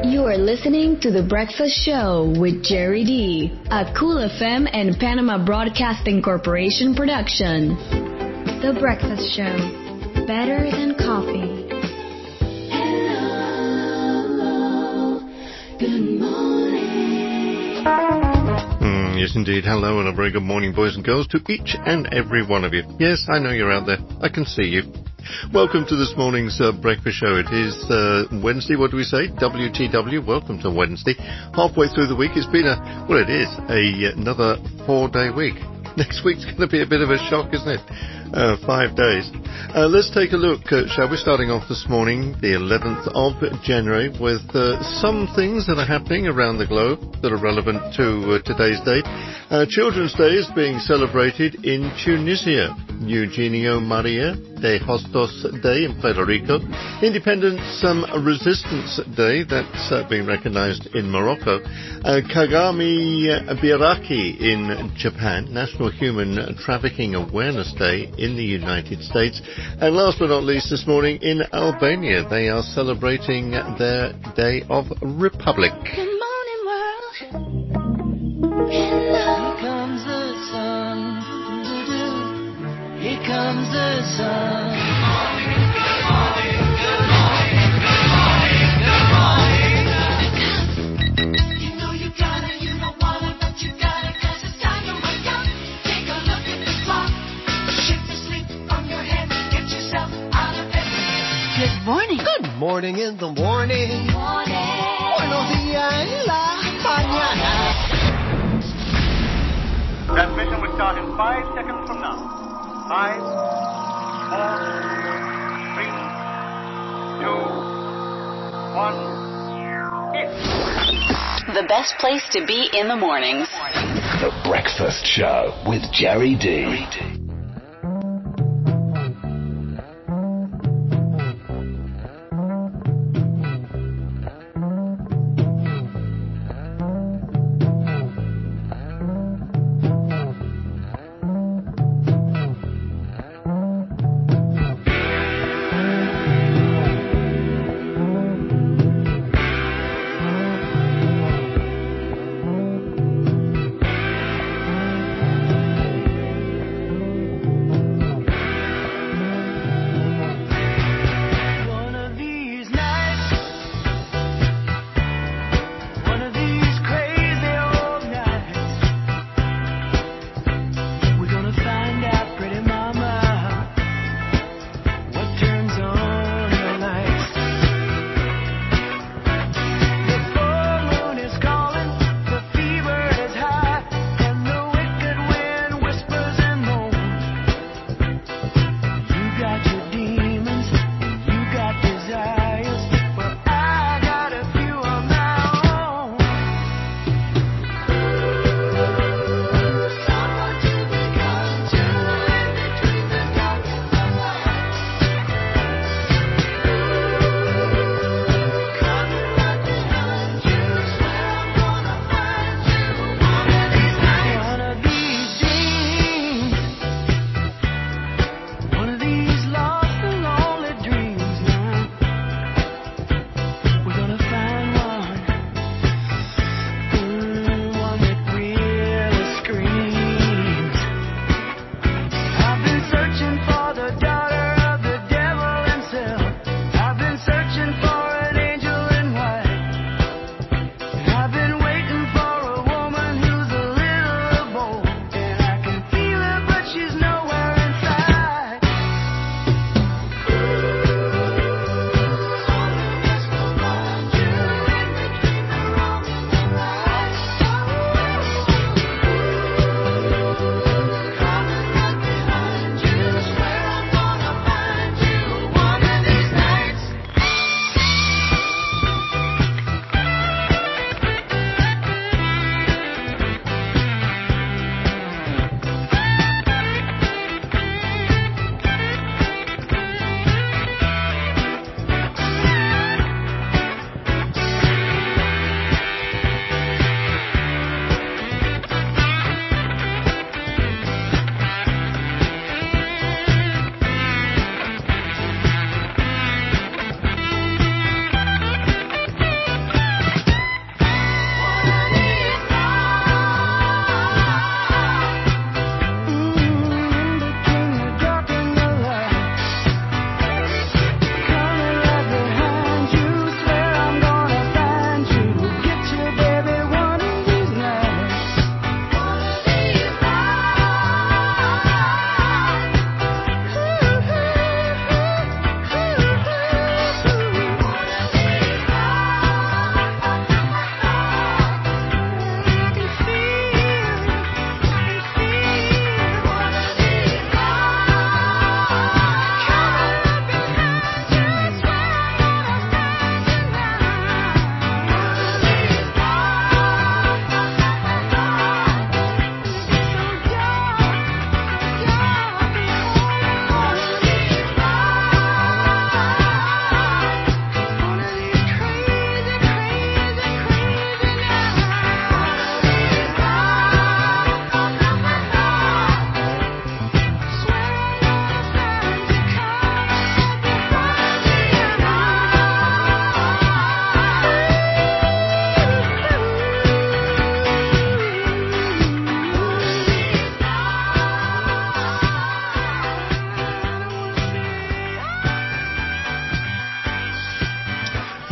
You are listening to The Breakfast Show with Jerry D, a Cool FM and Panama Broadcasting Corporation production. The Breakfast Show, better than coffee. Hello, good morning. Yes, indeed. Hello and a very good morning, boys and girls, to each and every one of you. Yes, I know you're out there. I can see you. Welcome to this morning's breakfast show. It is Wednesday, what do we say? WTW. Welcome to Wednesday. Halfway through the week. It's been another 4-day week. Next week's going to be a bit of a shock, isn't it? 5 days. Let's take a look, shall we? Starting off this morning, the 11th of January, with some things that are happening around the globe that are relevant to today's date. Children's Day is being celebrated in Tunisia. Eugenio Maria de Hostos Day in Puerto Rico. Independence Resistance Day, that's being recognized in Morocco. Kagami Biraki in Japan. National Human Trafficking Awareness Day in the United States. And last but not least this morning, in Albania, they are celebrating their Day of Republic. Good morning, world. Hello. Here comes the sun. Here comes the sun. Good morning, good morning, good morning, good morning, good morning. You know you gotta, you don't wanna, but you gotta, 'cause it's time to wake up. Take a look at the clock. Shake the sleep from your head. Get yourself out of bed. Good morning. Good morning in the morning. Buenos días en la mañana. Transmission will start in 5 seconds from now. 5, 4, 3, 2, 1, hit. The best place to be in the mornings. The Breakfast Show with Jerry D.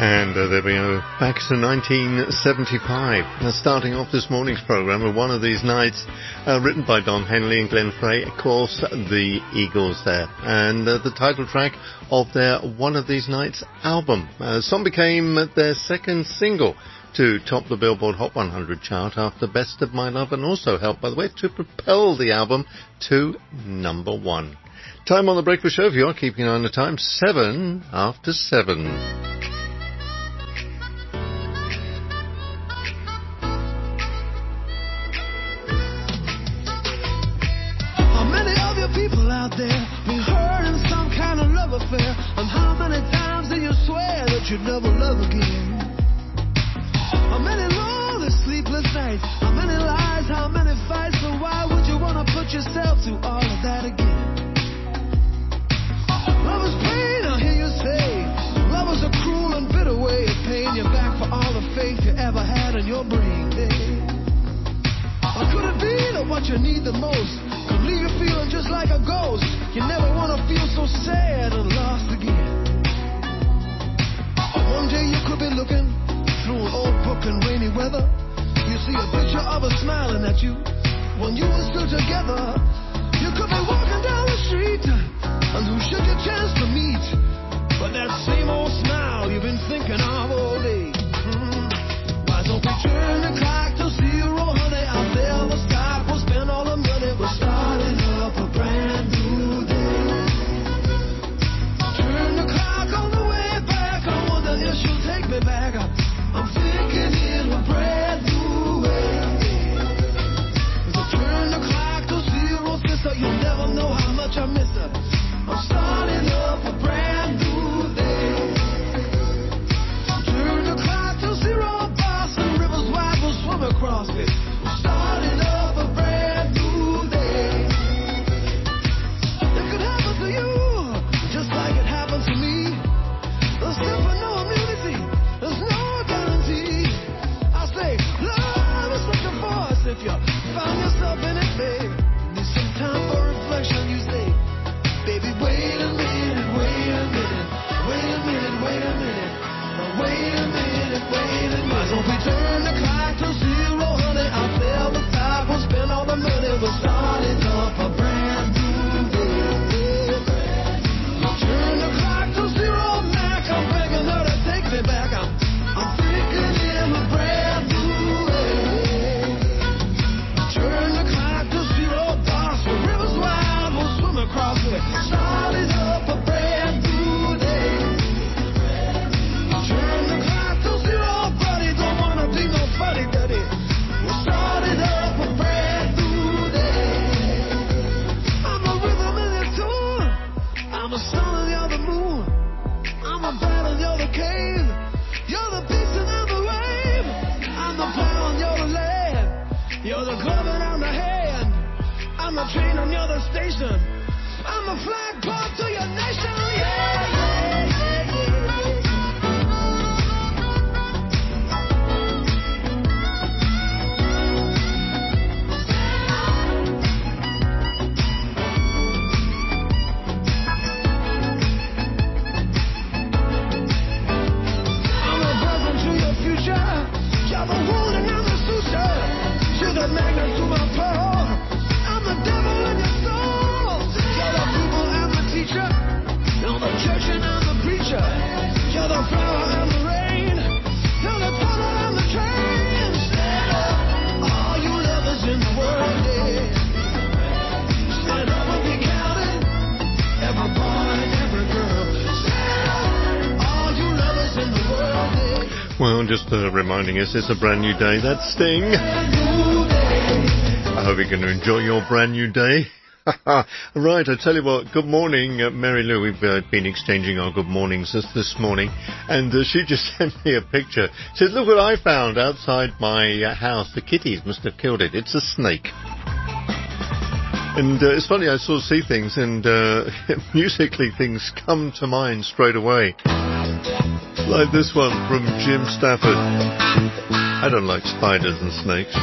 And there we go, back to 1975. Starting off this morning's programme with One of These Nights, written by Don Henley and Glenn Frey, of course, the Eagles there. And the title track of their One of These Nights album. The song became their second single to top the Billboard Hot 100 chart after Best of My Love, and also helped, by the way, to propel the album to number 1. Time on the Breakfast Show, if you are keeping an eye on the time, 7 after 7. People out there be hurt in some kind of love affair. And how many times do you swear that you'd never love again? How many lonely sleepless nights? How many lies? How many fights? So why would you want to put yourself through all of that again? Love is pain, I hear you say. Love is a cruel and bitter way of paying you back for all the faith you ever had in your brain. Or could it be that what you need the most could leave you feeling just like a ghost? You never want to feel so sad and lost again. One day you could be looking through an old book in rainy weather. You see a picture of her smiling at you when you were still together. You could be walking down the street and who should you chance to meet but that same old smile you've been thinking of all day. Why don't we turn the clock to 0, honey? I'll never stop. We'll spend all the money. We're starting up a brand new day. Turn the clock on the way back. I wonder if she'll take me back. I'm thinking in a brand new way. So turn the clock to 0, sister. You'll never know how much I miss her. I'm starting up a brand new day. Turn the clock to 0, boss, and rivers wide will swim across it. We're starting up a brand new day. It could happen to you, just like it happened to me. There's never no immunity, there's no guarantee. I say, love is like a force. If you found yourself in it, babe, need some time for reflection, you say, baby, wait a minute, wait a minute, wait a minute, wait a minute. Now wait a minute, wait a minute. Why don't we turn the clock to 0, honey? I'll never stop. We'll spend all the money. We're starting up a brand new day. Turn the clock to 0, Mac. I'm begging her to take me back. I'm thinking in a brand new way. Turn the clock to 0, boss. The river's wide. We'll swim across it. Starting up a brand new day. Turn the clock to 0, buddy. Don't wanna be no fuddy-duddy. We're starting up a brand new day. I'm the rhythm in your tune. I'm the sun and you're the moon. I'm the bat and you're the cave. You're the beast and I'm the wave. I'm the plow and you're the land. You're the glove and I'm the hand. I'm the train and you're the station. I'm the flagpole to your nation. Yeah, yeah, yeah, yeah. I'm the present to your future. You're the wound and I'm the suture. You're the magnet to my pearl. I'm the devil in your soul. You're the people and the teacher. You're the church and I'm the preacher. You're the flower and the rain. You're the tunnel and the train. Stand up, all you lovers in the world, yeah. Stand up and be counted. Every boy and every girl. Stand up, all you lovers in the world, yeah. Well, just reminding us it's a brand new day. That's Sting. I hope you're going to enjoy your brand new day. Right, I tell you what, good morning, Mary Lou. We've been exchanging our good mornings this morning, and she just sent me a picture. She said, look what I found outside my house. The kitties must have killed it. It's a snake. And it's funny, I sort of see things, and musically things come to mind straight away. Like this one from Jim Stafford. I don't like spiders and snakes.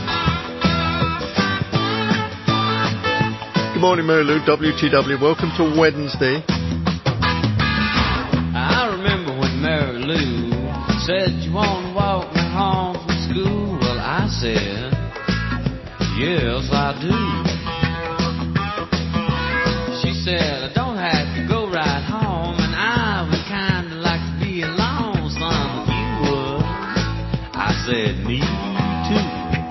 Good morning, Mary Lou, WTW. Welcome to Wednesday. I remember when Mary Lou said, you wanna walk me home from school? Well, I said, yes, I do. She said, I don't have to go right home, and I would kinda like to be alone, son, if you would. I said, me too.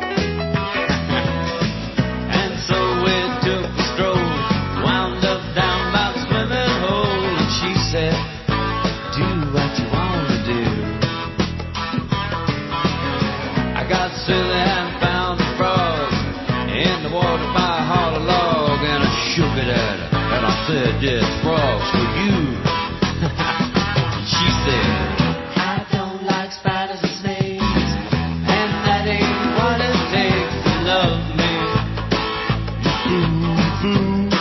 And so we took a stroll, wound up down by the swimming hole, and she said, do what you wanna do. I got silly and found a frog in the water by a hollow log, and I shook it at her, and I said, this frog's for you. She said, I don't like spiders and snakes, and that ain't what it takes to love me. Boo-boo.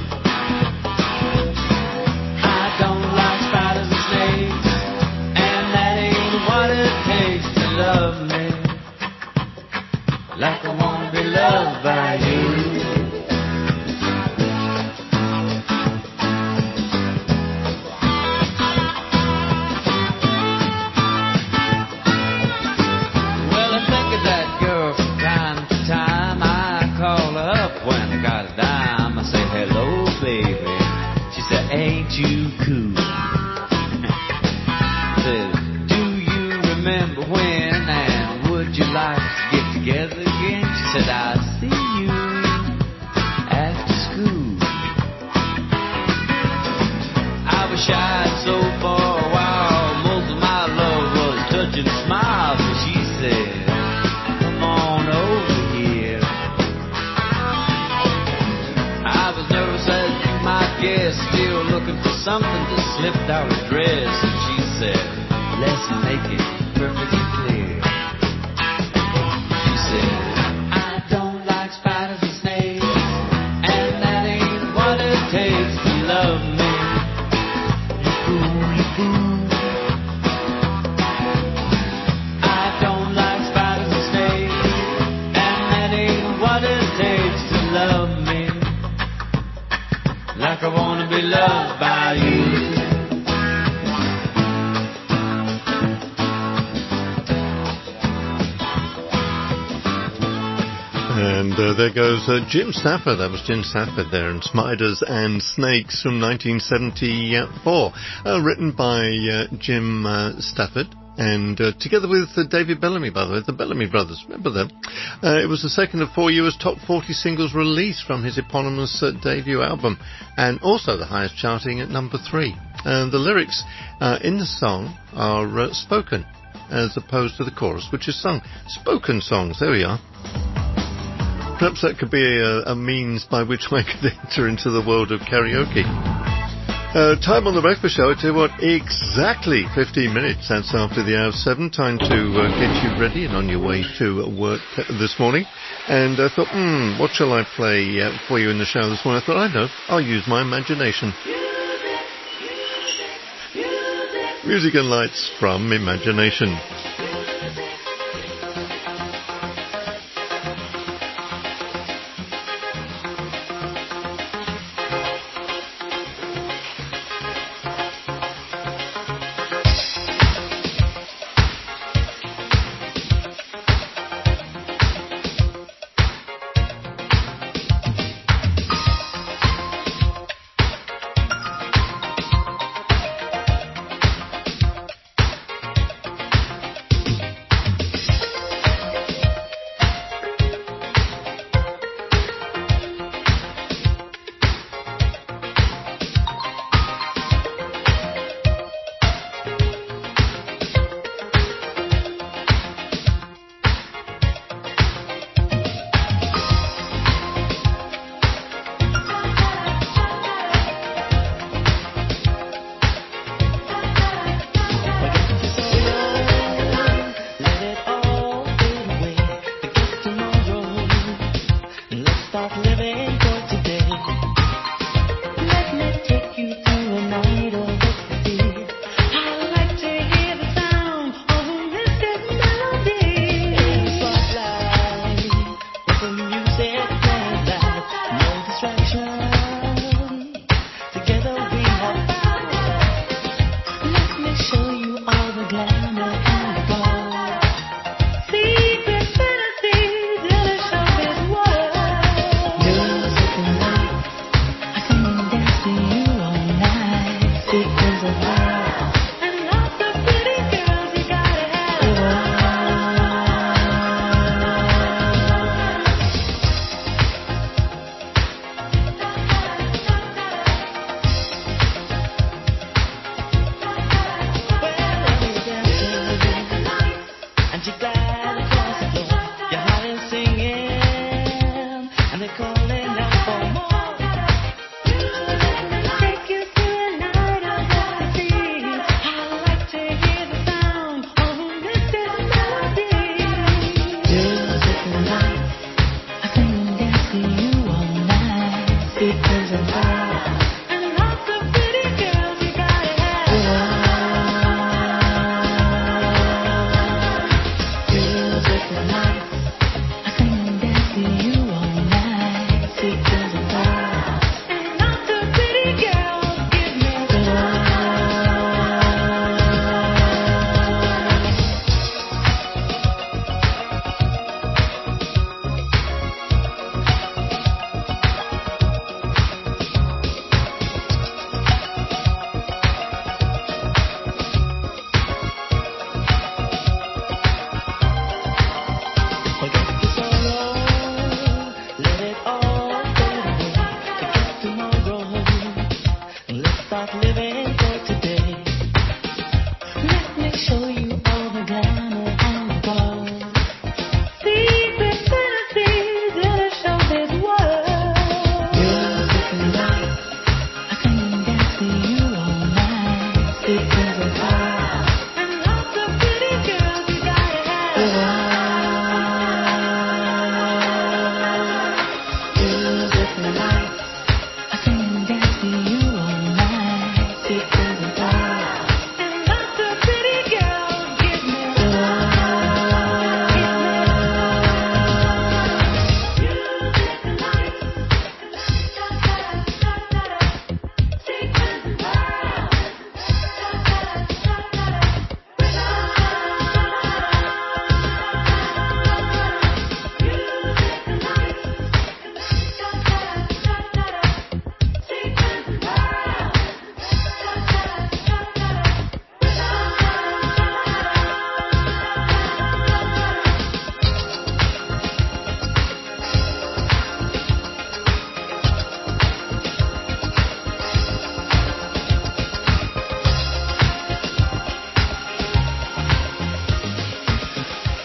I don't like spiders and snakes, and that ain't what it takes to love me. Like I wanna be loved by you. Well, I think of that girl from time to time. I call her up when I got a dime. I say, hello, baby. She said, ain't you cool? Said, do you remember when, and would you like to get together again? She said, I'll see you after school. I was shy so for a while, most of my love was touching smiles, but she said, come on over here. I was nervous as you might guess, still looking for something to slip out her dress, and she said, let's make it perfectly clear. She said, I don't like spiders and snakes, and that ain't what it takes to love me. You fool, you fool. I don't like spiders and snakes, and that ain't what it takes to love me. Like I wanna be loved by you. And there goes Jim Stafford. That was Jim Stafford there, and Spiders and Snakes from 1974. Written by Jim Stafford, and together with David Bellamy, by the way, the Bellamy Brothers. Remember them? It was the second of 4 US top 40 singles released from his eponymous debut album, and also the highest charting at number 3. The lyrics in the song are spoken, as opposed to the chorus, which is sung. Spoken songs, there we are. Perhaps that could be a means by which I could enter into the world of karaoke. Time on the breakfast show. I tell you what, exactly 15 minutes. That's after the hour of 7. Time to get you ready and on your way to work this morning. And I thought, what shall I play for you in the show this morning? I thought, I know, I'll use my imagination. Music and Lights from Imagination.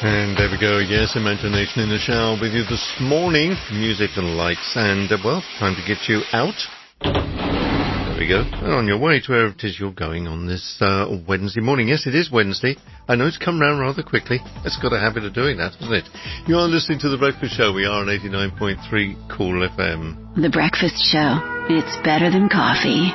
And there we go, yes, Imagination in the Shower with you this morning. Music and lights, and, well, time to get you out. There we go. And on your way to wherever it is you're going on this Wednesday morning. Yes, it is Wednesday. I know it's come round rather quickly. It's got a habit of doing that, hasn't it? You are listening to The Breakfast Show. We are on 89.3 Cool FM. The Breakfast Show. It's better than coffee.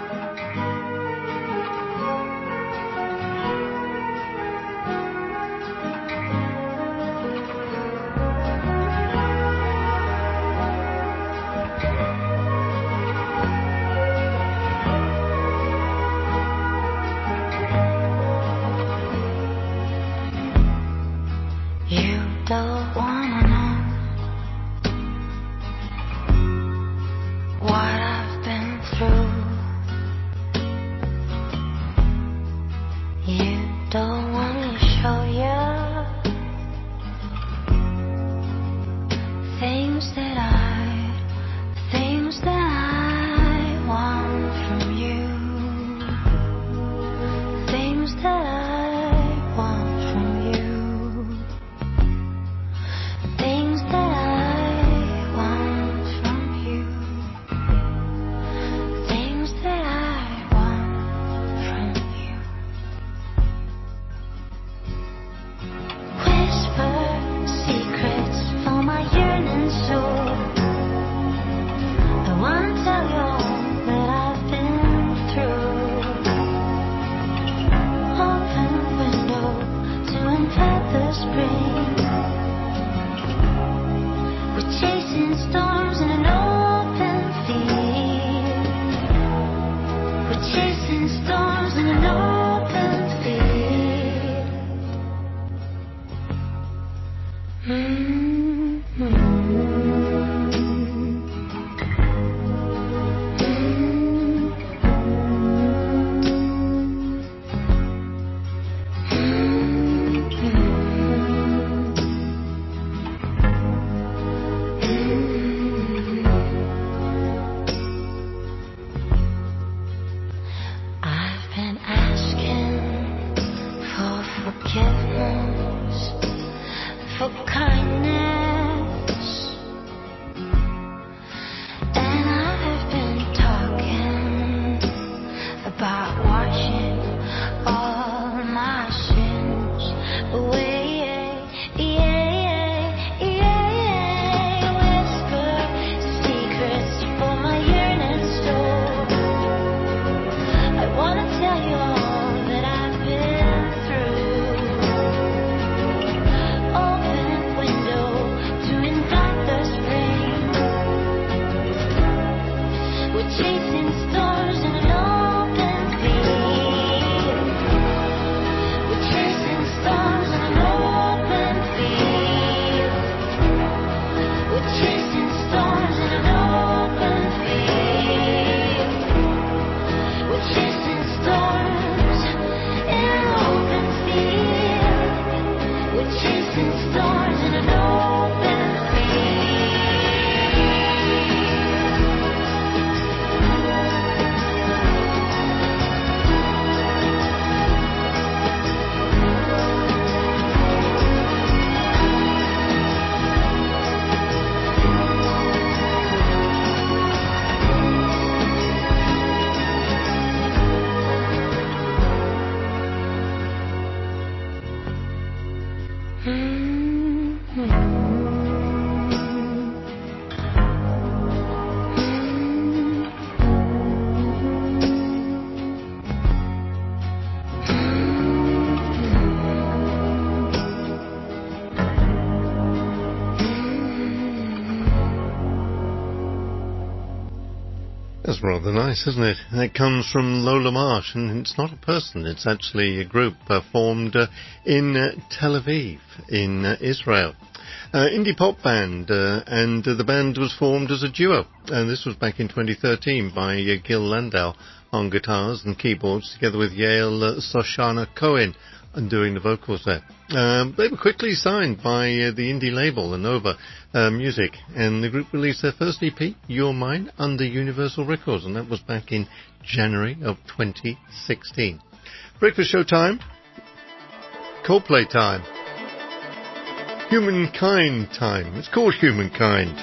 That's rather nice, isn't it? That comes from Lola Marsh, and it's not a person, it's actually a group formed in Tel Aviv, in Israel. Indie pop band, and the band was formed as a duo, and this was back in 2013 by Gil Landau on guitars and keyboards, together with Yael Shoshana Cohen and doing the vocals there. They were quickly signed by the indie label, Nova Music, and the group released their first EP, You're Mine, under Universal Records, and that was back in January of 2016. Breakfast show time. Coldplay time. Humankind time. It's called Humankind.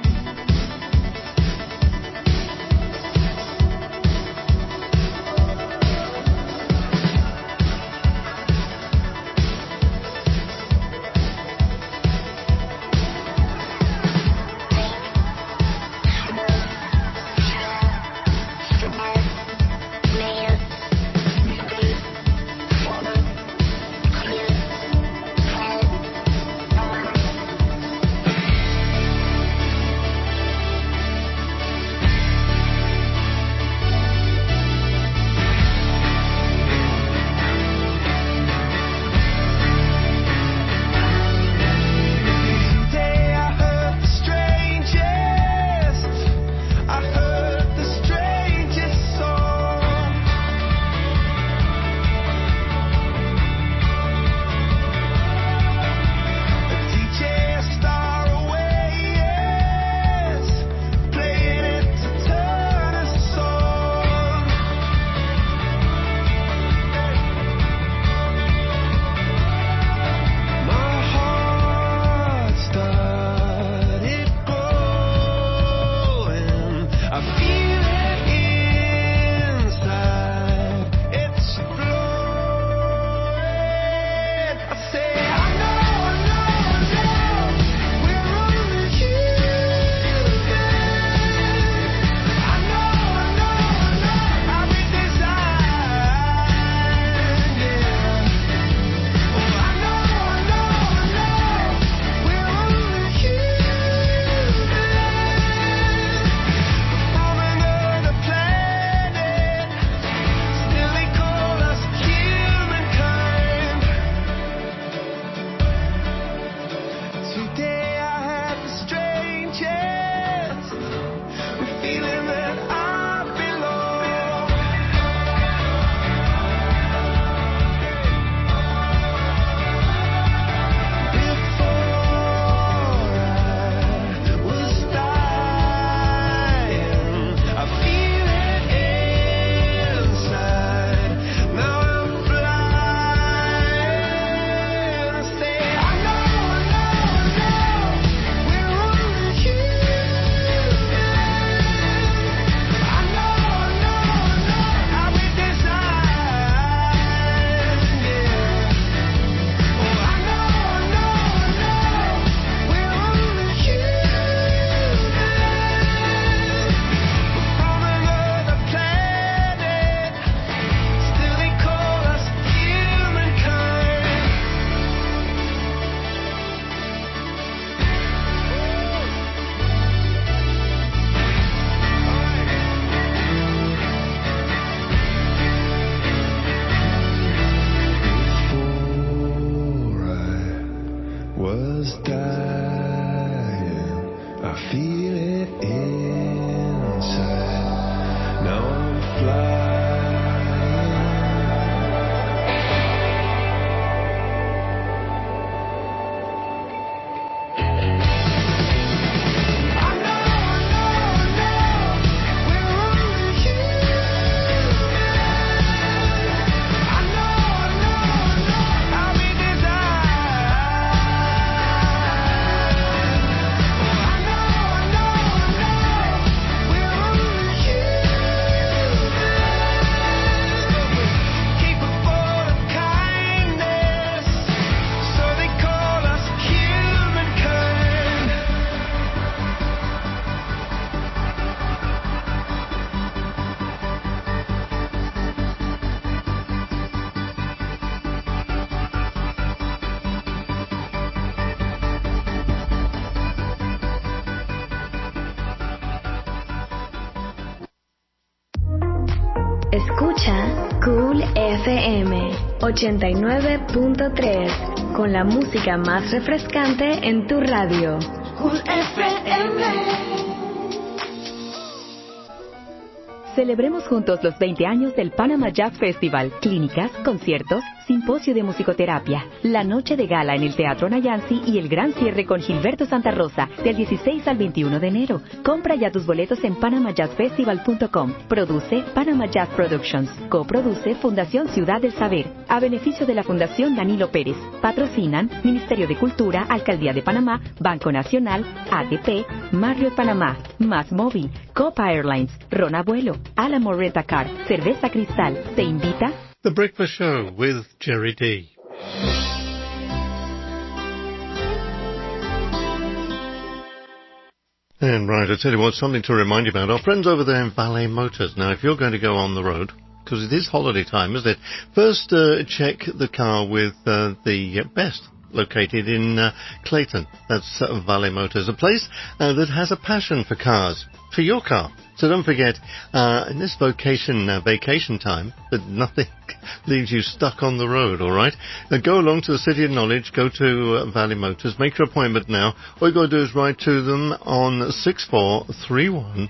Escucha Cool FM 89.3 con la música más refrescante en tu radio. Cool FM. Celebremos juntos los 20 años del Panama Jazz Festival. Clínicas, conciertos, Simposio de Musicoterapia, la noche de gala en el Teatro Nayansi y el gran cierre con Gilberto Santa Rosa del 16 al 21 de enero. Compra ya tus boletos en PanamaJazzFestival.com. Produce Panama Jazz Productions. Coproduce Fundación Ciudad del Saber. A beneficio de la Fundación Danilo Pérez. Patrocinan Ministerio de Cultura, Alcaldía de Panamá, Banco Nacional, ATP, Marriott Panamá, Más Móvil, Copa Airlines, Ron Abuelo, Alamo Rent-A-Car, Cerveza Cristal. Te invita The Breakfast Show with Jerry D. And right, I tell you what, something to remind you about. Our friends over there in Valet Motors. Now, if you're going to go on the road, because it is holiday time, isn't it? First, check the car with the best located in Clayton. That's Valet Motors, a place that has a passion for cars, for your car. So don't forget, in this vacation time, that nothing leaves you stuck on the road, all right? Go along to the City of Knowledge, go to Valet Motors, make your appointment now. All you got to do is write to them on 6431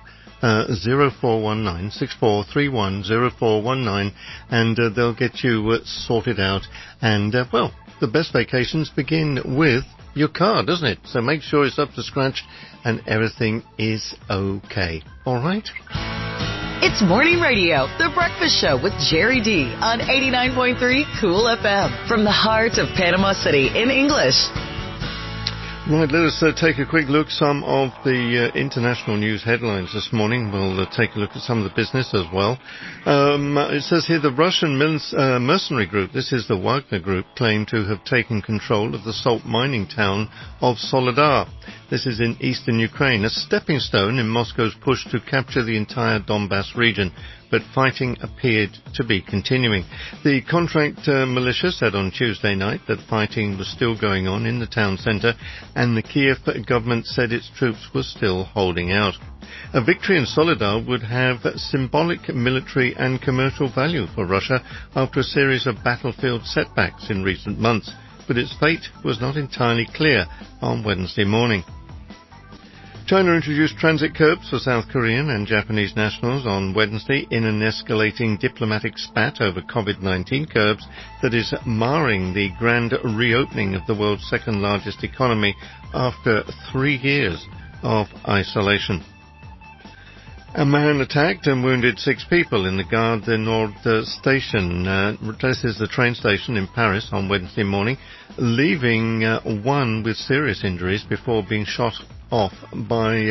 0419, 6431 0419, and they'll get you sorted out. And, well, the best vacations begin with your car, doesn't it? So make sure it's up to scratch and everything is okay. All right? It's Morning Radio, The Breakfast Show with Jerry D on 89.3 Cool FM from the heart of Panama City in English. Right, let us take a quick look at some of the international news headlines this morning. We'll take a look at some of the business as well. It says here the Russian mercenary group, this is the Wagner Group, claimed to have taken control of the salt mining town of Soledar. This is in eastern Ukraine, a stepping stone in Moscow's push to capture the entire Donbass region. But fighting appeared to be continuing. The contract militia said on Tuesday night that fighting was still going on in the town centre, and the Kiev government said its troops were still holding out. A victory in Soledar would have symbolic military and commercial value for Russia after a series of battlefield setbacks in recent months, but its fate was not entirely clear on Wednesday morning. China introduced transit curbs for South Korean and Japanese nationals on Wednesday in an escalating diplomatic spat over COVID-19 curbs that is marring the grand reopening of the world's second largest economy after 3 years of isolation. A man attacked and wounded 6 people in the Gare du Nord station. This is the train station in Paris on Wednesday morning, leaving one with serious injuries before being shot by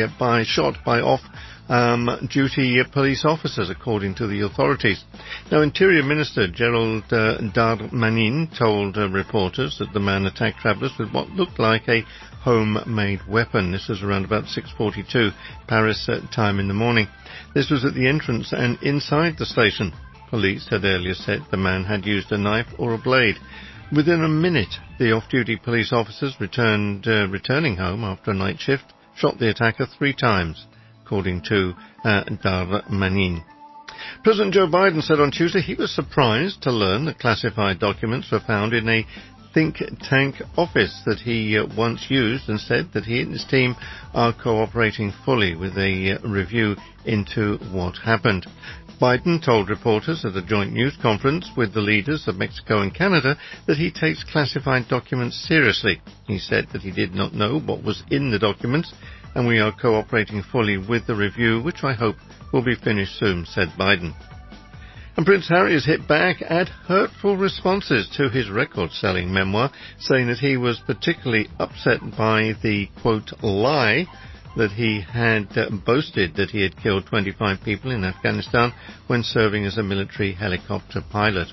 off-duty police officers, according to the authorities. Now, Interior Minister Gerald Darmanin told reporters that the man attacked travellers with what looked like a homemade weapon. This was around about 6:42 Paris time in the morning. This was at the entrance and inside the station. Police had earlier said the man had used a knife or a blade. Within a minute, the off-duty police officers returning home after a night shift, shot the attacker 3 times, according to Darmanin. President Joe Biden said on Tuesday he was surprised to learn that classified documents were found in a think tank office that he once used, and said that he and his team are cooperating fully with a review into what happened. Biden told reporters at a joint news conference with the leaders of Mexico and Canada that he takes classified documents seriously. He said that he did not know what was in the documents, and we are cooperating fully with the review, which I hope will be finished soon, said Biden. And Prince Harry has hit back at hurtful responses to his record-selling memoir, saying that he was particularly upset by the, quote, lie that he had boasted that he had killed 25 people in Afghanistan when serving as a military helicopter pilot.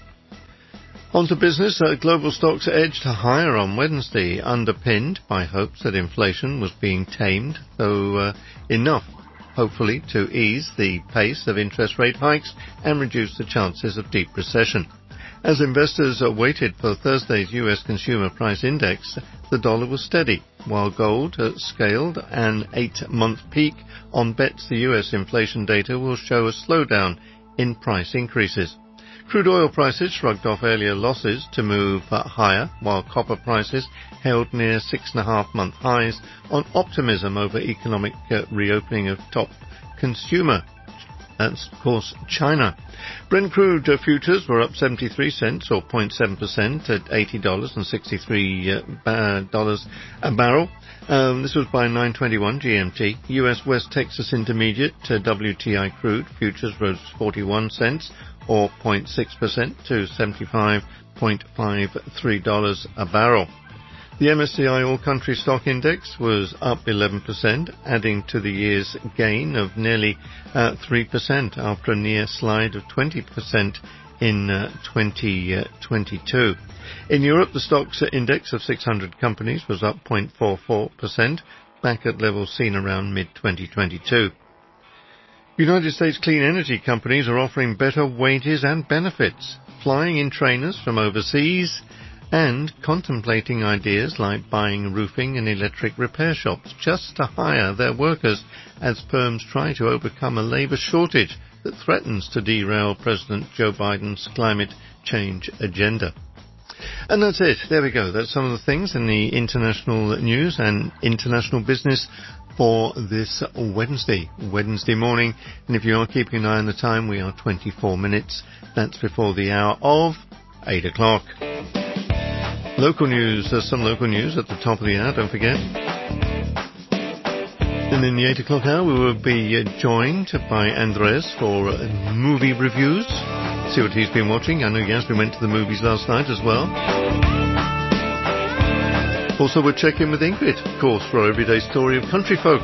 On to business. Global stocks edged higher on Wednesday, underpinned by hopes that inflation was being tamed, though enough, hopefully, to ease the pace of interest rate hikes and reduce the chances of deep recession. As investors waited for Thursday's U.S. Consumer Price Index, the dollar was steady, while gold scaled an 8-month peak on bets the U.S. inflation data will show a slowdown in price increases. Crude oil prices shrugged off earlier losses to move higher, while copper prices held near 6.5-month highs on optimism over economic reopening of top consumer That's, of course, China. Brent crude futures were up 73 cents, or 0.7%, at $80.63 a barrel. This was by 9:21 GMT. U.S. West Texas Intermediate WTI crude futures rose 41 cents, or 0.6%, to $75.53 a barrel. The MSCI All-Country Stock Index was up 11%, adding to the year's gain of nearly 3% after a near slide of 20% in 2022. In Europe, the stocks index of 600 companies was up 0.44%, back at levels seen around mid-2022. United States clean energy companies are offering better wages and benefits, flying in trainers from overseas, and contemplating ideas like buying roofing and electric repair shops just to hire their workers as firms try to overcome a labour shortage that threatens to derail President Joe Biden's climate change agenda. And that's it. There we go. That's some of the things in the international news and international business for this Wednesday morning. And if you are keeping an eye on the time, we are 24 minutes. That's before the hour of 8 o'clock. Local news, there's some local news at the top of the hour, don't forget. And in the 8 o'clock hour, we will be joined by Andres for movie reviews. See what he's been watching. I know Yasmin went to the movies last night as well. Also, we'll check in with Ingrid, of course, for our everyday story of country folk.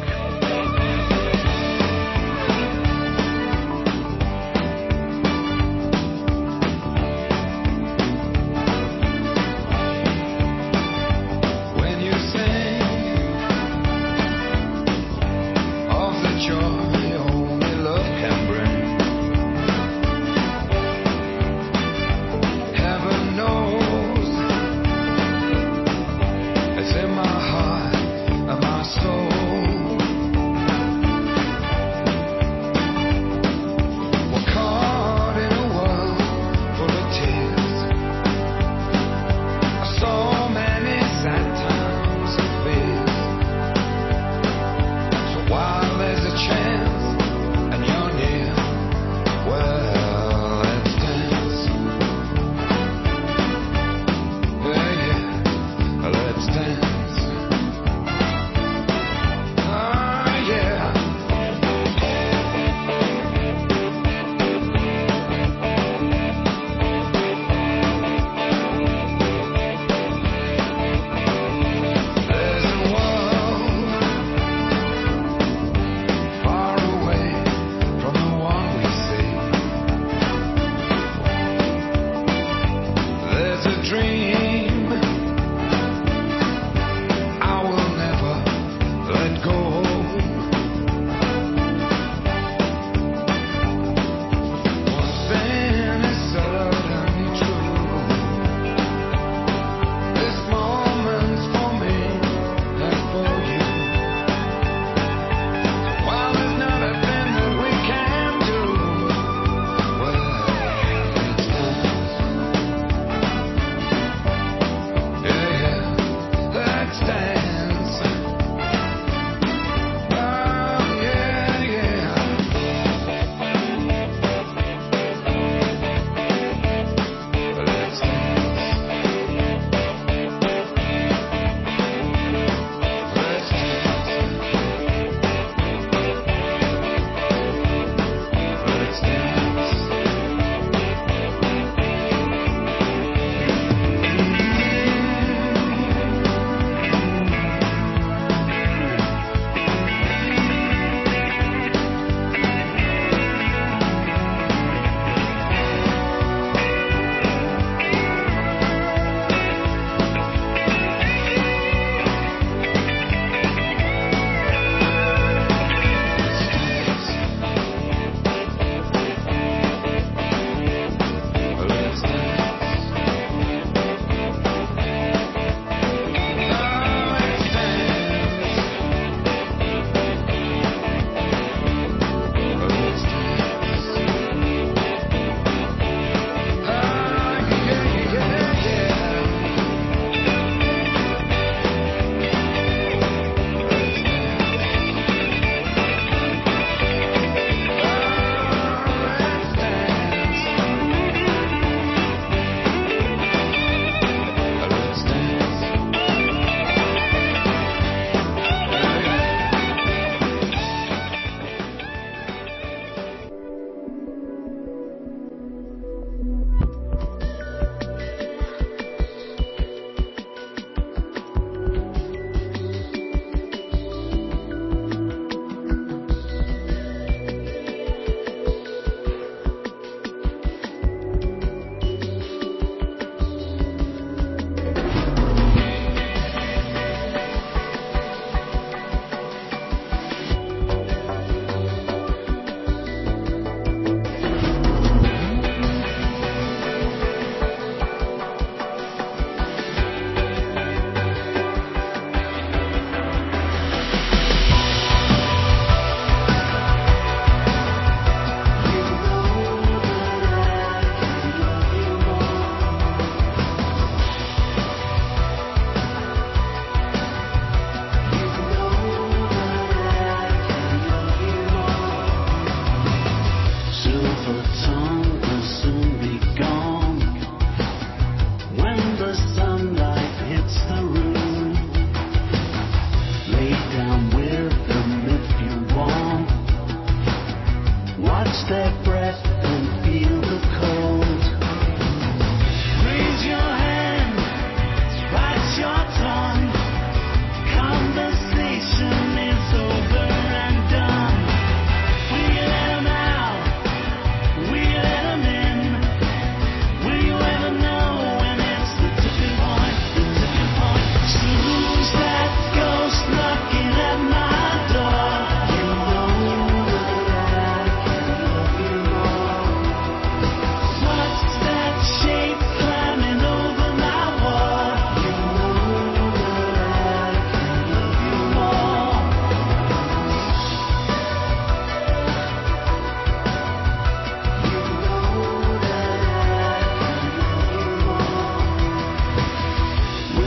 In my heart and my soul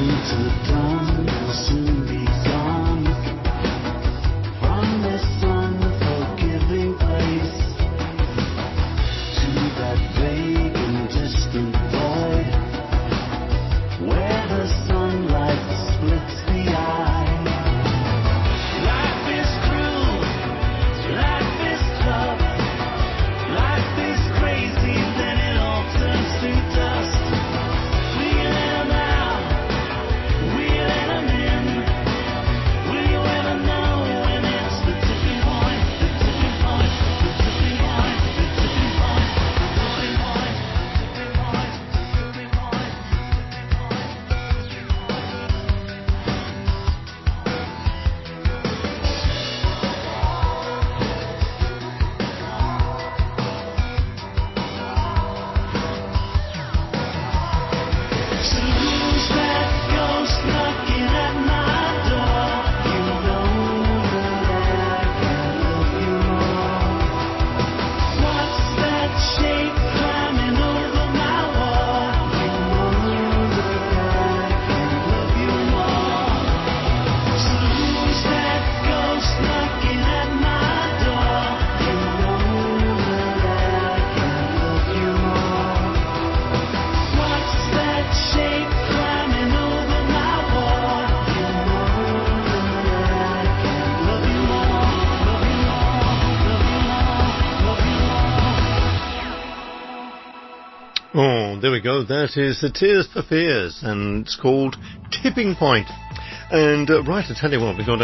Oh, there we go. That is the Tears for Fears, and it's called Tipping Point. And right, I tell you what, we've got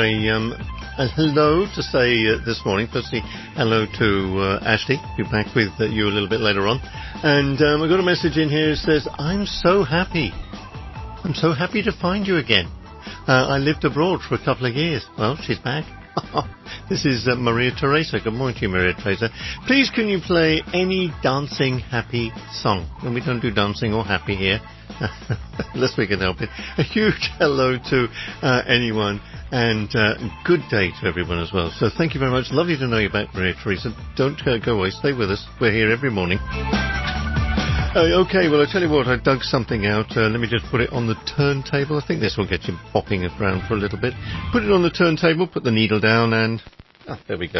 a hello to say this morning. Firstly, hello to Ashley. Be back with you a little bit later on. And I've got a message in here that says, I'm so happy. I'm so happy to find you again. I lived abroad for a couple of years. Well, she's back. This is Maria Teresa. Good morning to you, Maria Teresa. Please, can you play any dancing happy song? And we don't do dancing or happy here, unless we can help it. A huge hello to anyone, and good day to everyone as well. So thank you very much. Lovely to know you're back, Maria Teresa. Don't go away. Stay with us. We're here every morning. Okay, well, I tell you what, I dug something out. Let me just put it on the turntable. I think this will get you bopping around for a little bit. Put it on the turntable, put the needle down, and... Ah, there we go.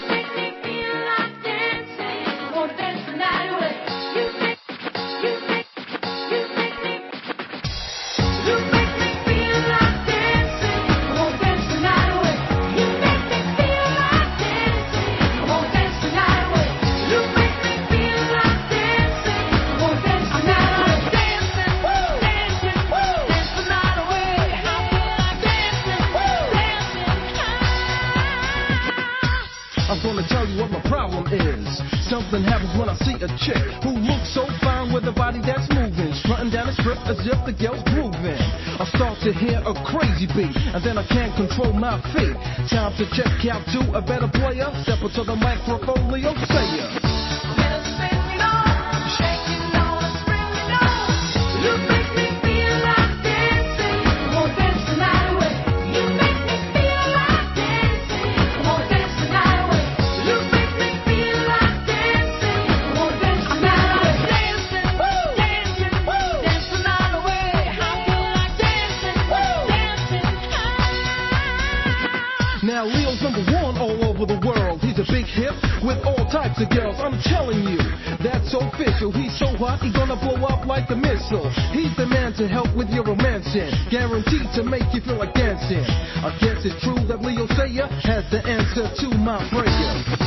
Something happens when I see a chick who looks so fine with a body that's moving, strutting down the strip as if the girl's grooving. I start to hear a crazy beat, and then I can't control my feet. Time to check out to a better player. Step into the microphone, Leo Sayer. Now Leo's #1 all over the world. He's a big hit with all types of girls. I'm telling you, that's official. He's so hot, he's gonna blow up like a missile. He's the man to help with your romancing, guaranteed to make you feel like dancing. I guess it's true that Leo Sayer has the answer to my prayer.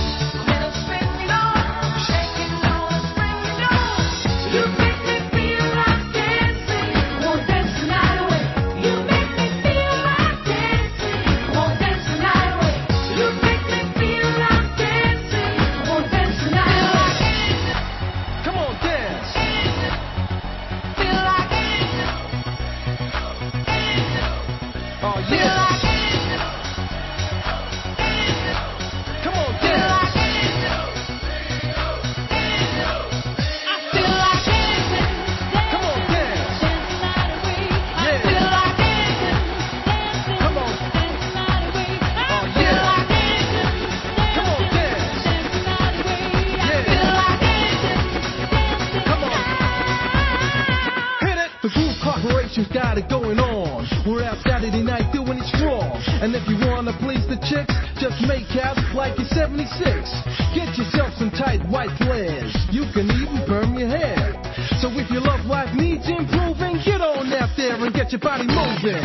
Got it going on. We're out Saturday night doing it strong. And if you wanna please the chicks, just make out like you're 76. Get yourself some tight white flares. You can even perm your hair. So if your love life needs improving, get on out there and get your body moving.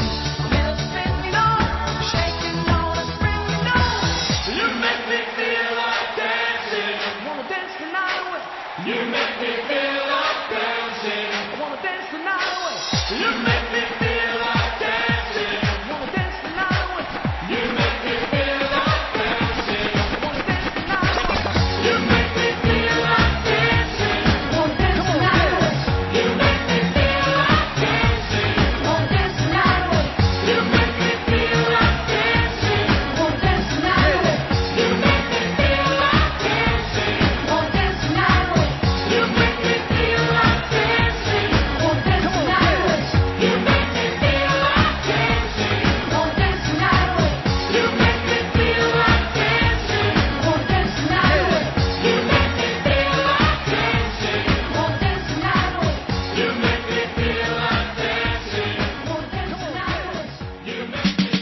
You make me feel like dancing. I wanna dance the night away. You make me feel like dancing. I wanna dance the night away. You make me feel like dancing. I wanna dance the night away. You make me feel like dancing. I wanna dance the night away. You make me feel like dancing. I wanna dance the night away. You make me feel like dancing. I wanna dance the night away. You make me feel like dancing. I wanna dance the night away. You make me feel like dancing. I wanna dance the night away. You make me feel like dancing. I wanna dance the night away. You make me feel like dancing. I wanna dance the night away. You make me feel like dancing. I wanna dance the night away. You make me feel like dancing. I wanna dance the night away. You make me feel like dancing. I wanna dance the night away. You make me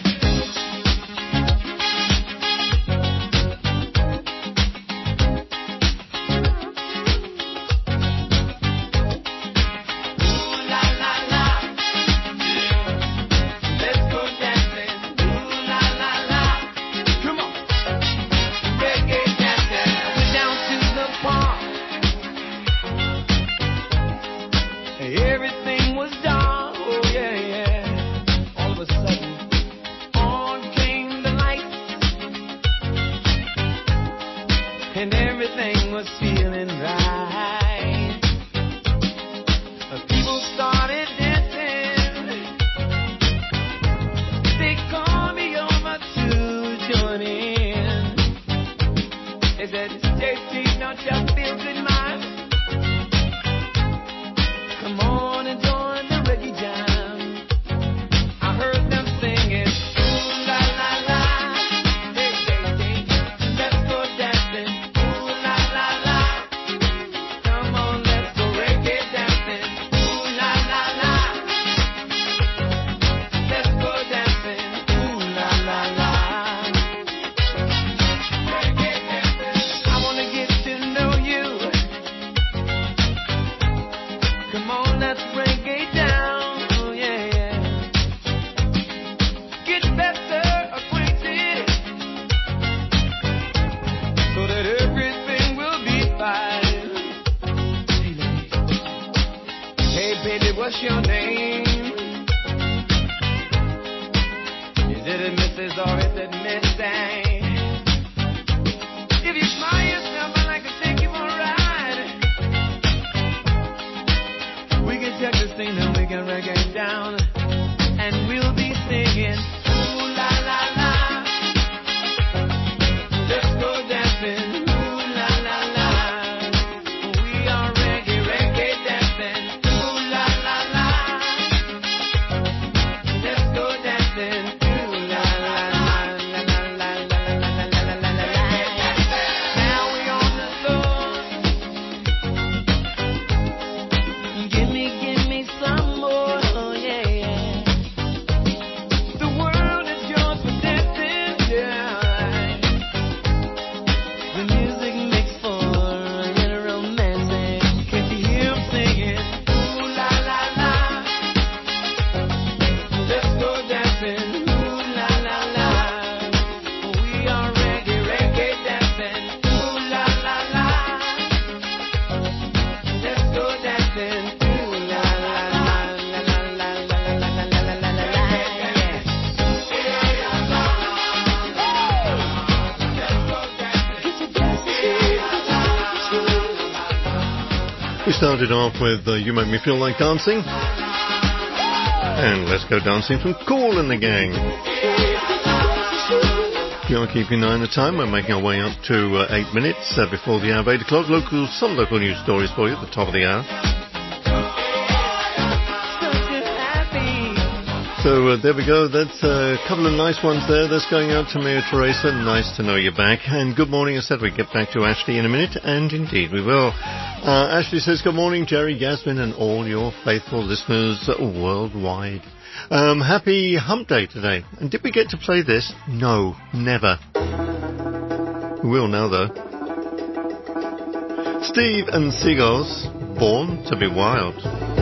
ooh la la la, let's go dancing. Ooh la la la, come on, reggae dancing. I went down to the park. Everything was dark. Oh yeah yeah. All of a sudden, on came the lights, and everything was feeling right. People started dancing. They called me over to join in. They said, JT, don't you feel good, man? Come on and join the reggae jam. I heard them singing, ooh la la la, hey hey hey, let's go dancing, ooh la la la. Come on, let's go reggae dancing, ooh la la la. Let's go dancing, ooh la la la. Reggae dancing, I wanna get to know you. Come on, let's reggae down, oh yeah yeah. Get better acquainted, so that everything will be fine. Hey baby, what's your name? Is it a Mrs. or is it Miss Dang? If you smile yourself, I'd like to take you for a ride. We can check the scene and we can reggae down, and we'll be singing, ooh la la la. Let's go dancing, ooh la la la. We are reggae dancing, ooh la la la. Let's go dancing, ooh la la la la la la la la la la la. Now we on the floor. Give me some more, oh yeah yeah. The world is yours for dancing, yeah. The music makes for a little romancing. Can you hear 'em singing? Ooh la la la. Let's go dancing. Ooh la la la. We are reggae dancing. Ooh la la la. Let's go dancing. Ooh la la la la la la la la la la la la. We started off with You Make Me Feel Like Dancing. And let's go dancing from Kool and the Gang. If you are keeping an eye on the time, we're making our way up to 8 minutes before the hour of 8 o'clock. Some local news stories for you at the top of the hour. So there we go. That's a couple of nice ones there. That's going out to Maria Teresa. Nice to know you're back. And good morning. I said we'd get back to Ashley in a minute, and indeed we will. Ashley says, good morning, Jerry, Yasmin, and all your faithful listeners worldwide. Happy Hump Day today. And did we get to play this? No, never. We will now, though. Steve and Seagulls, Born to be Wild.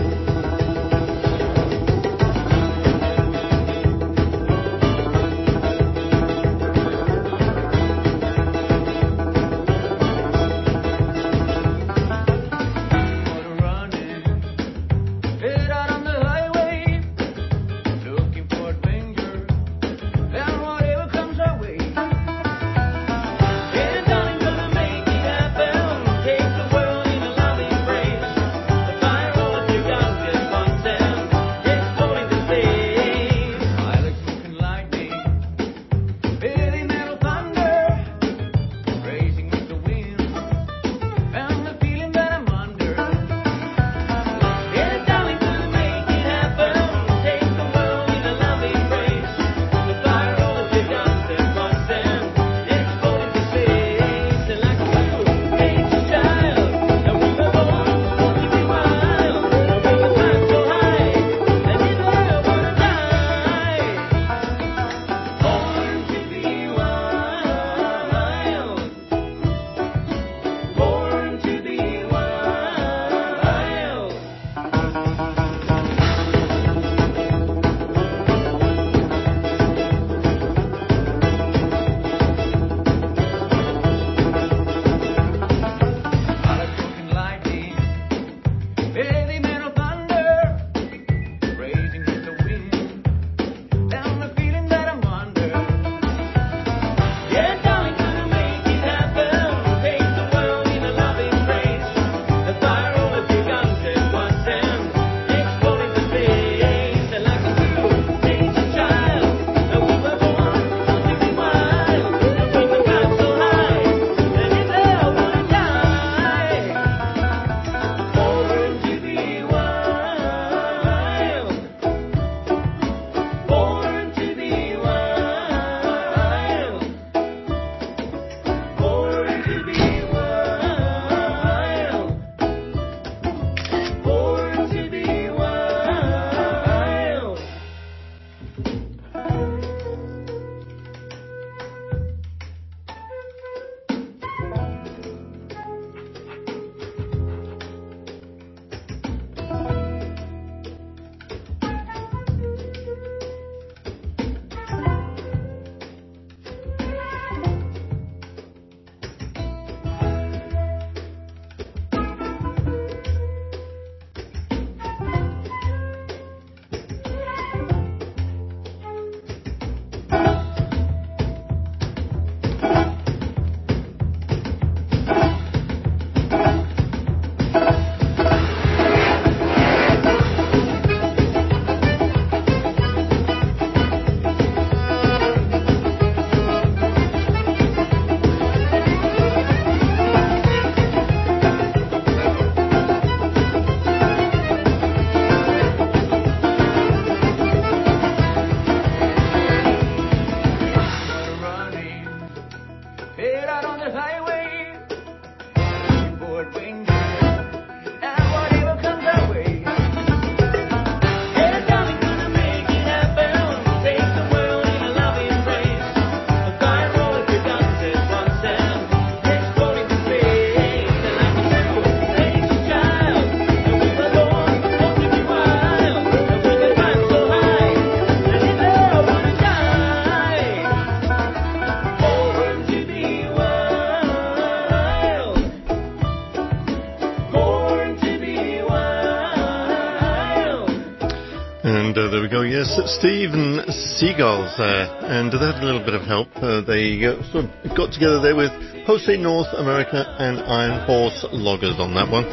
There we go, yes, Steve and Seagulls there, and they had a little bit of help. They sort of got together there with Jose North America and Iron Horse Loggers on that one.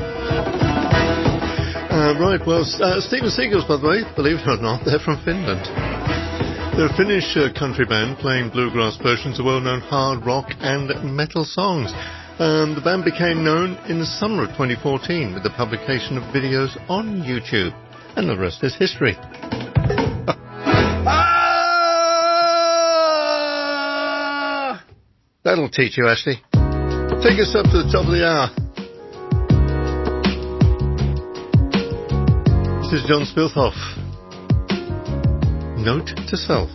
Right, well, Steve and Seagulls, by the way, believe it or not, they're from Finland. They're a Finnish country band playing bluegrass versions of well-known hard rock and metal songs. The band became known in the summer of 2014 with the publication of videos on YouTube. And the rest is history. That'll teach you, Ashley. Take us up to the top of the hour. This is John Spilthoff. Note to Self.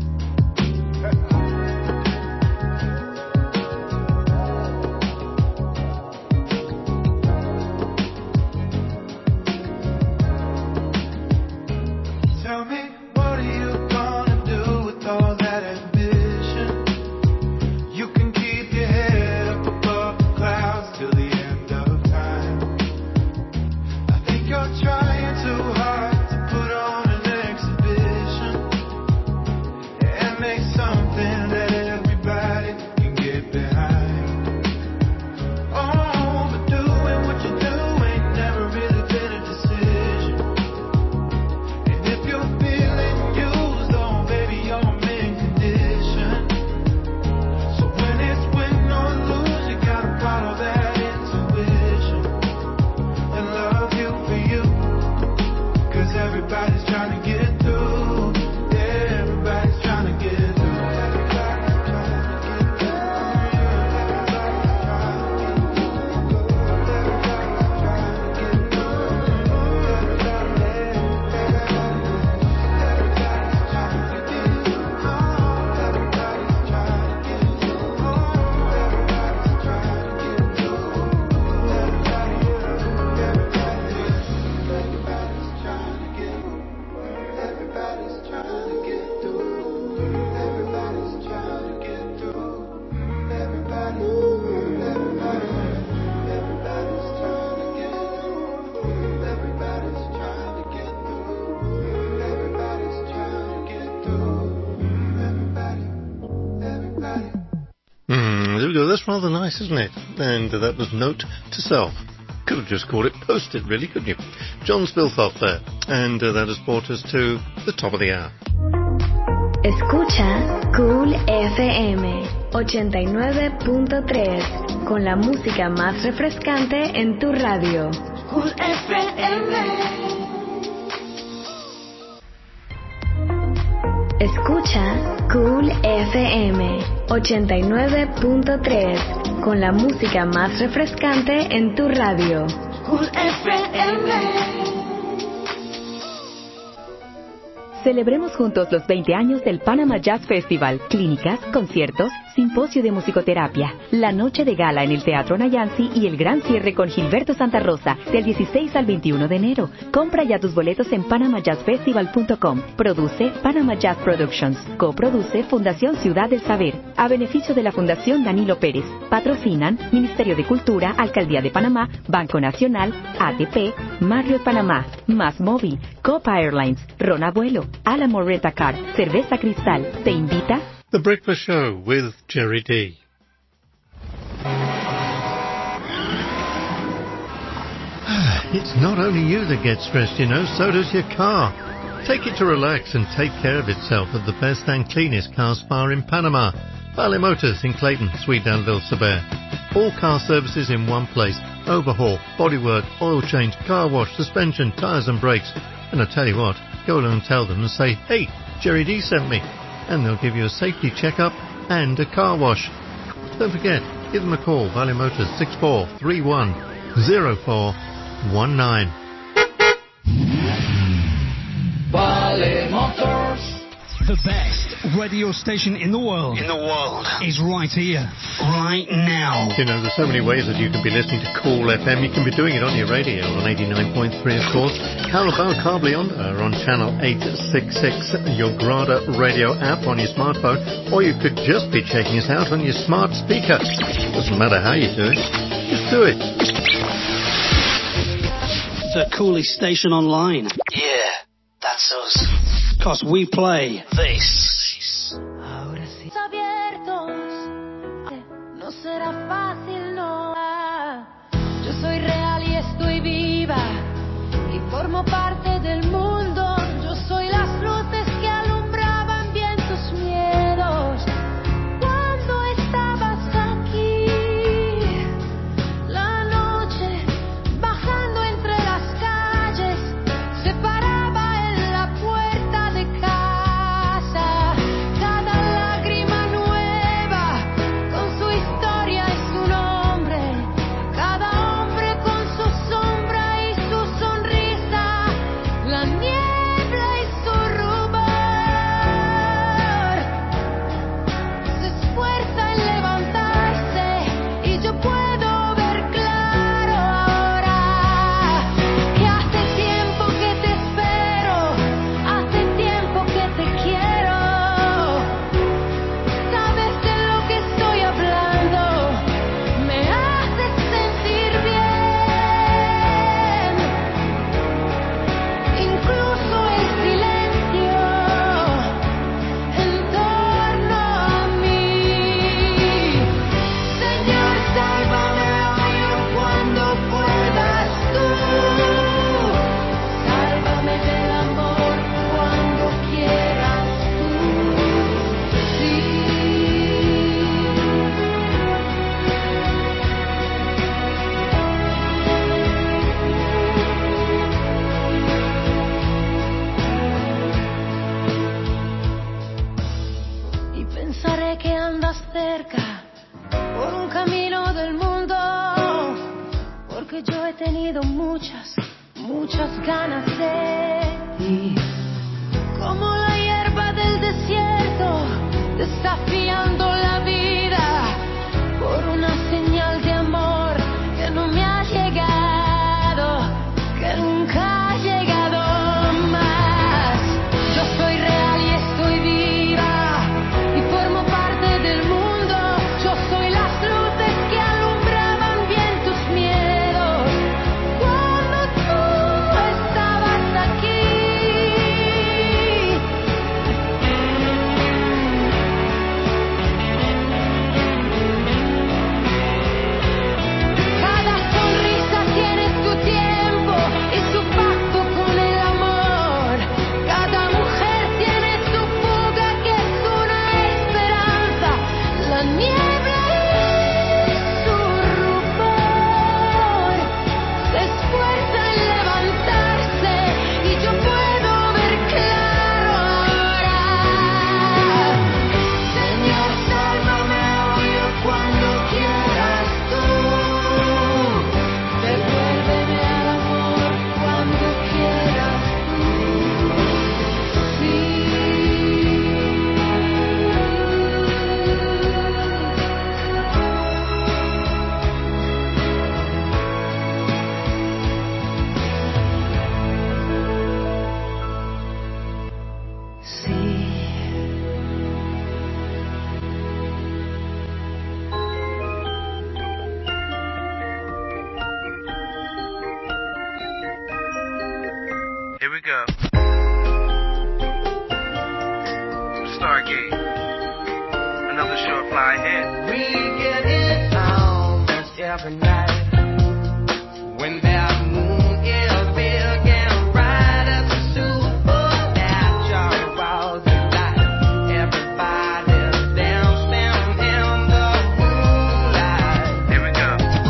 Tell me, what are you gonna do with all that ambition? You can keep your head up above the clouds till the end of time. I think you're trying too hard to put on an exhibition and make something that everybody can get behind. Oh, but doing what you do ain't never really been a decision. And if you're feeling used, oh baby, you're in condition. So when it's win or lose, you gotta follow that intuition and love you for you. 'Cause everybody's trying to get through. Yeah, everybody's trying to get through. Everybody's trying to get through. Everybody's trying to get through. Everybody's trying to get through. There we go. That's rather nice, isn't it? And that was Note to Self. Could have just called it Post-it, really, couldn't you? John Spilthoff there. And that has brought us to the top of the hour. Escucha Cool FM 89.3 con la música más refrescante en tu radio. Cool FM. Escucha Cool FM 89.3 con la música más refrescante en tu radio. Cool FM. Celebremos juntos los 20 años del Panama Jazz Festival. Clínicas, conciertos, simposio de musicoterapia, la noche de gala en el Teatro Nayansi y el gran cierre con Gilberto Santa Rosa del 16 al 21 de enero. Compra ya tus boletos en panamajazzfestival.com. Produce Panama Jazz Productions. Coproduce Fundación Ciudad del Saber. A beneficio de la Fundación Danilo Pérez. Patrocinan Ministerio de Cultura, Alcaldía de Panamá, Banco Nacional, ATP, Marriott Panamá, Más Móvil, Copa Airlines, Ron Abuelo, Alamo Rent-A-Car, Cerveza Cristal. Te invita The Breakfast Show with Jerry D. It's not only you that gets stressed, you know, so does your car. Take it to relax and take care of itself at the best and cleanest car spa in Panama. Valley Motors in Clayton, Sweet Danville, Sabere. All car services in one place. Overhaul, bodywork, oil change, car wash, suspension, tyres and brakes. And I tell you what, go along and tell them and say, hey, Jerry D sent me. And they'll give you a safety checkup and a car wash. Don't forget, give them a call, Valley Motors 6431 0419. Valley Motors. The best radio station in the world. Is right here, right now. You know, there's so many ways that you can be listening to Cool FM. You can be doing it on your radio on 89.3, of course. Carabao Cable Onda on channel 866, your Grada radio app on your smartphone, or you could just be checking us out on your smart speaker. Doesn't matter how you do it, just do it. The coolest station online. Yeah, that's us. 'Cause we play this. Abiertos, no será fácil, no. Yo soy real y estoy viva y formo parte del mundo. Yo soy las luces que alumbraban bien tus miedos. Cuando estabas aquí, la noche bajando entre las calles se paraba en la puerta de casa. Cada lágrima nueva con su historia y su nombre. Cada hombre con su sombra y su sonrisa. La nieve sé que andas cerca por un camino del mundo, porque yo he tenido muchas ganas de ti. Como la hierba del desierto, desafiando la vida por una señal de amor que no me ha llegado, que nunca ha llegado más. Yo soy real y estoy viva y formo parte del mundo. Yo soy las luces que alumbraban bien tus miedos cuando tú estabas aquí. Cada sonrisa tiene su tiempo y su pacto con el amor. Cada mujer tiene su fuga que es una esperanza. La niebla y su rubor se esfuerza en levantarse y yo puedo ver claro ahora. Señor, sálvame hoy o cuando quieras tú. Devuélveme al amor cuando quieras tú. Here we go. Stargate. Another short fly ahead. We get it almost every night when that moon is big and bright as a supernatural delight. Everybody's dancing in the moonlight. Here we go.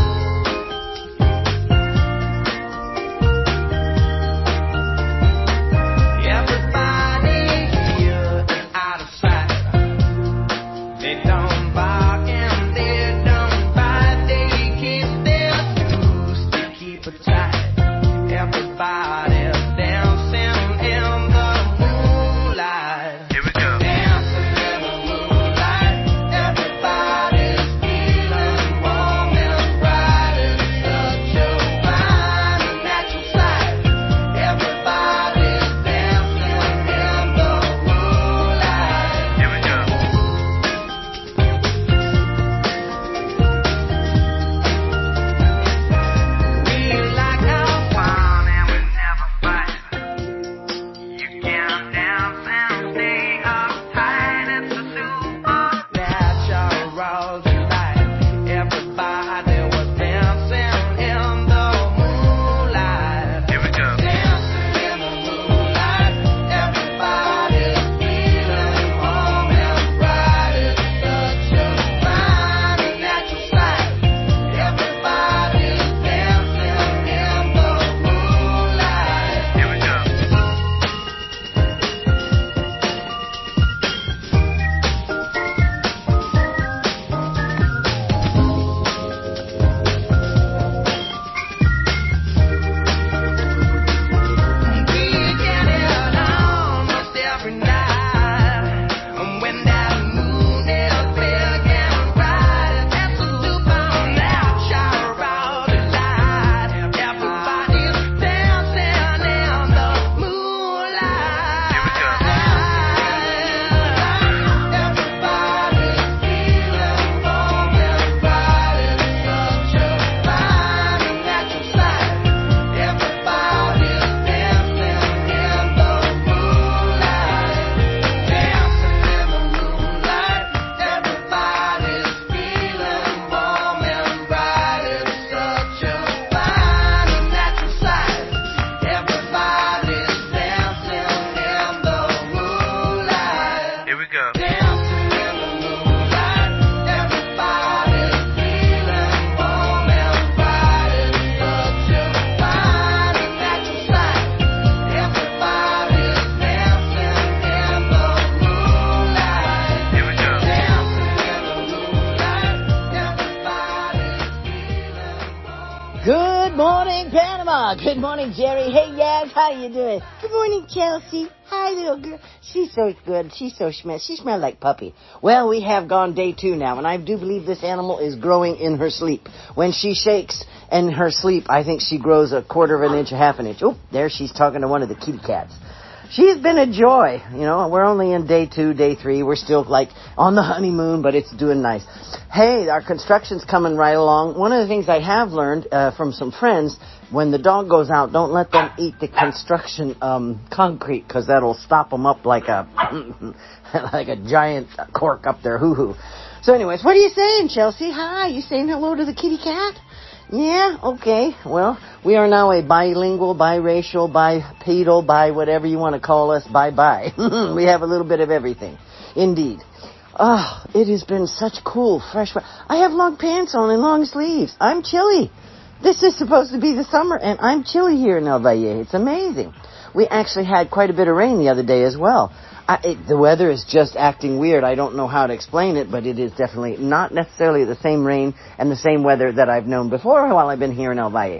Everybody here is out of sight. They don't bark and they don't bite. They keep their shoes to keep it tight. Everybody's dancing in the moonlight. Here we go. Dancing in the moonlight. Everybody's feeling warm and bright. It's such a fine and natural sight. Everybody's dancing in the moonlight. Here we go. We like our fun and we never fight. You can dance and stay uptight. It's a Natural delight. Everybody was dancing in the moonlight. Here we go. Dancing in the moonlight. Everybody's feeling warm and bright. It's such a fine and natural sight. Everybody's dancing in the moonlight. Here we go. We get it almost every night when that moon is big and bright. That's a supernatural delight. Everybody's dancing in the moonlight. Here we go. Everybody's feeling warm and bright. It's such a fine and natural sight. Everybody's dancing in the moonlight. Dancing in the moonlight. Everybody's feeling warm and bright. It's such a fine and natural sight. Everybody's dancing in the moonlight. Here we go. Dancing in the moonlight. Everybody's feeling warm and bright. It's such a fine and natural sight. Everybody's dancing in the moonlight. Here we go. Dancing Panama. Good morning, Jerry. Hey, Yaz, how you doing? Good morning, Chelsea. Hi, little girl. She's so good. She's so She smells like puppy. Well, we have gone day 2 now, and I do believe this animal is growing in her sleep. When she shakes in her sleep, I think she grows a quarter of an inch, a half an inch. Oh, there she's talking to one of the kitty cats. She's been a joy. You know, we're only in day 2, day 3. We're still like on the honeymoon, but it's doing nice. Hey, our construction's coming right along. One of the things I have learned from some friends, when the dog goes out, don't let them eat the construction concrete, because that'll stop them up like a like a giant cork up their hoo-hoo. So anyways, what are you saying, Chelsea? Hi, you saying hello to the kitty cat? Yeah, okay. Well, we are now a bilingual, biracial, bipedal, whatever you want to call us, bye-bye. We have a little bit of everything. Indeed. Oh, it has been such cool, fresh weather. I have long pants on and long sleeves. I'm chilly. This is supposed to be the summer, and I'm chilly here in El Valle. It's amazing. We actually had quite a bit of rain the other day as well. The weather is just acting weird. I don't know how to explain it, but it is definitely not necessarily the same rain and the same weather that I've known before while I've been here in El Valle.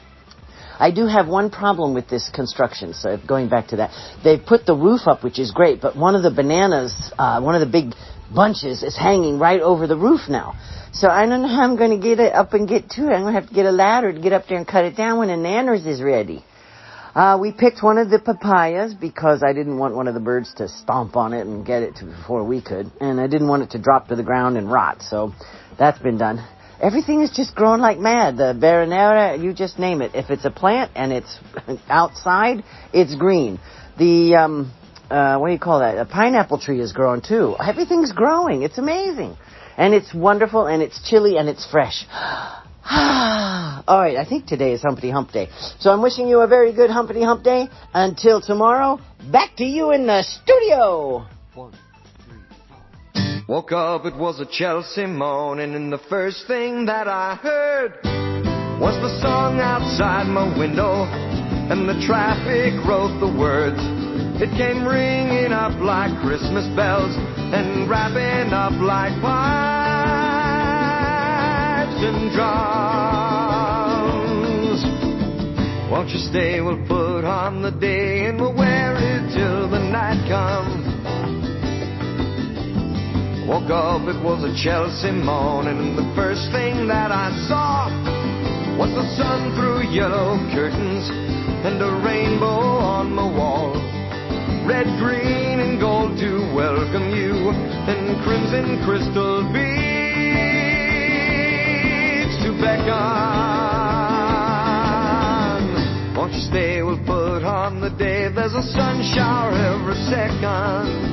I do have one problem with this construction, so going back to that. They've put the roof up, which is great, but one of the bananas, one of the big bunches is hanging right over the roof now. So I don't know how I'm going to get it up and get to it. I'm going to have to get a ladder to get up there and cut it down when the nanners is ready. We picked one of the papayas because I didn't want one of the birds to stomp on it and get it before we could. And I didn't want it to drop to the ground and rot. So that's been done. Everything is just growing like mad. The Baronera, you just name it. If it's a plant and it's outside, it's green. The, what do you call that? A pineapple tree is growing too. Everything's growing. It's amazing. And it's wonderful and it's chilly and it's fresh. All right, I think today is Humpty Hump Day. So I'm wishing you a very good Humpty Hump Day. Until tomorrow, back to you in the studio. 1, 3, 4. Woke up, it was a Chelsea morning, and the first thing that I heard was the song outside my window, and the traffic wrote the words. It came ringing up like Christmas bells and wrapping up like pipes and drums. Won't you stay? We'll put on the day and we'll wear it till the night comes. Woke up, it was a Chelsea morning, and the first thing that I saw was the sun through yellow curtains and a rainbow on the wall. Red, green, and gold to welcome you, and crimson crystal beads to beckon. Won't you stay? We'll put on the day. There's a sun shower every second.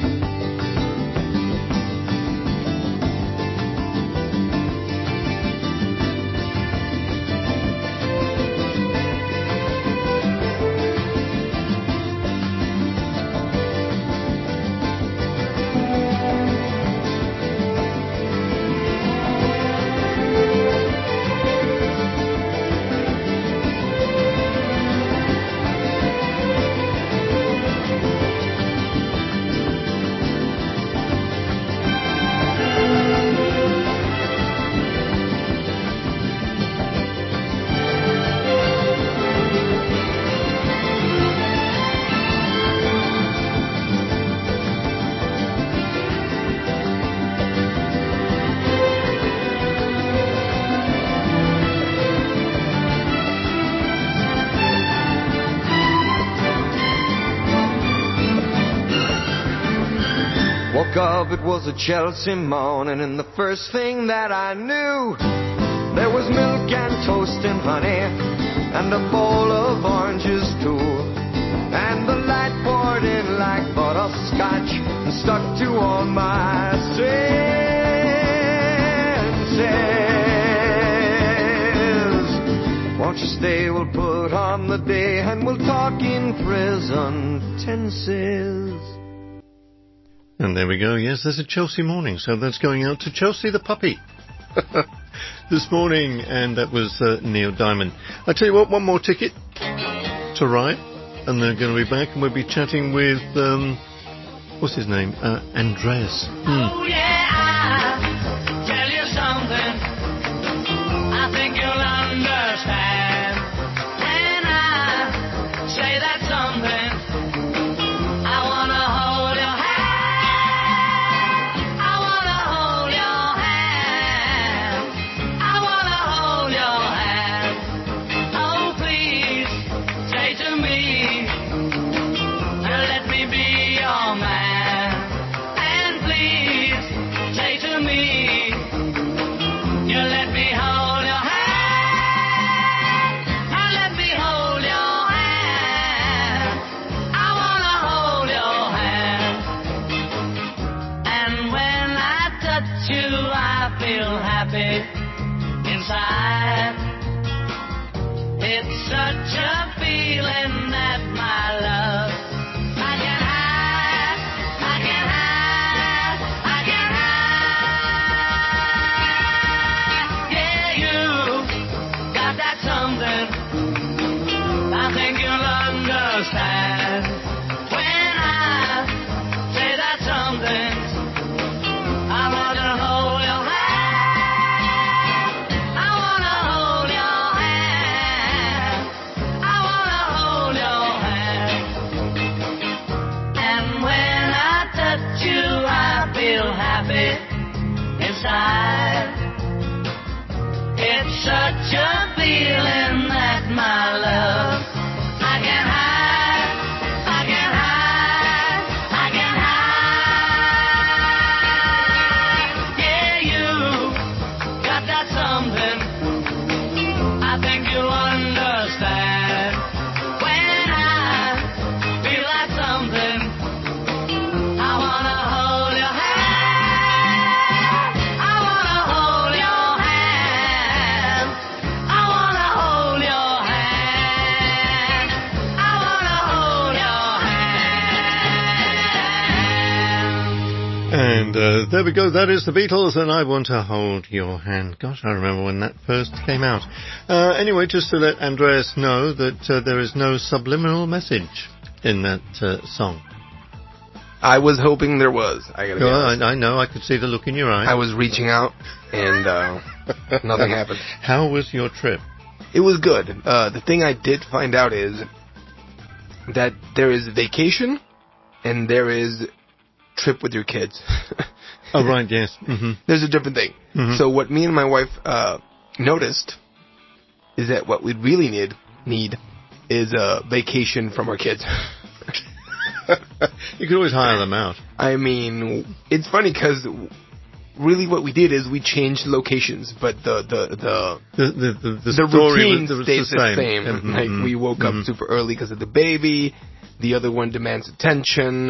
Woke up, it was a Chelsea morning, and the first thing that I knew, there was milk and toast and honey, and a bowl of oranges too. And the light poured in like butterscotch and stuck to all my senses. Won't you stay? We'll put on the day and we'll talk in present tenses. And there we go. Yes, there's a Chelsea morning, so that's going out to Chelsea the puppy this morning, and that was Neil Diamond. I tell you what, one more ticket to ride, and they're going to be back, and we'll be chatting with what's his name, Andreas. Oh yeah, I'll tell you something I think you'll understand. feel happy inside. It's such a feeling that my love I can hide, I can hide, I can hide. Yeah, you got that something I think you'll understand when I say that something. I wanna hold your hand. I wanna hold your hand. I wanna hold your hand. And when I touch you, I feel happy inside. It's such a feeling that my love I can hide, I can hide, I can hide. Yeah, you got that something I think you'll understand when I feel that something. I wanna hold your hand. I wanna hold your hand. I wanna hold your hand. I wanna hold your hand. And there we go. That is the Beatles, and I Want to Hold Your Hand. Gosh, I remember when that first came out. Anyway, just to let Andreas know that there is no subliminal message in that song. I was hoping there was. I gotta be honest. I know. I could see the look in your eye. I was reaching out, and nothing happened. How was your trip? It was good. The thing I did find out is that there is vacation, and there is trip with your kids. Oh, right, yes. Mm-hmm. There's a different thing. Mhm. So what me and my wife noticed is that what we really need is a vacation from our kids. You could always hire them out. I mean, it's funny because really what we did is we changed locations, but the story routine was stays the the same. same. Mhm, Like we woke up super early because of the baby. The other one demands attention,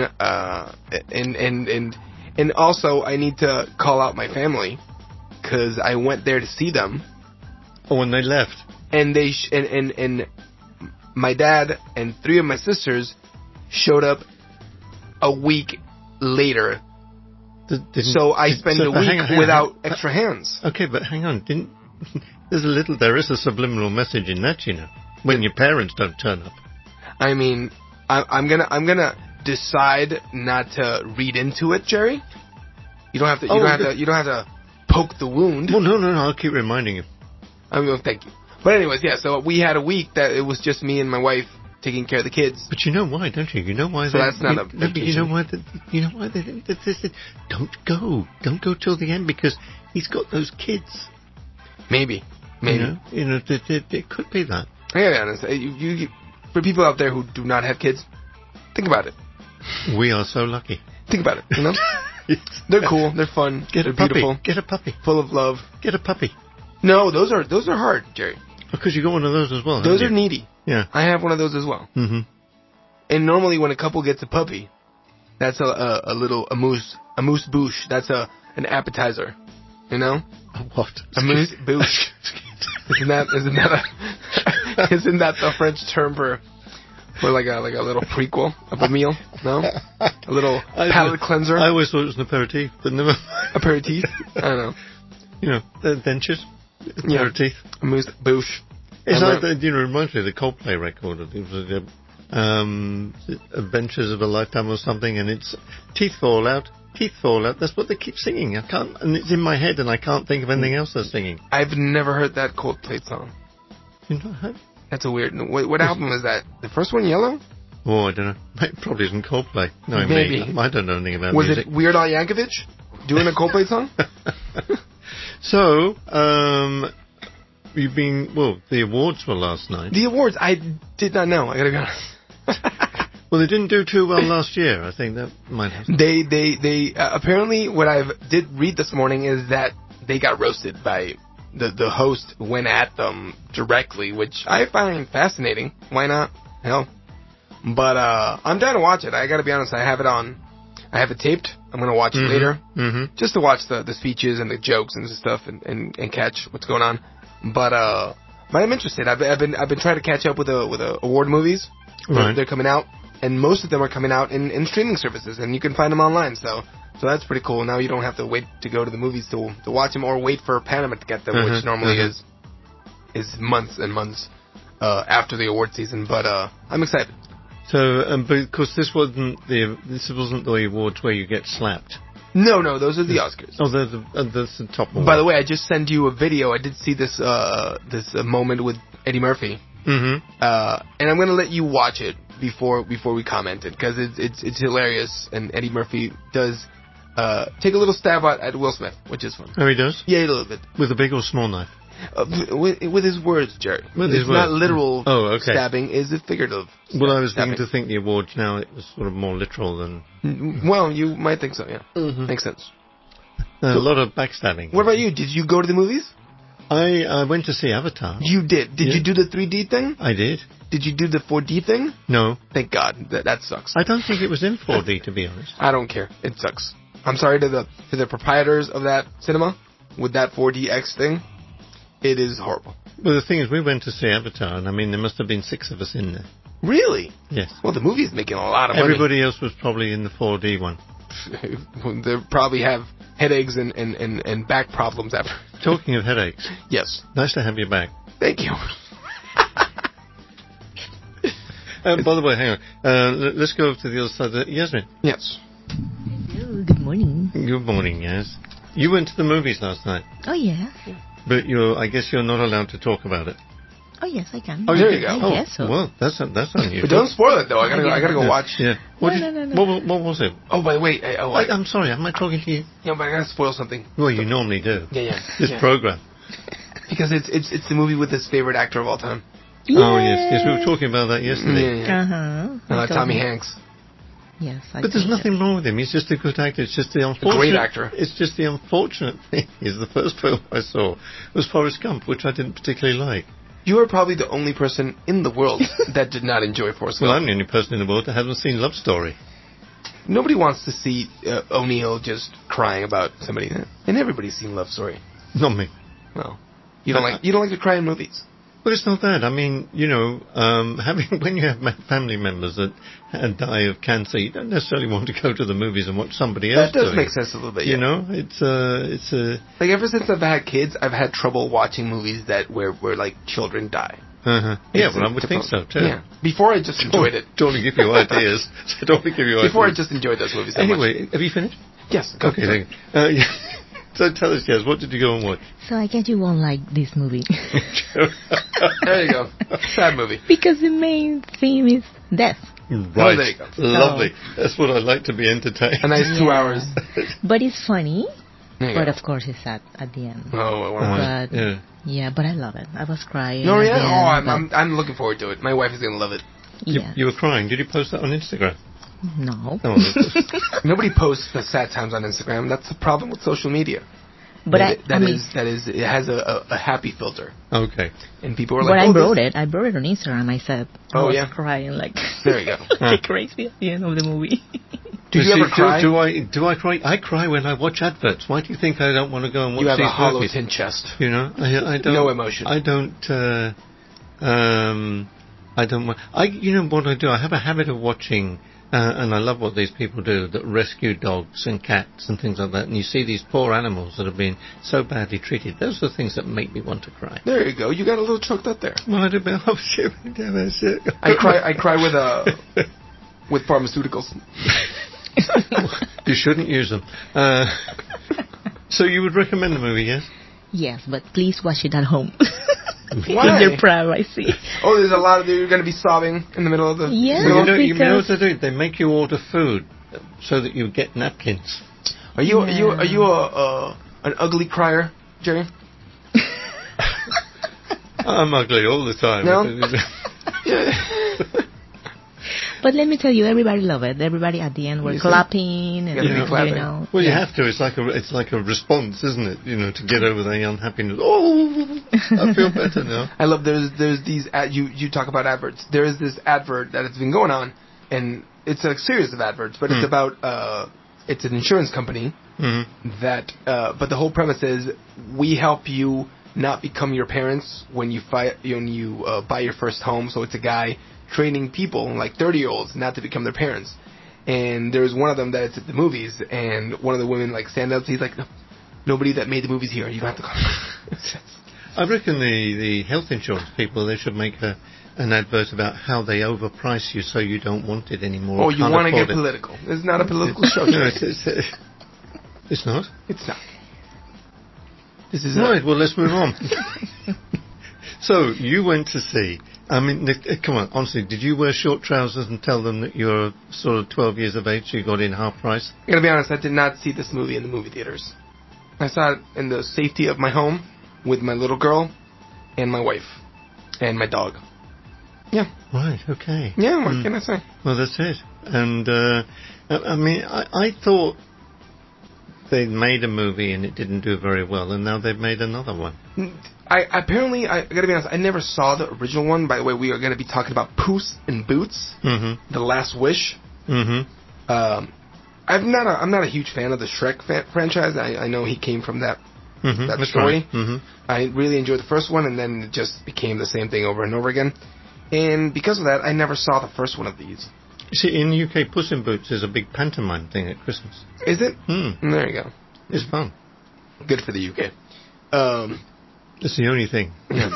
and also I need to call out my family because I went there to see them. Oh, when they left, and they and my dad and 3 of my sisters showed up a week later. So I spent a week hang on. without extra hands. Okay, but hang on. There is a subliminal message in that, you know, when your parents don't turn up. I mean, I'm gonna decide not to read into it, Jerry. You don't have to. You don't have to poke the wound. Well, no. I'll keep reminding you. I mean, well, thank you. But anyways, yeah. So we had a week that it was just me and my wife taking care of the kids. But you know why, don't you? You know why? So that's not a vacation. No, but you know why? They said, don't go till the end because he's got those kids. Maybe. You know, it could be that. I gotta be honest. You for people out there who do not have kids, think about it. We are so lucky. Think about it. You know, they're cool. They're fun. Get they're a puppy. beautiful. Get a puppy. Full of love. Get a puppy. No, those are hard, Jerry. Because you got one of those as well. Those are needy. Yeah. I have one of those as well. Mm-hmm. And normally when a couple gets a puppy, that's a moose bouche. That's an appetizer. You know? What? A moose bouche. Isn't that the French term for like a little prequel of a meal? No? A little palate cleanser? I always thought it was an aperitif, but never. Aperitif? I don't know. You know, the dentures. Aperitif. Yeah. A moose bouche. It's like, it reminds me of the Coldplay record. It was Adventures of a Lifetime or something, and it's teeth fall out. That's what they keep singing. And it's in my head, and I can't think of anything else they're singing. I've never heard that Coldplay song. You not heard? That's a weird. What album is that? The first one, Yellow? Oh, I don't know. It probably isn't Coldplay. No, maybe. I don't know anything about music. music. Was it Weird Al Yankovic doing a Coldplay song? So, the awards were last night. The awards, I did not know. I gotta be honest. Well, they didn't do too well last year. I think that might have. They apparently what I did read this morning is that they got roasted by the host went at them directly, which I find fascinating. Why not? Hell. But I'm down to watch it. I gotta be honest. I have it on I have it taped. I'm going to watch it later. Mm-hmm. Just to watch the speeches and the jokes and stuff and catch what's going on. But I'm interested. I've been trying to catch up with the award movies. Right. They're coming out, and most of them are coming out in streaming services, and you can find them online. So that's pretty cool. Now you don't have to wait to go to the movies to watch them, or wait for Panama to get them, which normally is months and months after the award season. But I'm excited. So, because this wasn't the awards where you get slapped. No, those are the Oscars. Oh, that's the top one. By the way, I just sent you a video. I did see this moment with Eddie Murphy. Mm-hmm. And I'm going to let you watch it before we comment it, because it's hilarious, and Eddie Murphy does take a little stab at Will Smith, which is fun. Oh, he does? Yeah, a little bit. With a big or small knife? With his words, Jerry. It's not literal stabbing, is it figurative? Well, I was beginning to think the awards now, it was sort of more literal than... Well, you might think so, yeah. Mm-hmm. Makes sense. A lot of backstabbing. What about you? Did you go to the movies? I went to see Avatar. You did? Did you do the 3D thing? I did. Did you do the 4D thing? No. Thank God. That sucks. I don't think it was in 4D, to be honest. I don't care. It sucks. I'm sorry to the proprietors of that cinema with that 4DX thing. It is horrible. Well, the thing is, we went to see Avatar, and I mean, there must have been 6 of us in there. Really? Yes. Well, the movie is making a lot of money. Everybody else was probably in the 4D one. They probably have headaches and back problems after. Talking of headaches. Yes. Nice to have you back. Thank you. By the way, hang on. Let's go over to the other side. Yasmin. Yes. Hello, good morning. Good morning, yes. You went to the movies last night. Oh, yeah. But I guess you're not allowed to talk about it. Oh, yes, I can. Oh, there you go. I guess so. Well, that's unusual. But don't spoil it, though. I gotta go watch. Yeah. What was it? Oh, by the way, I'm sorry. Am I talking to you? Yeah, but I gotta spoil something. Well, you normally do. Yeah. This program. Because it's the movie with his favorite actor of all time. Yay! Oh, yes. We were talking about that yesterday. Uh-huh. Tommy Hanks. Yes, but there's nothing wrong with him. He's just a good actor. It's just the unfortunate... A great actor. It's just the unfortunate thing is the first film I saw was Forrest Gump, which I didn't particularly like. You are probably the only person in the world that did not enjoy Forrest Gump. Well, I'm the only person in the world that hasn't seen Love Story. Nobody wants to see O'Neill just crying about somebody. And everybody's seen Love Story. Not me. Well, you don't like to cry in movies. But it's not that. I mean, when you have family members that die of cancer, you don't necessarily want to go to the movies and watch somebody else. That does make sense a little bit. You know, it's like ever since I've had kids, I've had trouble watching movies where like children die. Uh-huh. Yeah, well, I would think so too. Yeah. Before I just enjoyed it. Don't want to give you ideas. Before I just enjoyed those movies. Anyway, have you finished? Yes. Okay. Thank you. So tell us, yes, what did you go and watch? So I guess you won't like this movie. There you go. Sad movie. Because the main theme is death. Right. Oh, there you go. Lovely. That's what I like, to be entertained. A nice 2 hours. But it's funny. But of course it's sad at the end. Oh, yeah, but I love it. I was crying. No, yeah. I'm looking forward to it. My wife is going to love it. Yeah. You were crying. Did you post that on Instagram? No. Nobody posts the sad times on Instagram. That's the problem with social media. But it has a happy filter. Okay. And people were like, I brought it on Instagram. I said, I was crying like there you go. like crazy at the end of the movie. Do you ever cry? Do I cry? I cry when I watch adverts. Why do you think I don't want to go and watch these movies? You have a hollow tin chest. You know, I don't. No emotion. I don't. I don't. You know what I do? I have a habit of watching. And I love what these people do that rescue dogs and cats and things like that. And you see these poor animals that have been so badly treated. Those are the things that make me want to cry. There you go. You got a little choked up there. Well, I don't know. I cry with pharmaceuticals. You shouldn't use them. So you would recommend the movie, yes? Yes, but please watch it at home. Why? In your privacy. Oh, there's a lot of you're going to be sobbing in the middle of the. Yeah, you know what they do? They make you order food so that you get napkins. Are you an ugly crier, Jerry? I'm ugly all the time. No. Yeah. But let me tell you, everybody loved it. Everybody at the end were clapping. And, clapping. Well, you have to. It's like a response, isn't it? You know, to get over the unhappiness. Oh, I feel better now. I love there's these you talk about adverts. There is this advert that has been going on, and it's a series of adverts, but it's about it's an insurance company Mm-hmm. that, but the whole premise is we help you not become your parents when you buy your first home. So it's a guy training people, like 30-year-olds, not to become their parents. And there's one of them that it's at the movies, and one of the women like stand up. He's like, nobody that made the movies here. You don't have to come. I reckon the health insurance people, they should make an advert about how they overprice you so you don't want it anymore. Oh, you want to get political. It's not a political show. No, it's not? It's not. This is right, well, let's move on. So, you went to see... I mean, come on, honestly, did you wear short trousers and tell them that you're sort of 12 years of age, so you got in half price? I gotta be honest, I did not see this movie in the movie theaters. I saw it in the safety of my home with my little girl and my wife and my dog. Yeah. Right, okay. Yeah, what can I say? Well, that's it. And, I mean, I thought they made a movie and it didn't do very well, and now they've made another one. I gotta be honest, I never saw the original one. By the way, we are gonna be talking about Puss in Boots, The Last Wish. Mm-hmm. I'm not a huge fan of the Shrek franchise. I know he came from that That's story. Right. Mm-hmm. I really enjoyed the first one, and then it just became the same thing over and over again. And because of that, I never saw the first one of these. You see, in the UK, Puss in Boots is a big pantomime thing at Christmas. Is it? There you go. It's fun. Good for the UK. It's the only thing. Yeah.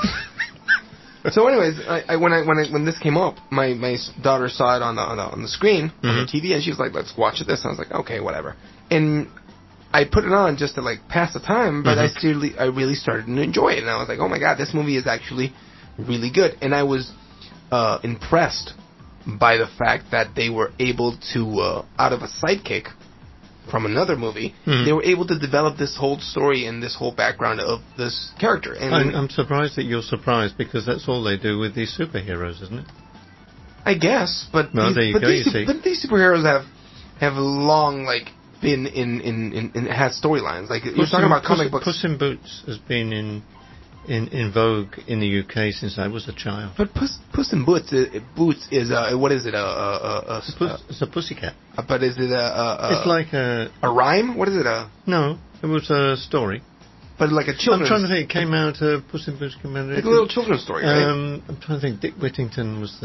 So, anyways, when this came up, my daughter saw it on the screen on the TV, and she was like, "Let's watch this." And I was like, "Okay, whatever." And I put it on just to like pass the time, but I really started to enjoy it, and I was like, "Oh my god, this movie is actually really good." And I was impressed by the fact that they were able to, out of a sidekick from another movie, they were able to develop this whole story and this whole background of this character. And I'm surprised that you're surprised, because that's all they do with these superheroes, isn't it? I guess, but well, there you go. You see, but these superheroes have long been in had storylines. Like you're talking about comic books. Puss in Boots has been in vogue in the UK since I was a child. But Puss in Boots is what is it? It's a pussycat. But is it it's like a rhyme? What is it? No, it was a story. But like a children's... I'm trying to think. It came out. Puss in Boots came out. Like a little children's story, right? I'm trying to think. Dick Whittington was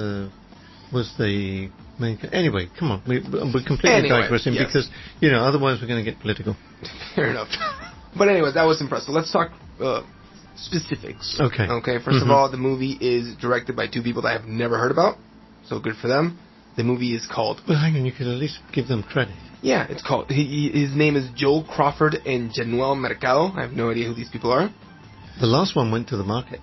the main. Anyway, come on. We're completely digressing because otherwise we're going to get political. Fair enough. But anyways, that was impressive. Let's talk specifics. Okay. Okay. First of all, the movie is directed by two people that I've never heard about, so good for them. The movie is called... Well, hang on, you could at least give them credit. Yeah, it's called... His name is Joel Crawford and Januel Mercado. I have no idea who these people are. The last one went to the market.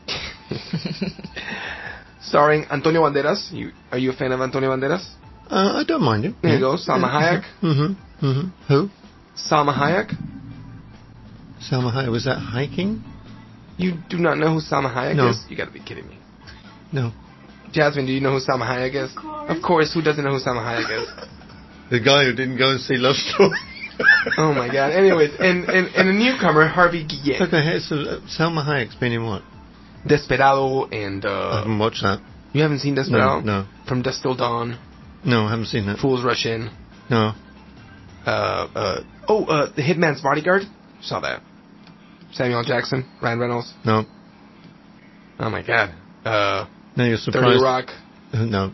Starring Antonio Banderas. Are you a fan of Antonio Banderas? I don't mind him. There you go. Salma Hayek. Who? Salma Hayek. Salma Hayek. Was that hiking? You do not know who Salma Hayek is? You gotta be kidding me. No. Jasmine, do you know who Salma Hayek is? Of course. Who doesn't know who Salma Hayek is? The guy who didn't go and see Love Story. Oh my god. Anyways, and a newcomer, Harvey Guillen. Okay, so Salma Hayek's been in what? Desperado and... I haven't watched that. You haven't seen Desperado? No. From Dusk Till Dawn? No, I haven't seen that. Fools Rush In? No. The Hitman's Bodyguard? Saw that. Samuel Jackson? Ryan Reynolds? No. Oh my god. No, you're surprised. 30 Rock? No.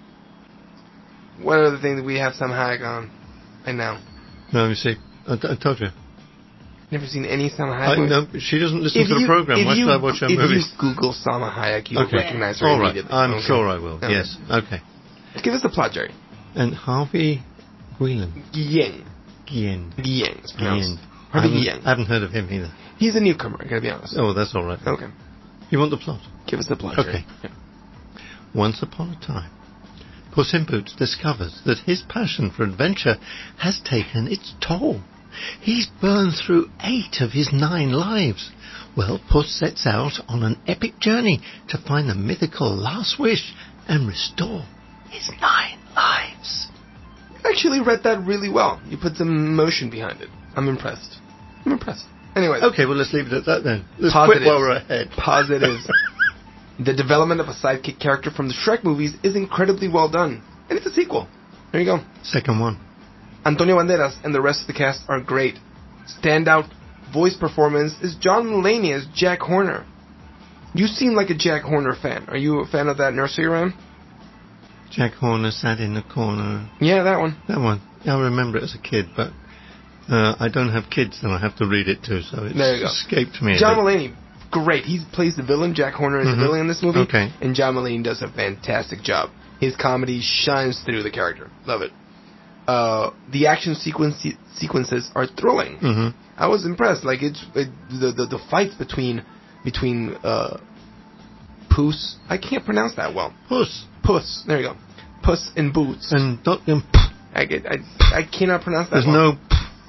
What other thing that we have Salma Hayek on right now? No, you see, I told you. Never seen any Salma Hayek? No, she doesn't listen to the program. Why should I watch her movies? If you Google Salma Hayek, you'll recognize her immediately. All right, I'm sure I will. Yes, okay. Give us the plot, Jerry. And Harvey Guillen. Guillen. Harvey Guillen. I haven't heard of him either. He's a newcomer, I gotta be honest. Oh, that's all right. Okay. You want the plot? Give us the plot, Okay. Yeah. Once upon a time, Puss in Boots discovers that his passion for adventure has taken its toll. He's burned through 8 of his 9 lives. Well, Puss sets out on an epic journey to find the mythical last wish and restore his 9 lives. You actually read that really well. You put some emotion behind it. I'm impressed. Anyway. Okay, well, let's leave it at that then. Let's quit while we're ahead. Positives. The development of a sidekick character from the Shrek movies is incredibly well done. And it's a sequel. There you go. Second one. Antonio Banderas and the rest of the cast are great. Standout voice performance is John Mulaney as Jack Horner. You seem like a Jack Horner fan. Are you a fan of that nursery rhyme? Jack Horner sat in the corner. Yeah, that one. That one. I remember it as a kid, but I don't have kids and I have to read it too, so There you go. it's escaped me. John Mulaney, great. He plays the villain. Jack Horner is the villain in this movie. Okay. And John Mulaney does a fantastic job. His comedy shines through the character. Love it. The action sequences are thrilling. Mm-hmm. I was impressed. Like the fights between Puss. I can't pronounce that well. Puss. There you go. Puss in Boots. And I cannot pronounce that. There's well.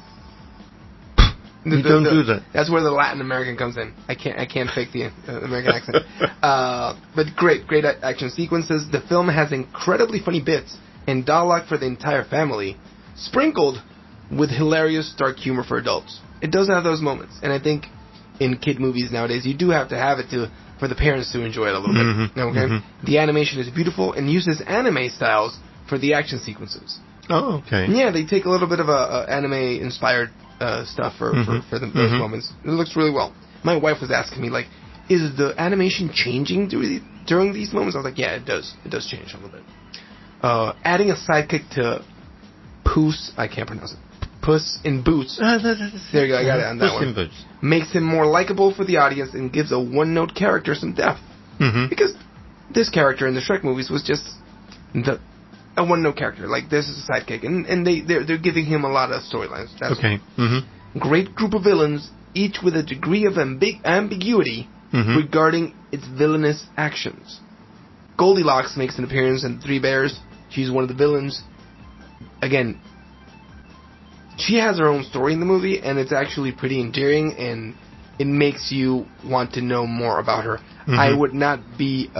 You don't do that. That's where the Latin American comes in. I can't fake the American accent. But great action sequences. The film has incredibly funny bits and dialogue for the entire family, sprinkled with hilarious dark humor for adults. It does have those moments, and I think in kid movies nowadays you do have to have it for the parents to enjoy it a little bit. Okay, the animation is beautiful and uses anime styles for the action sequences. Oh, okay. Yeah, they take a little bit of a anime inspired stuff for those moments. It looks really well. My wife was asking me, like, is the animation changing during these moments? I was like, yeah, it does. It does change a little bit. Adding a sidekick to Puss, I can't pronounce it. Puss in Boots. There you go, I got it on that Puss one. in Boots. Makes him more likable for the audience and gives a one-note character some depth. Because this character in the Shrek movies was just a one-note character. Like, this is a sidekick, and they're giving him a lot of storylines. Okay. Great group of villains, each with a degree of ambiguity regarding its villainous actions. Goldilocks makes an appearance in Three Bears. She's one of the villains. Again, she has her own story in the movie, and it's actually pretty endearing, and it makes you want to know more about her. I would not be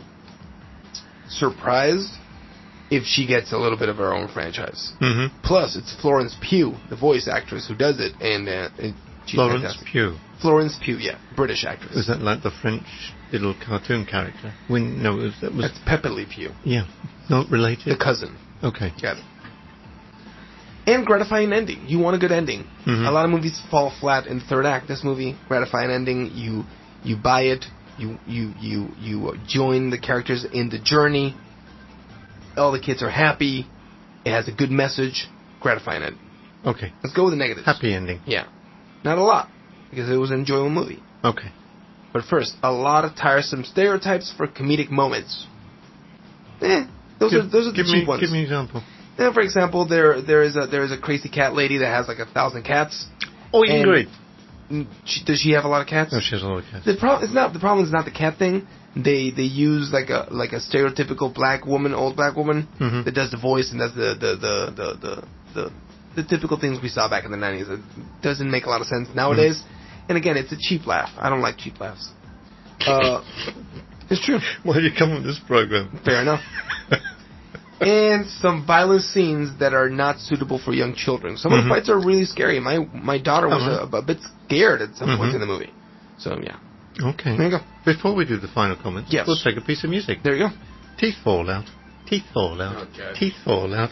surprised if she gets a little bit of her own franchise. Plus, it's Florence Pugh, the voice actress, who does it, and she's Florence fantastic. Pugh. Florence Pugh, yeah, British actress. Was that like the French little cartoon character? That's Pepe Le Pew. Yeah, not related. The cousin. Okay. Got it. And gratifying ending. You want a good ending. A lot of movies fall flat in the third act. This movie, gratifying ending. You buy it. You join the characters in the journey. All the kids are happy. It has a good message. Gratifying ending. Okay. Let's go with the negatives. Happy ending. Yeah. Not a lot, because it was an enjoyable movie. Okay. But first, a lot of tiresome stereotypes for comedic moments. Those are the cheap ones. Give me an example. For example, there is a crazy cat lady that has like 1,000 cats. Oh, Ingrid. Does she have a lot of cats? No, she has a lot of cats. The problem is not the cat thing. They use like a stereotypical old black woman that does the voice and does the typical things we saw back in the 90s. It doesn't make a lot of sense nowadays. And again, it's a cheap laugh. I don't like cheap laughs. It's true. Why did you come on this program? Fair enough. And some violent scenes that are not suitable for young children. Some of the fights are really scary. My daughter was a bit scared at some points in the movie. So, yeah. Okay. There you go. Before we do the final comments, we'll take a piece of music. There you go. Teeth fall out. Teeth fall out. Okay. Teeth fall out.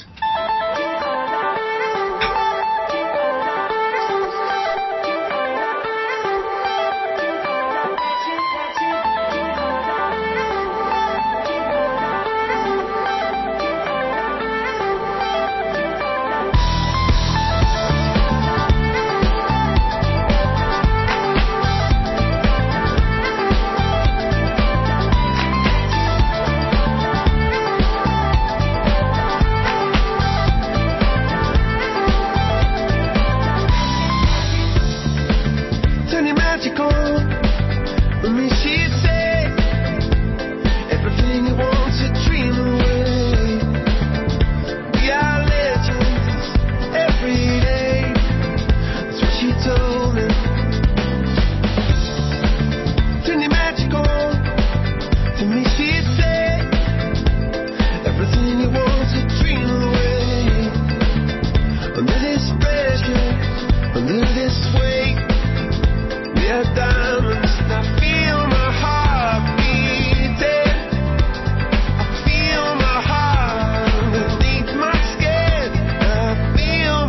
Feel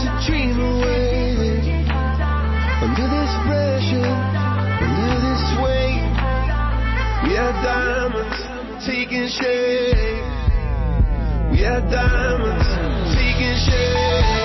to dream away. Under this pressure, under this weight, we are diamonds taking shape. We are diamonds taking shape.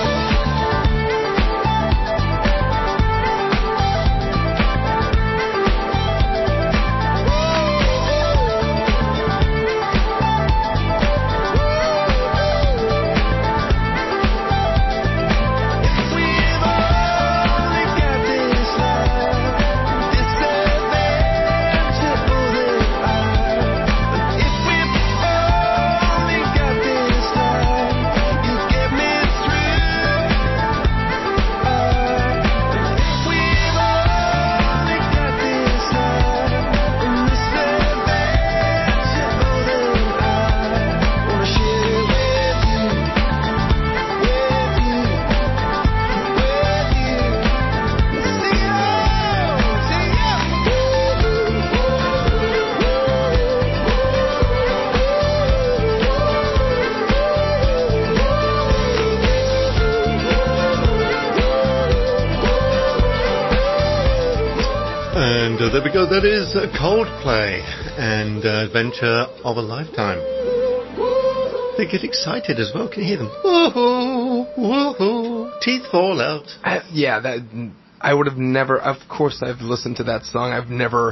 There we go, that is Coldplay and Adventure of a Lifetime. They get excited as well, can you hear them? Woohoo, woohoo, teeth fall out. Yeah, that I would have never, of course I've listened to that song, I've never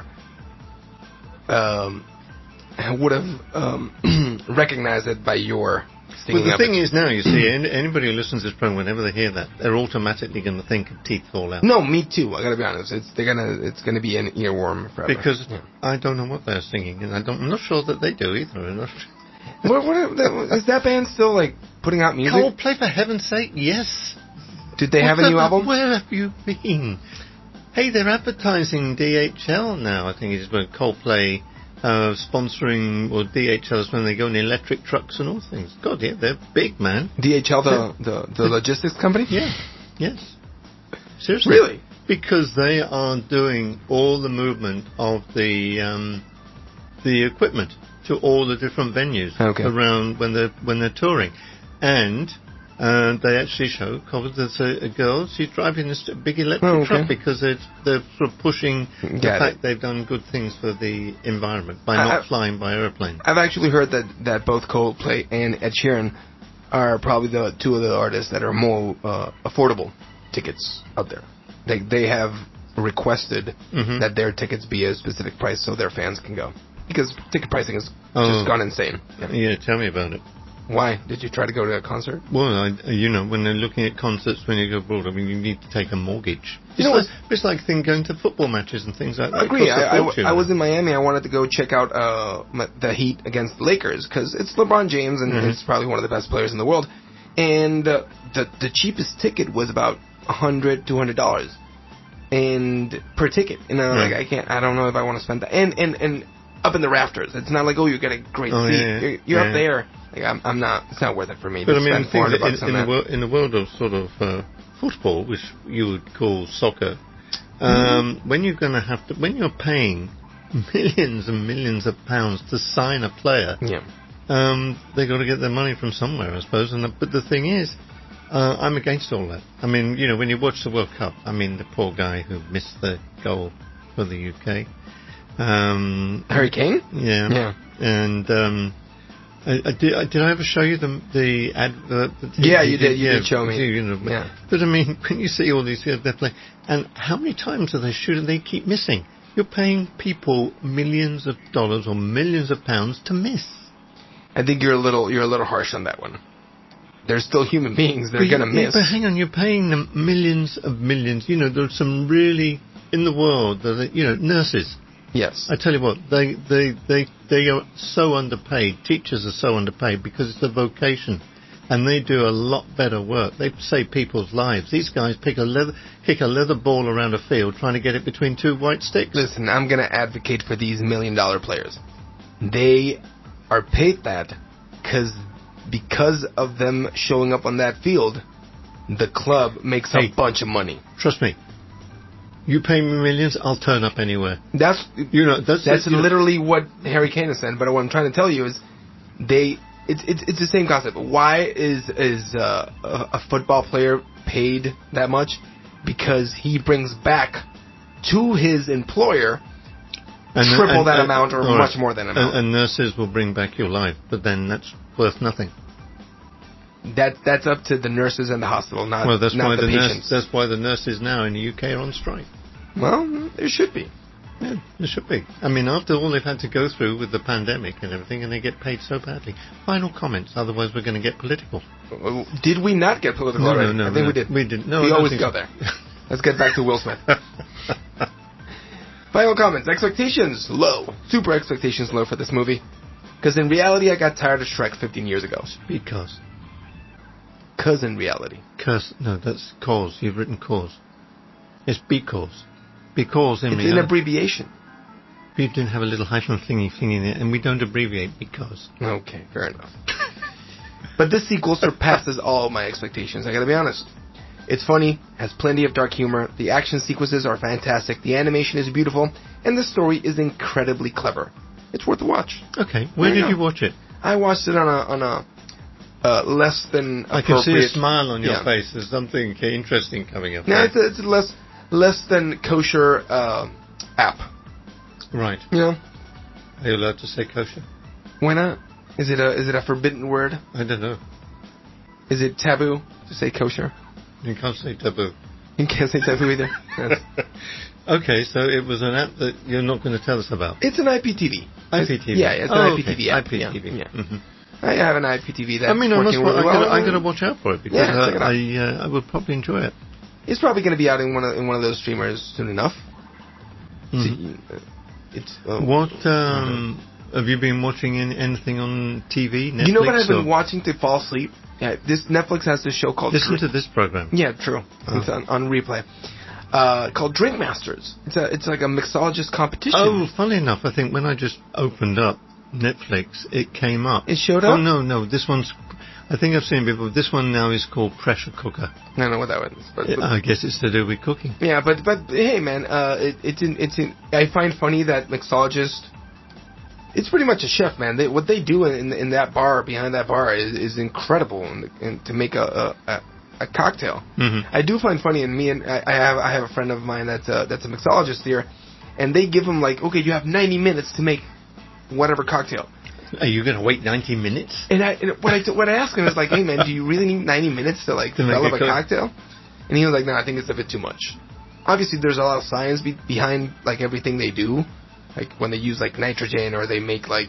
would have recognized it by your singing Well, the of thing it. is now, you see, anybody who listens to this program, whenever they hear that, they're automatically going to think of teeth fall out. No, me too. I gotta be honest. It's gonna be an earworm forever. Because I don't know what they're singing, and I'm not sure that they do either. I'm not Is that band still like putting out music? Coldplay, for heaven's sake, yes. Did they have a new album? Where have you been? Hey, they're advertising DHL now. I think it's when Coldplay sponsoring, or DHL is when they go in electric trucks and all things. God, yeah, they're big, man. DHL, the logistics company? Yeah, yes. Seriously. Really? Because they are doing all the movement of the equipment to all the different venues around when they're touring, and they actually show there's a girl. She's driving this big electric truck because they're sort of pushing the fact they've done good things for the environment by not flying by airplane. I've actually heard that both Coldplay and Ed Sheeran are probably the two of the artists that are more affordable tickets out there. They have requested that their tickets be a specific price so their fans can go, because ticket pricing has just gone insane. Yeah, tell me about it. Why? Did you try to go to a concert? Well, when they're looking at concerts when you go abroad, I mean, you need to take a mortgage. It's like going to football matches and things like that. I agree. I was in Miami. I wanted to go check out the Heat against the Lakers because it's LeBron James and he's probably one of the best players in the world. And the cheapest ticket was about $100, $200, and per ticket. And I don't know if I want to spend that. And up in the rafters. It's not like, you get a great seat. You're up there. Like, I'm not. It's not worth it for me to spend $400 on that. In the world of sort of football, which you would call soccer, when you're going to when you're paying millions and millions of pounds to sign a player, they got to get their money from somewhere, I suppose. But the thing is, I'm against all that. I mean, when you watch the World Cup, I mean, the poor guy who missed the goal for the UK. Harry Kane? Yeah. And did I ever show you the advert? Yeah, you did. You did show me. But I mean, when you see all these they're playing, and how many times do they shoot and they keep missing? You're paying people millions of dollars or millions of pounds to miss. I think you're a little harsh on that one. They're still human beings. They're going to miss. But hang on, you're paying them millions of millions. There's some really in the world that nurses. Yes. I tell you what, they are so underpaid. Teachers are so underpaid because it's a vocation, and they do a lot better work. They save people's lives. These guys kick a leather ball around a field trying to get it between two white sticks. Listen, I'm going to advocate for these $1 million players. They are paid that because of them showing up on that field, the club makes a bunch of money. Trust me. You pay me millions, I'll turn up anywhere. That's literally what Harry Kane has said. But what I'm trying to tell you is, it's the same concept. Why is a football player paid that much because he brings back to his employer triple that amount or much more than amount. And nurses will bring back your life, but then that's worth nothing. That's up to the nurses and the hospital, not Well, that's not why the patients. that's why the nurses now in the UK are on strike. Well, there should be. Yeah, there should be. I mean, after all they've had to go through with the pandemic and everything, and they get paid so badly. Final comments, otherwise we're going to get political. Did we not get political already? No, I think no. we did. We didn't. No, we I don't always think go so. there. Let's get back to Will Smith. Final comments. Expectations low. Super expectations low for this movie. Because in reality, I got tired of Shrek 15 years ago. Because in reality. No, that's cause. You've written cause. It's because. Because in reality. It's an abbreviation. We didn't have a little hyphen thingy in it, and we don't abbreviate because. Okay, fair enough. But this sequel surpasses all my expectations, I gotta be honest. It's funny, has plenty of dark humor, the action sequences are fantastic, the animation is beautiful, and the story is incredibly clever. It's worth a watch. Okay, where did you watch it? I watched it on a less than appropriate... I can see a smile on your face. There's something interesting coming up. No, it's a less than kosher app. Right. You know? Are you allowed to say kosher? Why not? Is it a forbidden word? I don't know. Is it taboo to say kosher? You can't say taboo. You can't say taboo either? Yes. Okay, so it was an app that you're not going to tell us about. It's an IPTV. IPTV? Yeah, it's an IPTV app. IPTV. Yeah. Mm-hmm. I have an IPTV that's I mean, working really well. I'm going to watch out for it because I would probably enjoy it. It's probably going to be out in one of those streamers soon enough. Mm-hmm. What have you been watching anything on TV? Netflix? You know what I've been watching to fall asleep? Yeah, Netflix has this show called... Listen to this program. Yeah, true. It's on replay. Called Drink Masters. It's like a mixologist competition. Oh, funny enough, I think when I just opened up Netflix, it came up. It showed up? Oh, no, this one's... I think I've seen it before. This one now is called Pressure Cooker. I don't know what that is. But I guess it's to do with cooking. Yeah, but hey, man, I find funny that mixologist... It's pretty much a chef, man. What they do in that bar, behind that bar, is incredible and to make a cocktail. Mm-hmm. I do find funny, and I have a friend of mine that's a mixologist here, and they give him like, okay, you have 90 minutes to make whatever cocktail. Are you going to wait 90 minutes? And what I asked him is like, hey man, do you really need 90 minutes to develop a cocktail? And he was like, no, I think it's a bit too much. Obviously, there's a lot of science behind like everything they do. Like when they use like nitrogen or they make like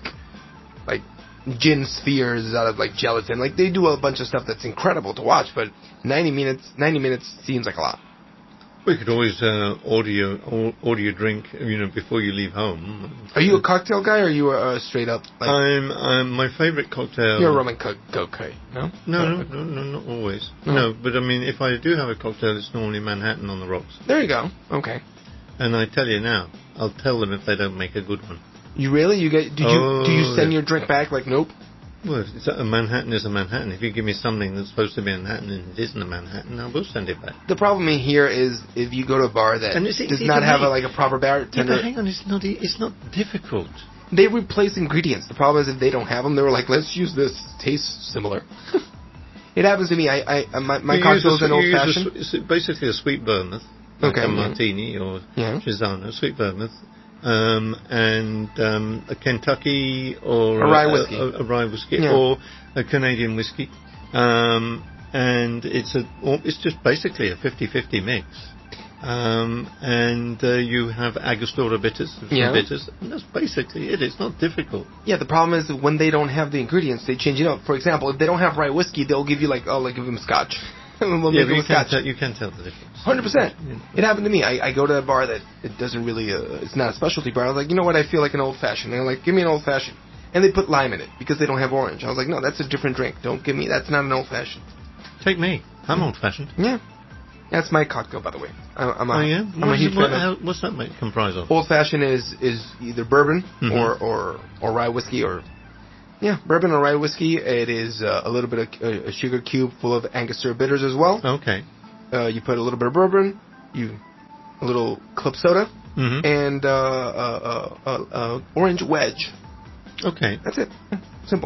gin spheres out of like gelatin. Like they do a bunch of stuff that's incredible to watch, but 90 minutes seems like a lot. We could always order your drink, before you leave home. Are you a cocktail guy or are you a straight up? Like, I'm my favorite cocktail. You're a rum and coke guy, no? No, not always. No, but I mean, if I do have a cocktail, it's normally Manhattan on the rocks. There you go. Okay. And I tell you now, I'll tell them if they don't make a good one. You really? Do you send your drink back like nope? Well, a Manhattan is a Manhattan. If you give me something that's supposed to be a Manhattan and it isn't a Manhattan, I will send it back. The problem here is if you go to a bar that does not have a proper bartender. Yeah, but hang on, it's not difficult. They replace ingredients. The problem is if they don't have them, they were like, let's use this. Tastes similar. It happens to me. My cocktail is an old fashioned. It's basically a sweet vermouth. Like a martini or Chisano, sweet vermouth, and a Kentucky or a rye whiskey, a rye whiskey or a Canadian whiskey, and it's just basically a 50-50 mix, and you have Angostura bitters, bitters, and that's basically it. It's not difficult. Yeah, the problem is that when they don't have the ingredients, they change it up. For example, if they don't have rye whiskey, they'll give you give them scotch. We'll but you can tell the difference. 100%. It happened to me. I go to a bar that it doesn't really, it's not a specialty bar. I was like, you know what, I feel like an old-fashioned. And they're like, give me an old-fashioned. And they put lime in it because they don't have orange. I was like, no, that's a different drink. Don't give me, that's not an old-fashioned. Take me. I'm old-fashioned. Yeah. That's my cocktail, by the way. I'm a huge fan. What's that comprise of? Old-fashioned is either bourbon or rye whiskey or... Yeah, bourbon or rye whiskey. It is a little bit of a sugar cube full of Angostura bitters as well. Okay. You put a little bit of bourbon, a little club soda, and orange wedge. Okay. That's it. Simple. Okay.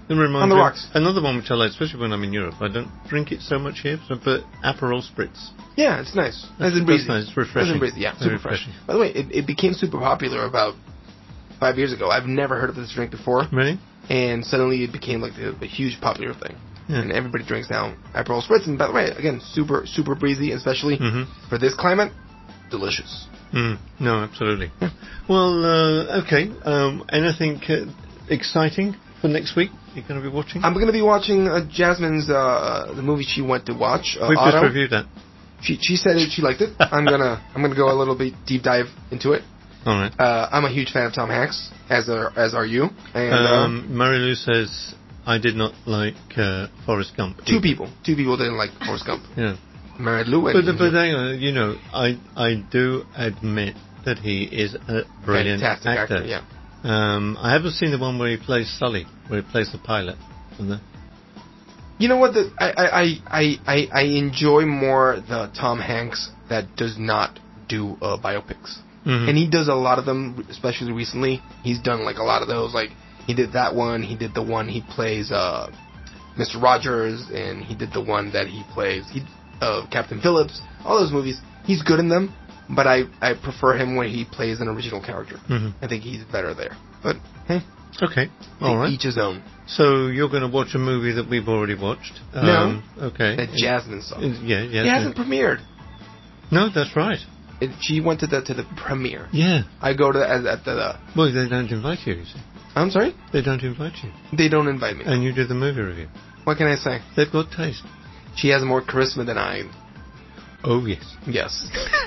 It reminds On the me of rocks. Another one which I like, especially when I'm in Europe. I don't drink it so much here, but Aperol Spritz. Yeah, it's nice. Nice and That's breezy. nice. It's refreshing. Nice and breezy, yeah, Very super fresh. refreshing. By the way, it became super popular about 5 years ago. I've never heard of this drink before. Really? And suddenly it became like a huge popular thing. Yeah. And everybody drinks now Aperol Spritz. And by the way, again, super, super breezy, especially for this climate. Delicious. No, absolutely. Well, okay. Anything exciting for next week you're going to be watching? I'm going to be watching Jasmine's the movie she went to watch. We've Otto. just reviewed that. She said she liked it. I'm gonna go a little bit deep dive into it. All right. I'm a huge fan of Tom Hanks, as are you. And Mary Lou says I did not like Forrest Gump. Two people didn't like Forrest Gump. Yeah. Mary Lou. But hang on, you know, I do admit that he is a brilliant fantastic actor. Yeah. I haven't seen the one where he plays Sully, where he plays the pilot. You know what? I enjoy more the Tom Hanks that does not do biopics, and he does a lot of them, especially recently. He's done like a lot of those. Like he did that one. He did the one he plays Mr. Rogers, and he did the one that he plays Captain Phillips. All those movies, he's good in them. But I prefer him when he plays an original character. I think he's better there. But hey. Okay. All right. Each his own. So you're going to watch a movie that we've already watched? No. Okay. That Jasmine saw. Yeah, Jasmine. It hasn't premiered. No, that's right. She went to the premiere. Yeah. I go to at the. Well, they don't invite you, you see. I'm sorry? They don't invite you. They don't invite me. And you do the movie review. What can I say? They've got taste. She has more charisma than I. Oh, yes. Yes.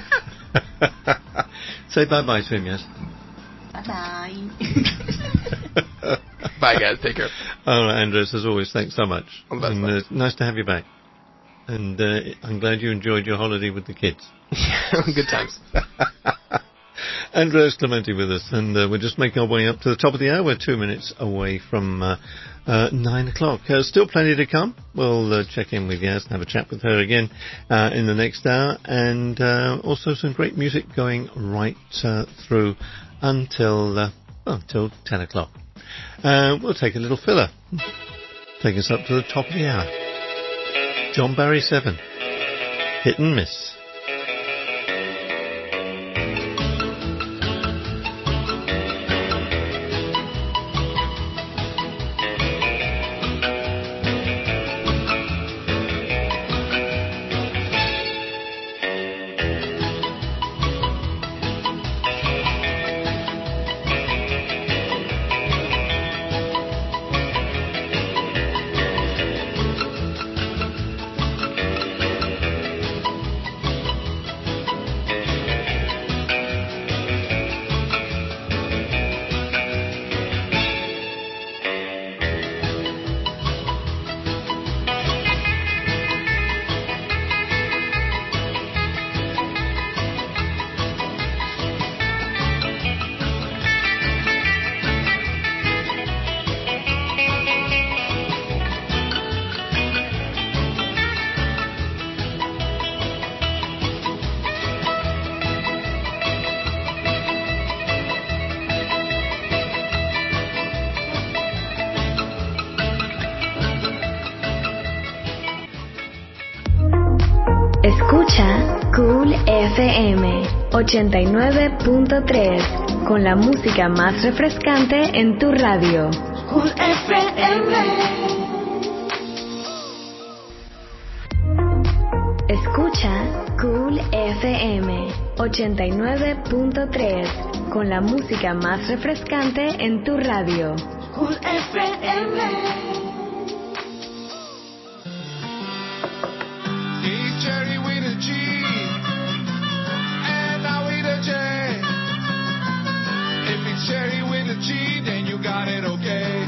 Say bye-bye to him, yes? Bye-bye. Bye, guys. Take care. All right, Andres, as always, thanks so much. All the best, nice to have you back. And I'm glad you enjoyed your holiday with the kids. Good times. Andres Clementi with us, and we're just making our way up to the top of the hour. We're 2 minutes away from 9 o'clock. Still plenty to come. We'll check in with Yaz and have a chat with her again in the next hour, and also some great music going right through until 10 o'clock. We'll take a little filler. Take us up to the top of the hour. John Barry 7. Hit and Miss. Escucha Cool FM 89.3 con la música más refrescante en tu radio. Cool FM. Escucha Cool FM 89.3 con la música más refrescante en tu radio. Cool FM. He's Jerry with a G, and I with a J. If it's Jerry with a G, then you got it okay.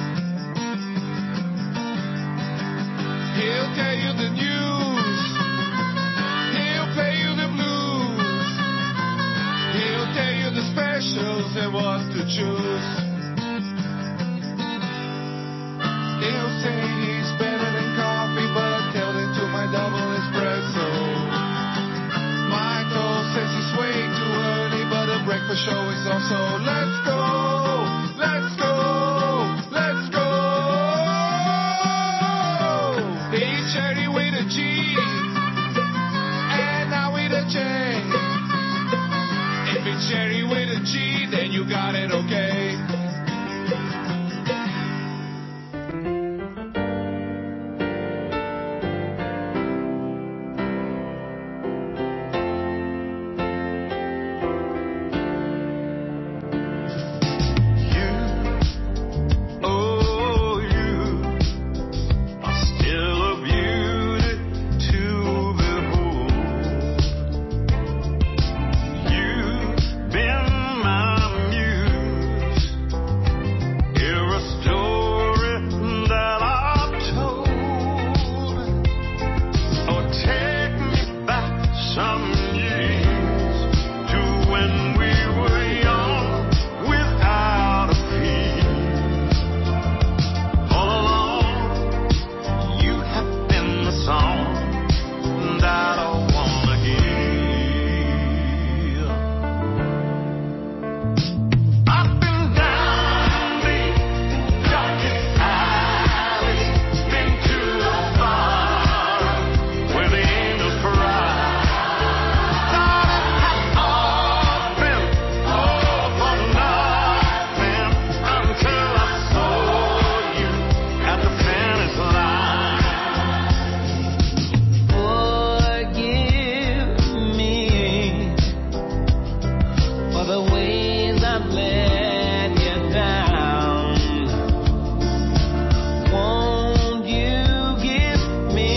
He'll tell you the news, he'll play you the blues, he'll tell you the specials and what to choose. He'll say he's better than coffee, but tell him to my double espresso. Michael says he's way too early, but the breakfast show is on, so let's go, let's go, let's go. you got it okay. Oh, you are still a beauty to behold. You've been my muse. Hear a story that I've told. Or take me back some years to when we were young without a fear. All along, you have been the song that I wanna hear. Up and down the darkest alleys, been to the fire where the angels cry. Thought it had all been all for nothing until I saw you at the finish line. Forgive me for the ways I've let you down. Won't you give me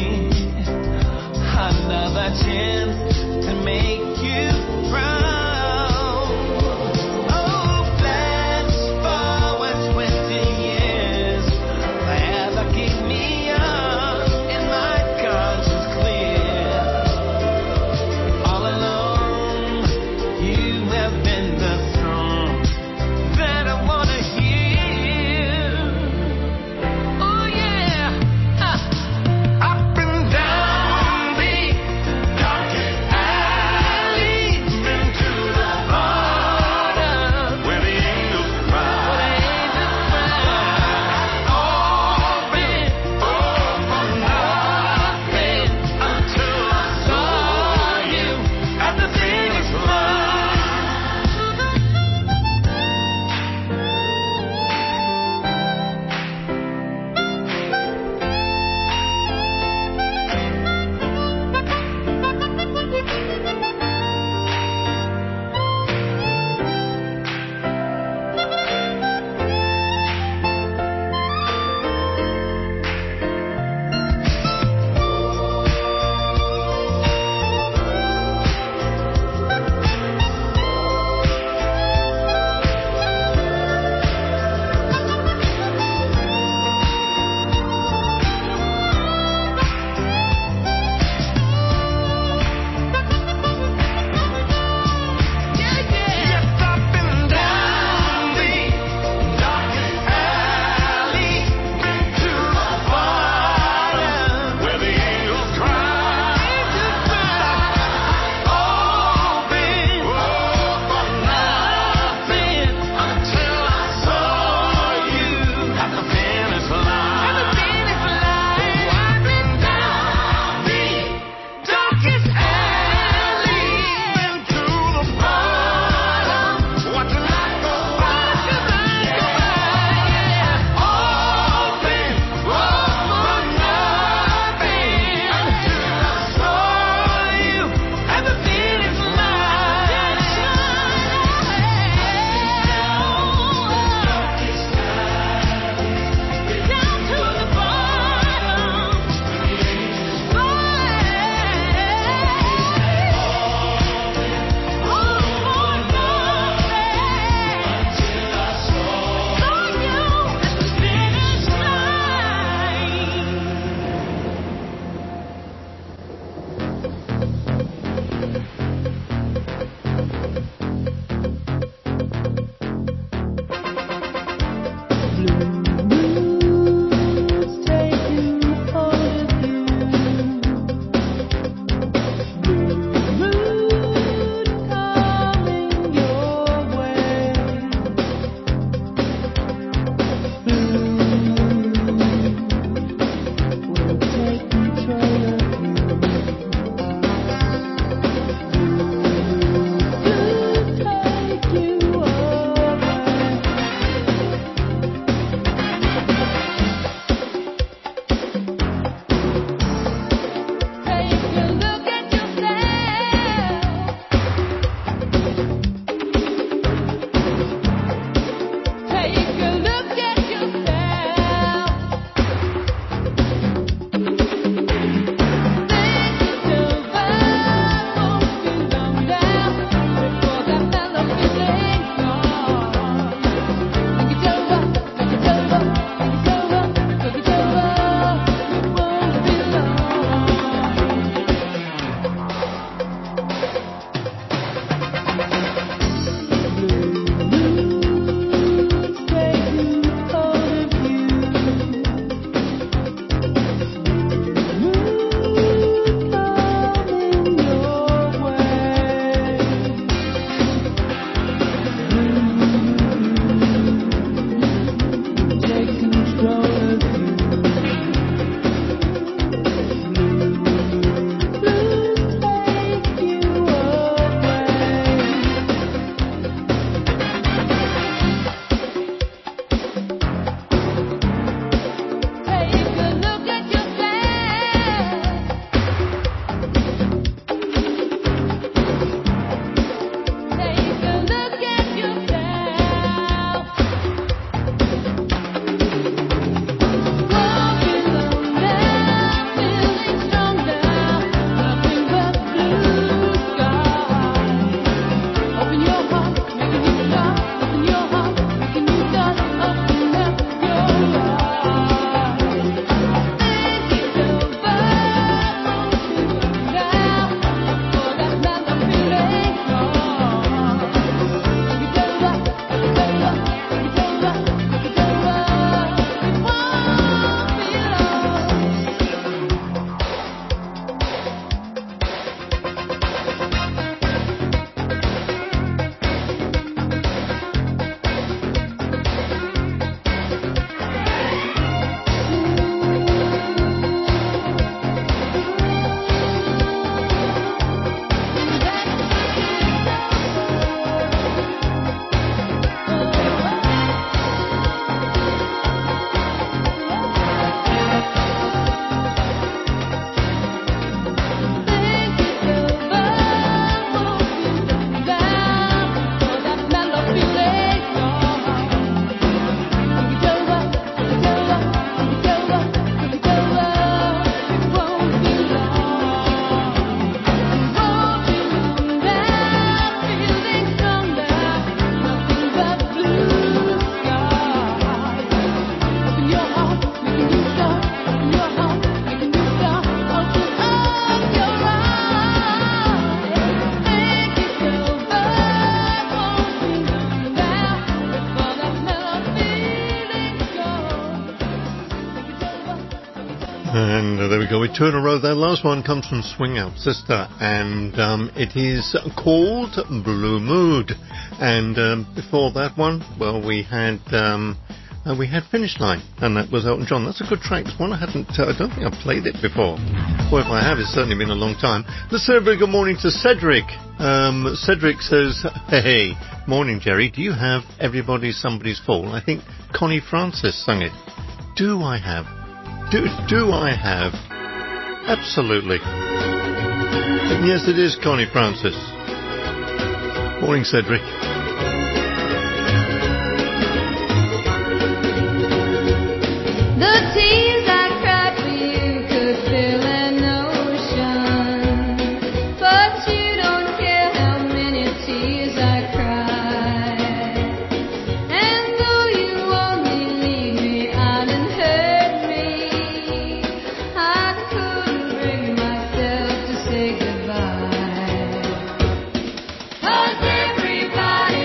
another chance to make you proud? Oh, flash forward 20 years, forever keep me young and my conscience clear. All alone, you have been the song that I wanna hear. Oh yeah, up and down the darkest two in a row. That last one comes from Swing Out Sister, and it is called Blue Mood. And before that one, well, we had Finish Line, and that was Elton John. That's a good track. It's one I don't think I've played it before. Well, if I have, it's certainly been a long time. Let's say a very good morning to Cedric. Cedric says, hey, morning, Jerry. Do you have Everybody's Somebody's Fall? I think Connie Francis sung it. Do I have? Do I have? Absolutely. And yes, it is Connie Francis. Morning, Cedric. The tears I cried for you could fill an ocean, but you don't care how many tears I cried. And though you only leave me out and hurt me, I couldn't bring myself to say goodbye. 'Cause everybody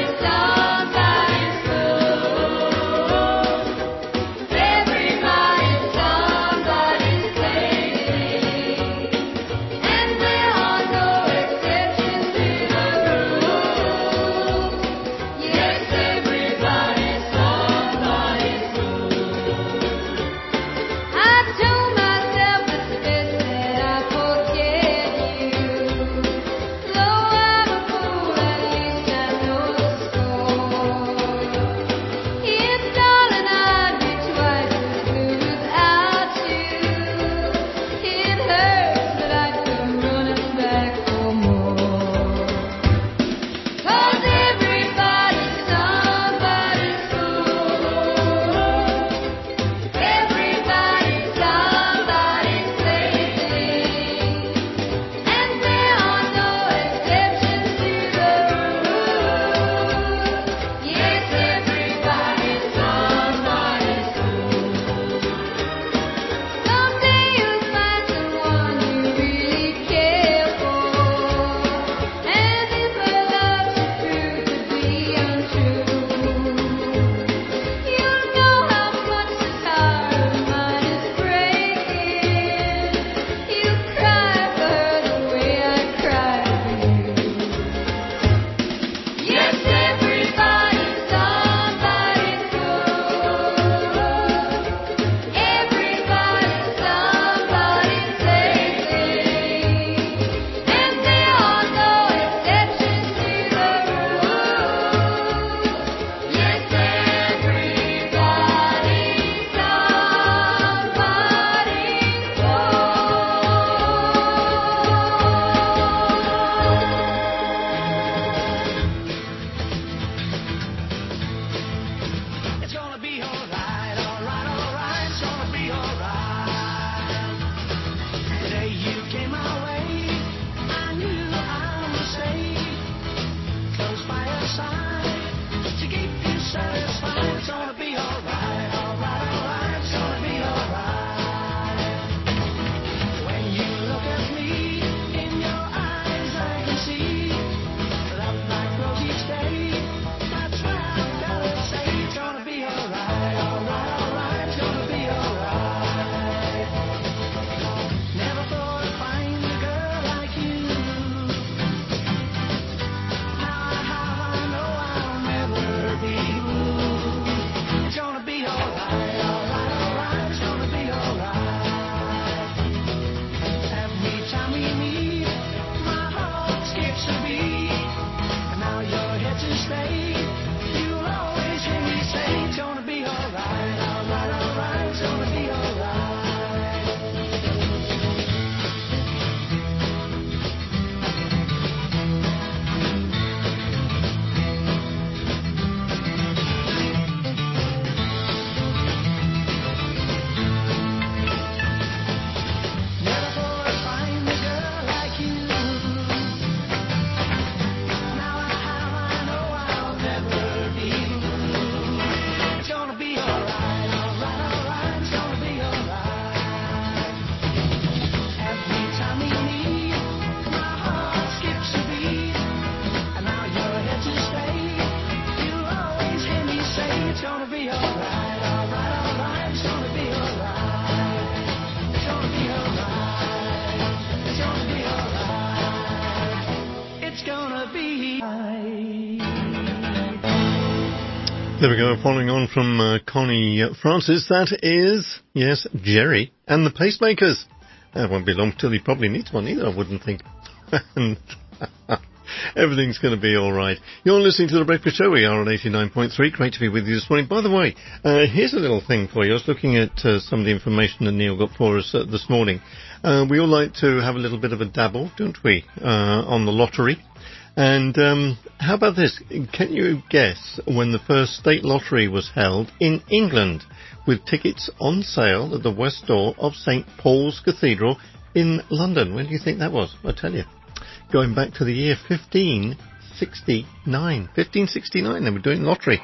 There we go, following on from Connie Francis, that is, yes, Jerry and the Pacemakers. That won't be long till he probably needs one either, I wouldn't think. And everything's going to be all right. You're listening to The Breakfast Show. We are on 89.3. Great to be with you this morning. By the way, here's a little thing for you. I was looking at some of the information that Neil got for us this morning. We all like to have a little bit of a dabble, don't we, on the lottery. And how about this? Can you guess when the first state lottery was held in England, with tickets on sale at the west door of St. Paul's Cathedral in London? When do you think that was? I'll tell you. Going back to the year 1569. 1569, they were doing lottery.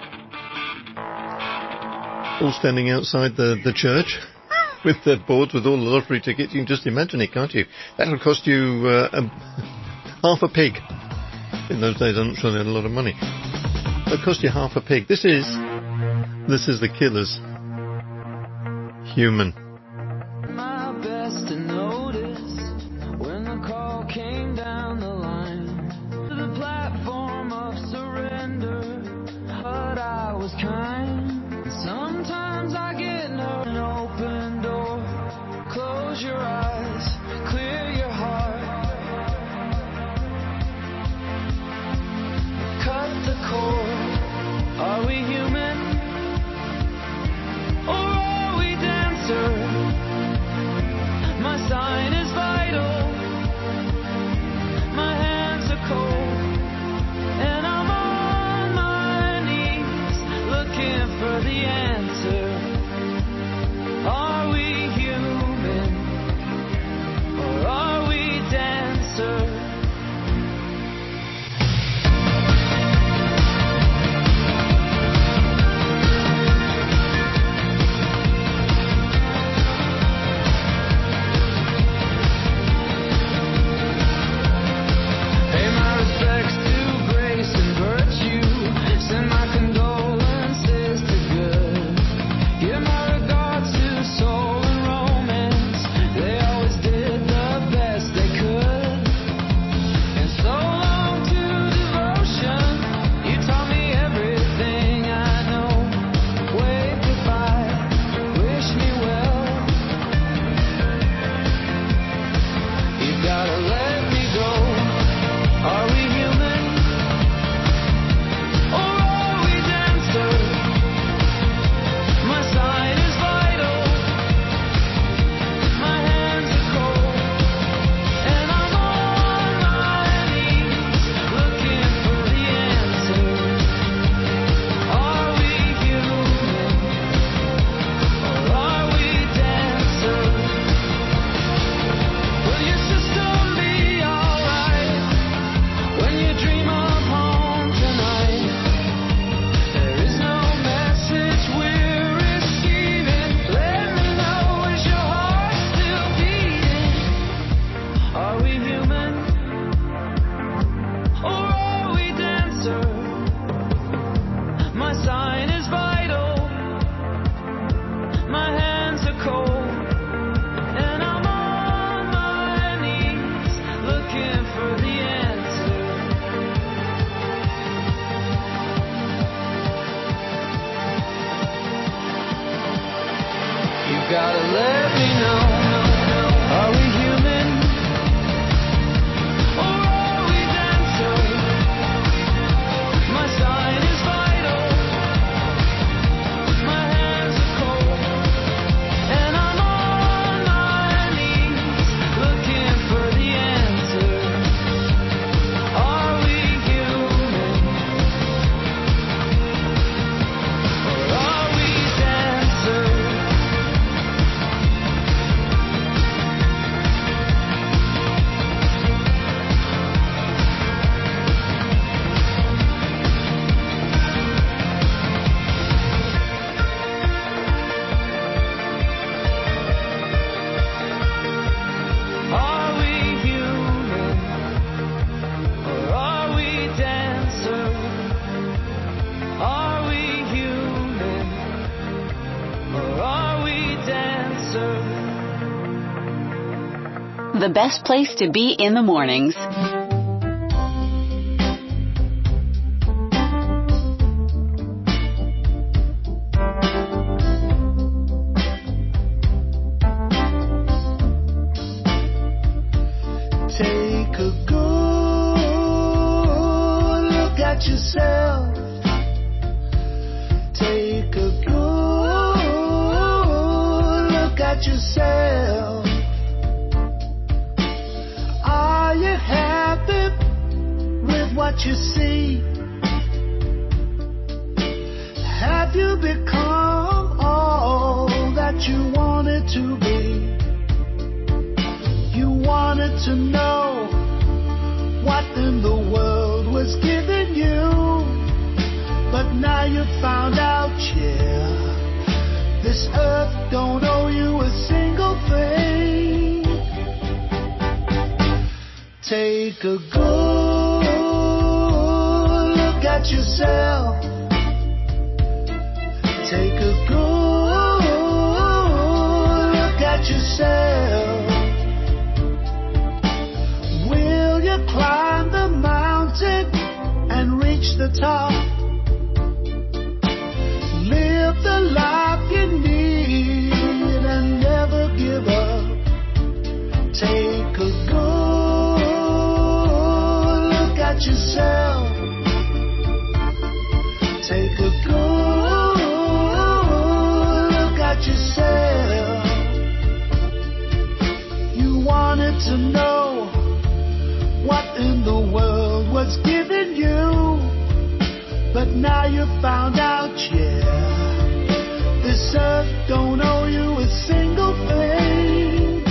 All standing outside the church with their boards with all the lottery tickets. You can just imagine it, can't you? That'll cost you half a pig. In those days, I'm not sure they had a lot of money. It'll cost you half a pig. This is the Killers. Human. My best to notice when the call came down the line to the platform of surrender, but I was kind. Sometimes I get nervous. An open door, close your eyes, clear your heart. Cut the cord. Are we human? Or are we dancer? My sign is vital. My hands are cold. And I'm on my knees looking for the answer. Are we human? Or are we dancer? Gotta let me know. Are we human? Or are we dancer? My sign is vital. My hands are cold. And I'm on my knees looking for the answer. Are we human? Or are we dancer? The best place to be in the mornings. Take a good look at yourself. Take a good look at yourself. Are you happy with what you see? Have you become all that you wanted to be? You wanted to know what in the world was giving you, but now you found out, yeah, this earth don't owe you a single thing. Take a good look at yourself. Take a good look at yourself. Will you climb the mountain and reach the top? Live the life you need and never give up. Take a good look at yourself. Take a good look at yourself. You wanted to know what in the world was giving you, but now you found out, yeah, this earth don't owe you a single thing.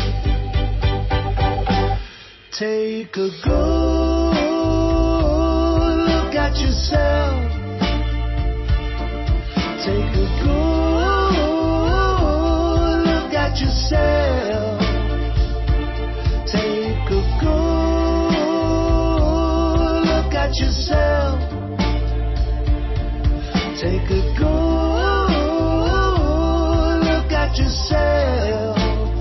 Take a good look at yourself. Take a good look at yourself. Take a good look at yourself. Take a good look at yourself.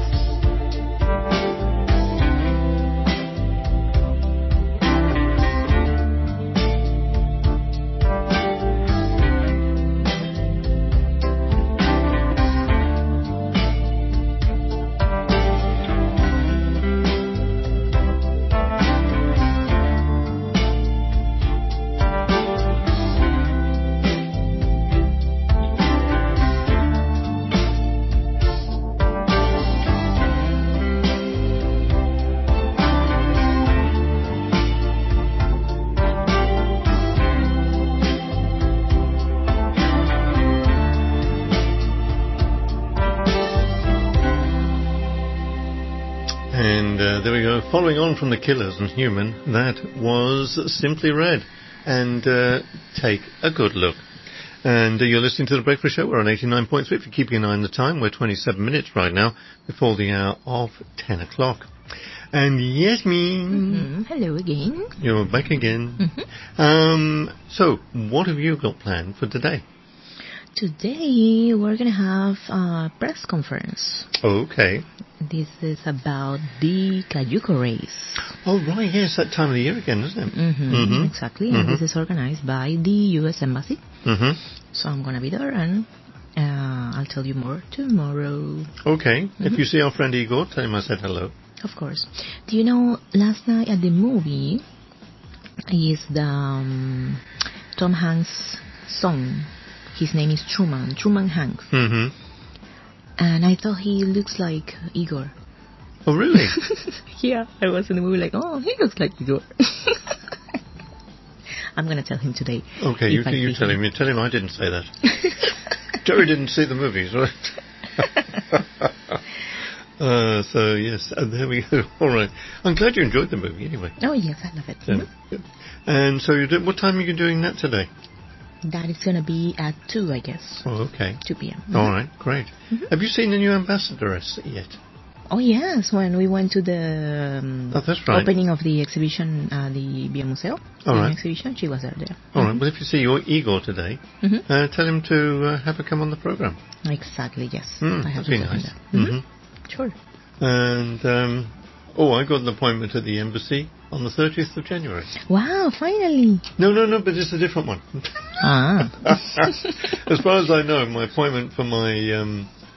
There we go. Following on from the Killers and Human, that was Simply Red. And Take a Good Look. And you're listening to The Breakfast Show. We're on 89.3. If you're keeping an eye on the time, we're 27 minutes right now before the hour of 10 o'clock. And Yasmin. Hello again. You're back again. So, what have you got planned for today? Today we're going to have a press conference. Okay. This is about the Cayuco race. Oh, right, yes, that time of the year again, isn't it? Exactly, and this is organized by the U.S. Embassy. So I'm going to be there, and I'll tell you more tomorrow. Okay. If you see our friend Igor, tell him I said hello. Of course. Do you know, last night at the movie is the Tom Hanks song. His name is Truman Hanks. And I thought he looks like Igor. Oh, really? Yeah, I was in the movie like, oh, he looks like Igor. I'm going to tell him today. Okay, you tell him. You tell him I didn't say that. Jerry didn't see the movies, right? So, yes, there we go. All right. I'm glad you enjoyed the movie anyway. Oh, yes, I love it. Good. And so, what time are you doing that today? That is going to be at 2, I guess. Oh, okay. 2 p.m. All right, great. Have you seen the new ambassadoress yet? Oh, yes, when we went to the that's right. opening of the exhibition, the Via Museo exhibition, she was there. All right, well, if you see your Igor today, tell him to have her come on the program. Exactly, yes. I have that'd be nice. Sure. And, I got an appointment at the embassy on the 30th of January. Wow, finally. No, but it's a different one. Ah. As far as I know, my appointment for my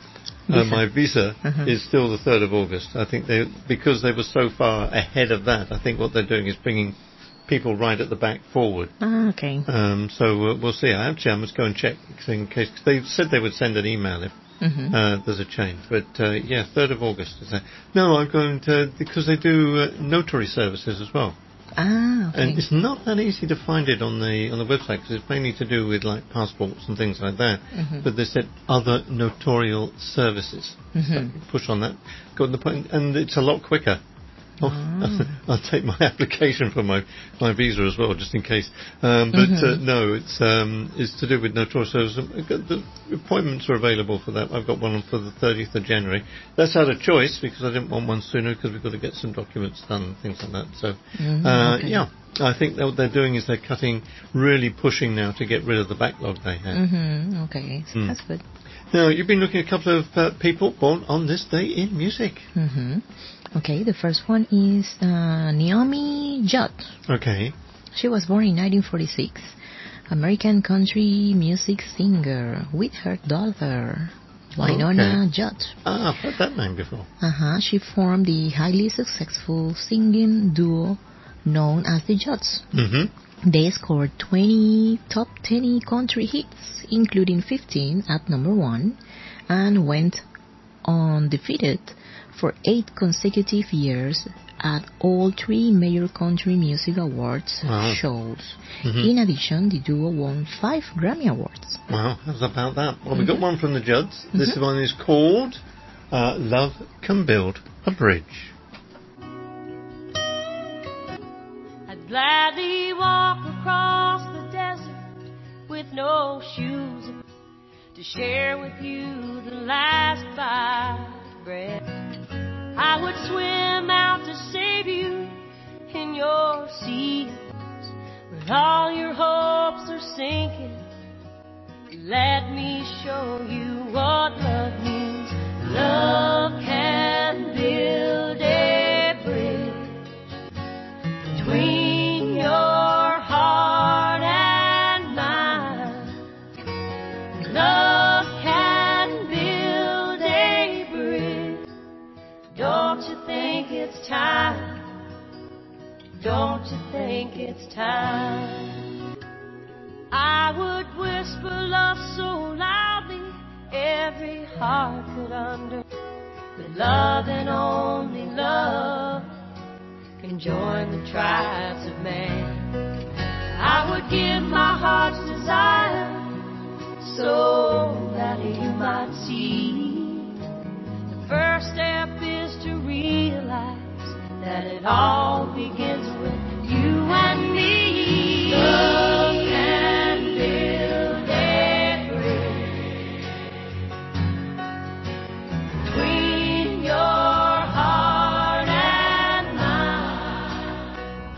My visa is still the 3rd of August. I think because they were so far ahead of that, I think what they're doing is bringing people right at the back forward. Okay. So we'll see. I must go and check in case, cause they said they would send an email if there's a change. But 3rd of August is that. No, I'm going to, because they do notary services as well. Okay. And it's not that easy to find it on the website because it's mainly to do with like passports and things like that. But they said other notarial services. So push on that. Got the point, and it's a lot quicker. I'll take my application for my visa as well, just in case. No, it's to do with notarial services. The appointments are available for that. I've got one for the 30th of January. That's out of choice because I didn't want one sooner because we've got to get some documents done and things like that. So, I think what they're doing is they're really pushing now to get rid of the backlog they have. Okay, so that's good. Now, you've been looking at a couple of people born on this day in music. Okay, the first one is Naomi Judd. Okay. She was born in 1946. American country music singer with her daughter, Winona Judd. I've heard that name before. She formed the highly successful singing duo known as the Judds. They scored 20 top 10 country hits, including 15 at number 1, and went undefeated for 8 consecutive years at all 3 major country music awards shows. In addition, the duo won 5 Grammy Awards. Wow, how's about that? Well, we got one from the Judds. This one is called Love Can Build a Bridge. I'd gladly walk across the desert with no shoes to share with you the last bite of bread. I would swim out to save you in your seas, but all your hopes are sinking. Let me show you what love means. Love can build a bridge between your heart and mine. Love can build a bridge. Don't you think it's time? Don't you think it's time? I would whisper love so loudly every heart could under. But love and only love can join the tribes of man. I would give my heart's desire so that you might see. The first step is to realize that it all begins with you and me. Love can build a bridge between your heart and mine.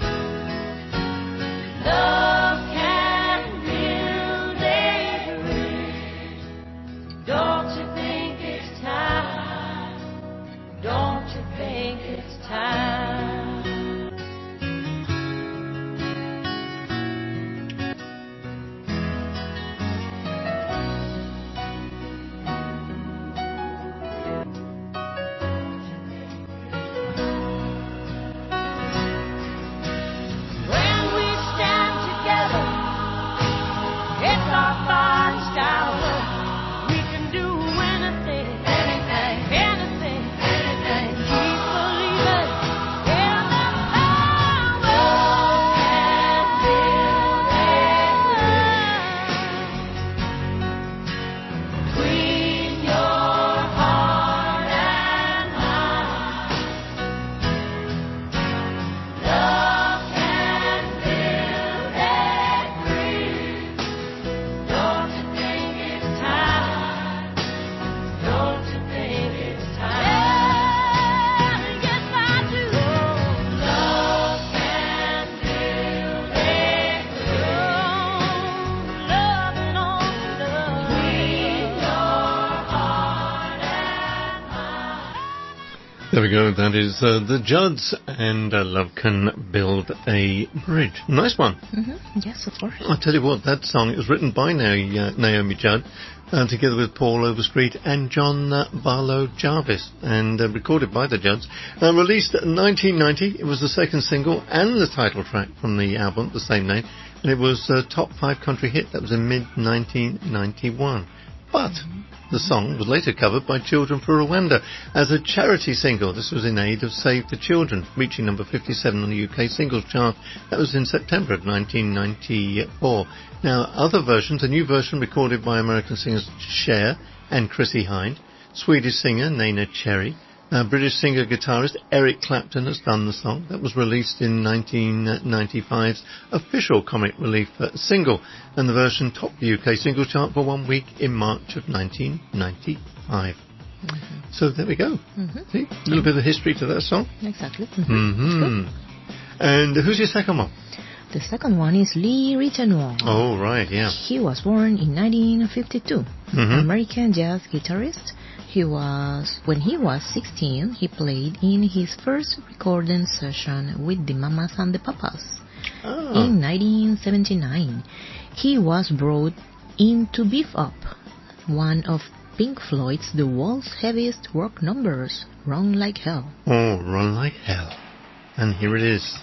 Love can build a bridge. Don't you think it's time? Don't you think it's time? There we go. That is the Judds and Love Can Build a Bridge. Nice one. Yes, of course. I'll tell you what, that song is written by Naomi Judd, together with Paul Overstreet and John Barlow Jarvis, and recorded by the Judds. Released in 1990, it was the second single and the title track from the album, the same name, and it was a top 5 country hit. That was in mid-1991. But the song was later covered by Children for Rwanda as a charity single. This was in aid of Save the Children, reaching number 57 on the UK singles chart. That was in September of 1994. Now, other versions, a new version recorded by American singers Cher and Chrissie Hynde, Swedish singer Nena Cherry, British singer-guitarist Eric Clapton has done the song. That was released in 1995's official Comic Relief single, and the version topped the UK single chart for 1 week in March of 1995. So there we go. See, a little bit of history to that song. Exactly. And who's your second one? The second one is Lee Ritenour. Oh, right, yeah. He was born in 1952. American jazz guitarist. When he was 16, he played in his first recording session with the Mamas and the Papas. In 1979, he was brought in to beef up one of Pink Floyd's The World's Heaviest rock numbers, Run Like Hell. Oh, Run Like Hell. And here it is.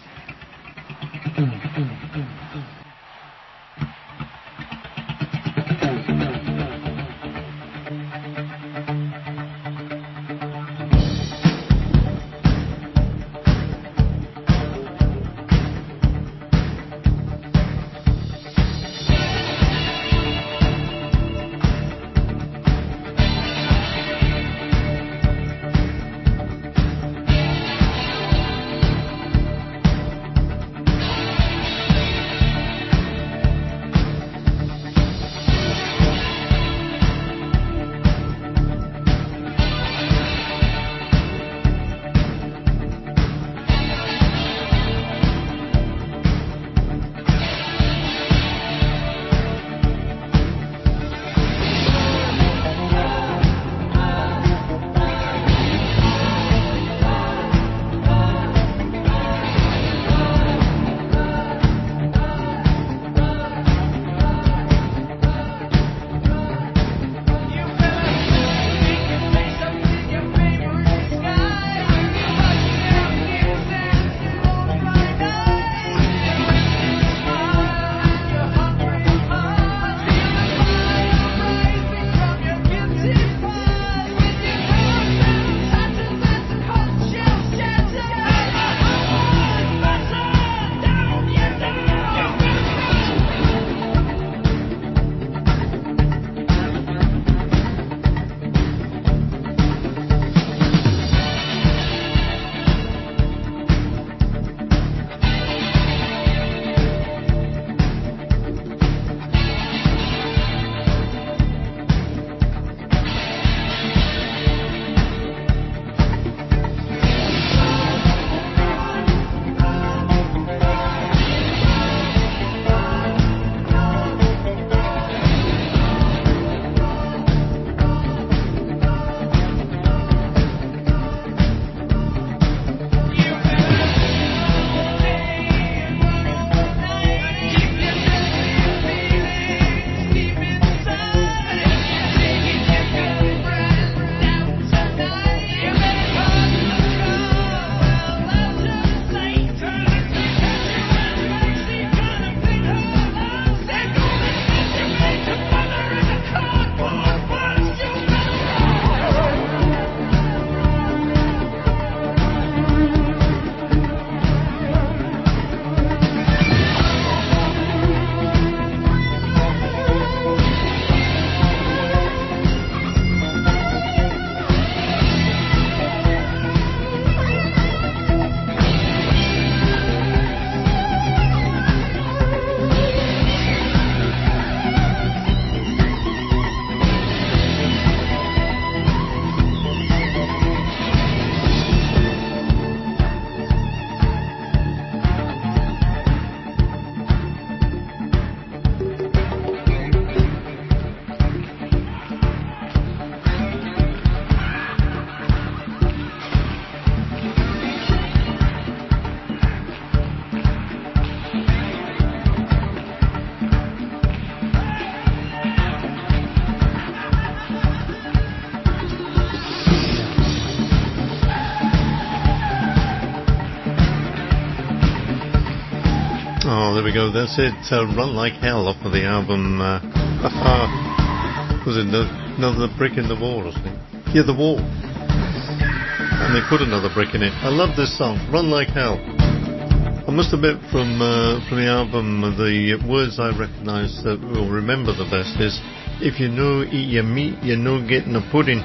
Oh, there we go. That's it. Run Like Hell off of the album. Was it another brick in the wall or something? Yeah, The Wall. And they put another brick in it. I love this song, Run Like Hell. I must admit, from the album, the words I recognise that will remember the best is, if you no eat your meat, you no getting a pudding.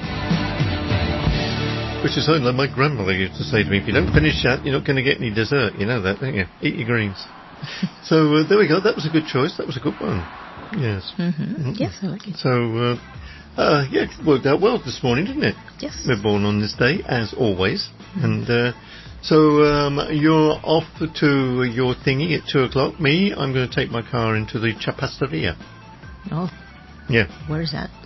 Which is something like my grandmother used to say to me, if you don't finish that, you're not going to get any dessert. You know that, don't you? Eat your greens. So there we go. That was a good choice. That was a good one. Yes. Yes, I like it. So, yeah, it worked out well this morning, didn't it? Yes. We're born on this day, as always. And so you're off to your thingy at 2 o'clock. Me, I'm going to take my car into the Chapasteria. Oh. Yeah. Where is that?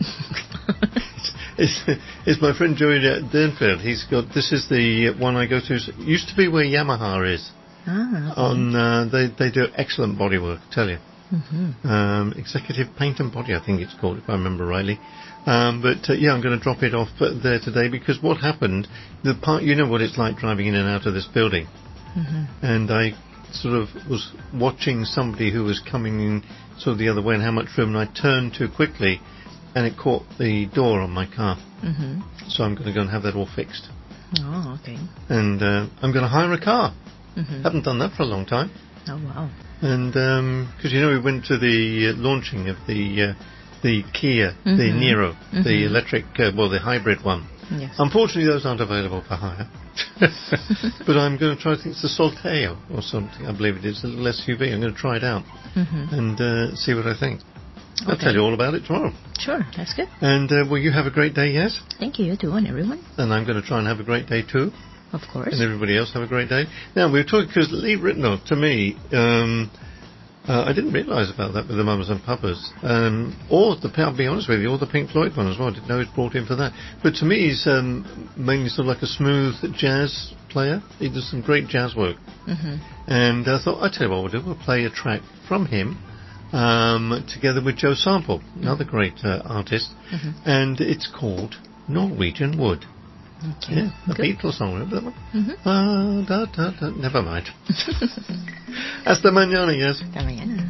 It's my friend Joey Dernfield. He's got, this is the one I go to. It used to be where Yamaha is. They do excellent bodywork, I tell you. Executive Paint and Body, I think it's called, if I remember rightly. But yeah, I'm going to drop it off there today, because what happened, the part, you know what it's like driving in and out of this building. And I sort of was watching somebody who was coming in sort of the other way and how much room, and I turned too quickly and it caught the door on my car. So I'm going to go and have that all fixed. Oh, okay. And I'm going to hire a car. Haven't done that for a long time. Oh, wow. And because you know, we went to the launching of the Kia, the Niro, the electric, the hybrid one. Yes. Unfortunately, those aren't available for hire. But I'm going to try, I think it's the Solteo or something, I believe it is, a little SUV. I'm going to try it out and see what I think. I'll tell you all about it tomorrow. Sure, that's good. And will you have a great day, yes? Thank you too, and everyone. And I'm going to try and have a great day too. Of course. And everybody else have a great day. Now, we were talking, because Lee Ritenour, to me, I didn't realise about that with the Mamas and Papas. I'll be honest with you, or the Pink Floyd one as well. I didn't know he was brought in for that. But to me, he's mainly sort of like a smooth jazz player. He does some great jazz work. And I thought, I'll tell you what we'll do. We'll play a track from him together with Joe Sample, another great artist. And it's called Norwegian Wood. Okay. Yeah, the Beatles song, remember that one? Never mind. Hasta mañana, yes. Hasta mañana.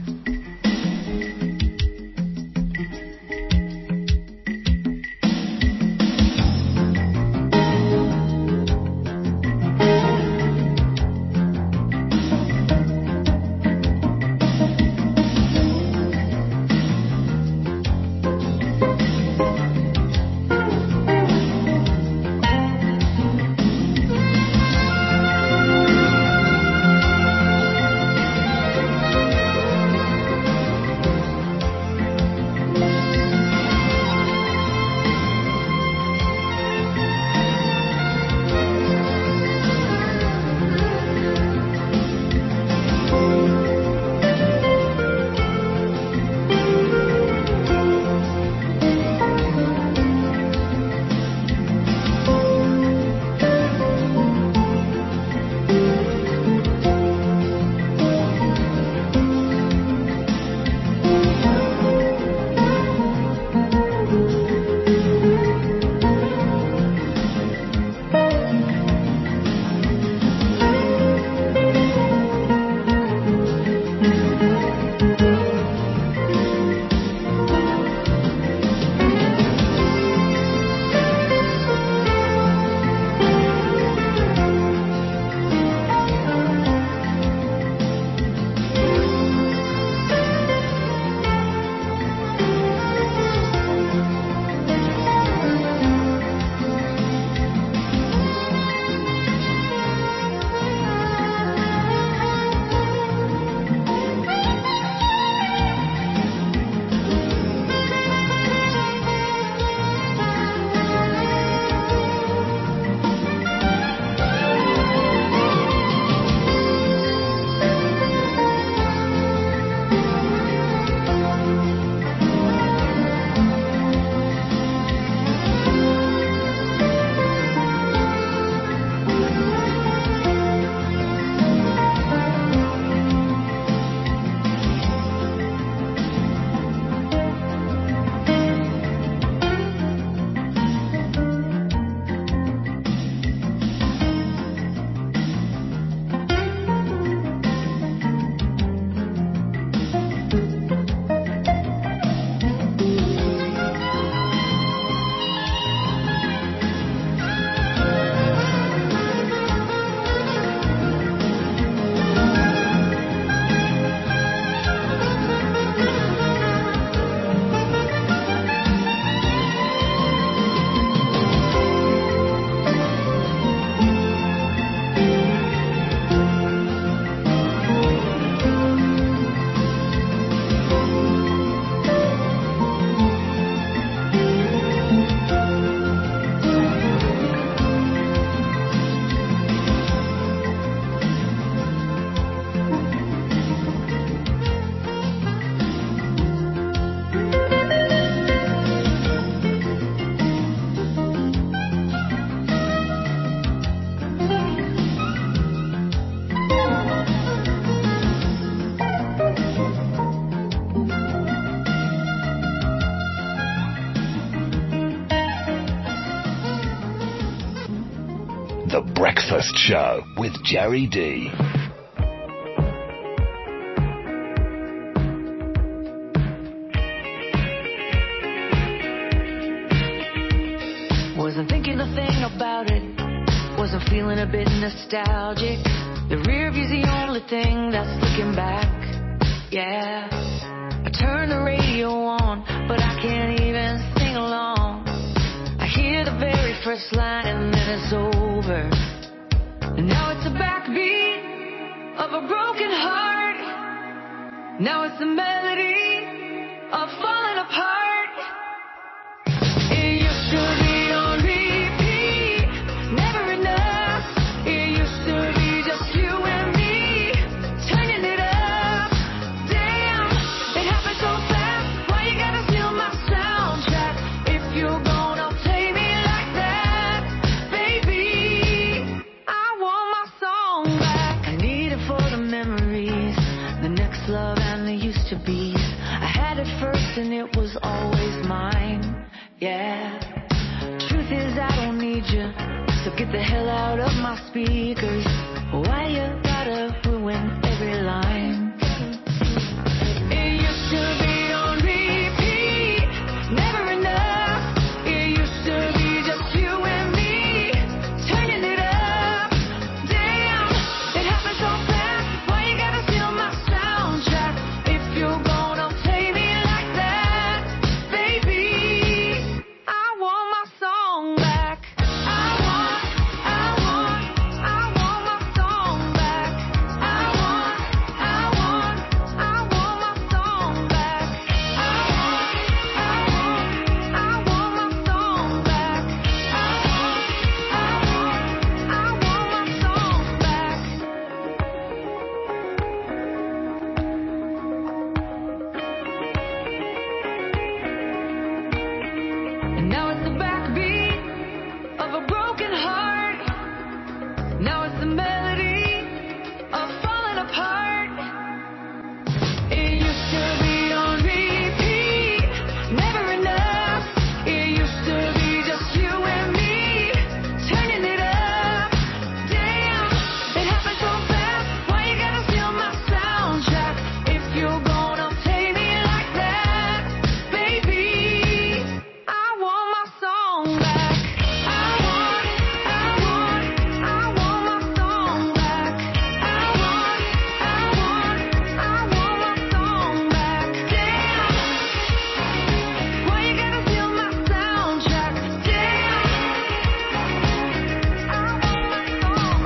Breakfast Show with Jerry D. Wasn't thinking a thing about it. Wasn't feeling a bit nostalgic. The rear view's the only thing that's looking back. Yeah. I turn the radio on, but I can't even sing along. I hear the very first line and then it's over. And now it's a backbeat of a broken heart. Now it's the melody of falling apart. It used to be on repeat, never enough. It used to be just you and me, turning it up. Damn, it happened so fast. Why you gotta steal my soundtrack? If you're gonna play me like that, baby, I want my song back. I need it for the memories, the next love and the used to be's. I had it first and it was always mine. Yeah. Truth is I don't need you, so get the hell out of my speakers. Why you gotta ruin every line? It used to be on repeat, never enough. It used to be just you and me, turning it up. Damn, it happened so fast. Why you gotta steal my soundtrack? If you're gonna play me like that, baby, I want my song back. I want my song back. I want my song back. I want my song back. I want my song back. And now it's the backbeat of a broken heart. Now it's the melody of falling apart. It used to be on repeat, never enough. It used to be just you and me, turning it up. Damn, it happened so fast. Why you gotta steal my soundtrack? If you're gonna play me like that, baby, I want my song back. I want my song back. I want my song back. Damn, why you gotta steal my soundtrack? Damn, I want my song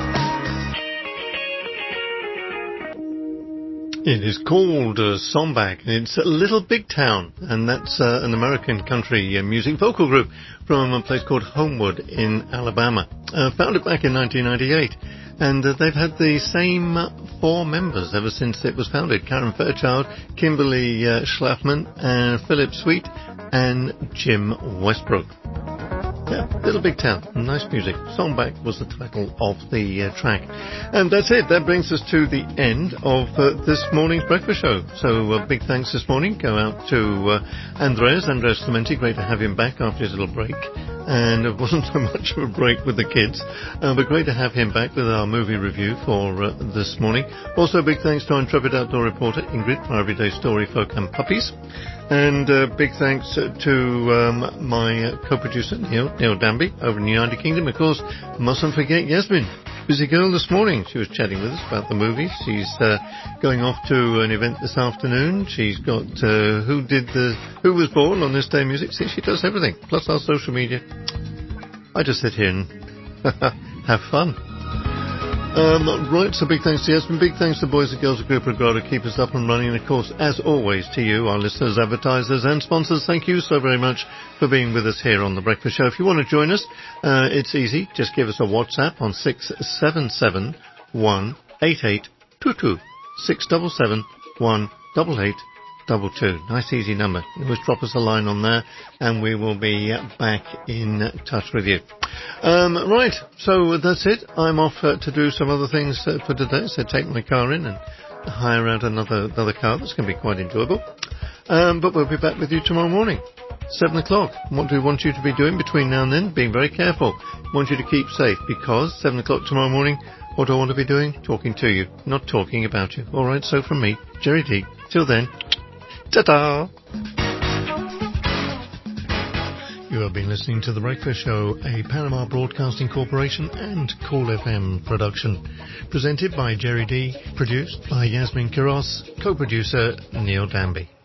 back. It is called Songback, and it's Little Big Town, and that's an American country music vocal group from a place called Homewood in Alabama. Founded back in 1998, and they've had the same 4 members ever since it was founded. Karen Fairchild, Kimberly Schlafman, Philip Sweet, and Jim Westbrook. Yeah, Little Big Town, nice music. Songback was the title of the track. And that's it. That brings us to the end of this morning's breakfast show. So big thanks this morning go out to Andres Clementi. Great to have him back after his little break. And it wasn't so much of a break with the kids, but great to have him back with our movie review for this morning. Also big thanks to our intrepid outdoor reporter Ingrid for our everyday story, folk and puppies. And big thanks to my co-producer Neil Danby over in the United Kingdom. Of course, mustn't forget Yasmin, busy girl this morning. She was chatting with us about the movie. She's going off to an event this afternoon. She's got Who Was Born on This Day Music. See, she does everything, plus our social media. I just sit here and have fun. Right, so big thanks to Yasmin, big thanks to the boys and girls of Group Regatta to keep us up and running, and of course, as always, to you, our listeners, advertisers and sponsors. Thank you so very much for being with us here on The Breakfast Show. If you want to join us, it's easy. Just give us a WhatsApp on 677 18822. 677 18822. Nice easy number. You always drop us a line on there and we will be back in touch with you. Right, so that's it. I'm off to do some other things for today. So take my car in and hire out another car. That's going to be quite enjoyable. But we'll be back with you tomorrow morning. 7 o'clock. What do we want you to be doing between now and then? Being very careful. We want you to keep safe because 7 o'clock tomorrow morning, what do I want to be doing? Talking to you, not talking about you. All right, so from me, Jerry D. Till then, ta-ta! You have been listening to The Breakfast Show, a Panama Broadcasting Corporation and Cool FM production. Presented by Jerry D. Produced by Yasmin Kiros. Co-producer Neil Danby.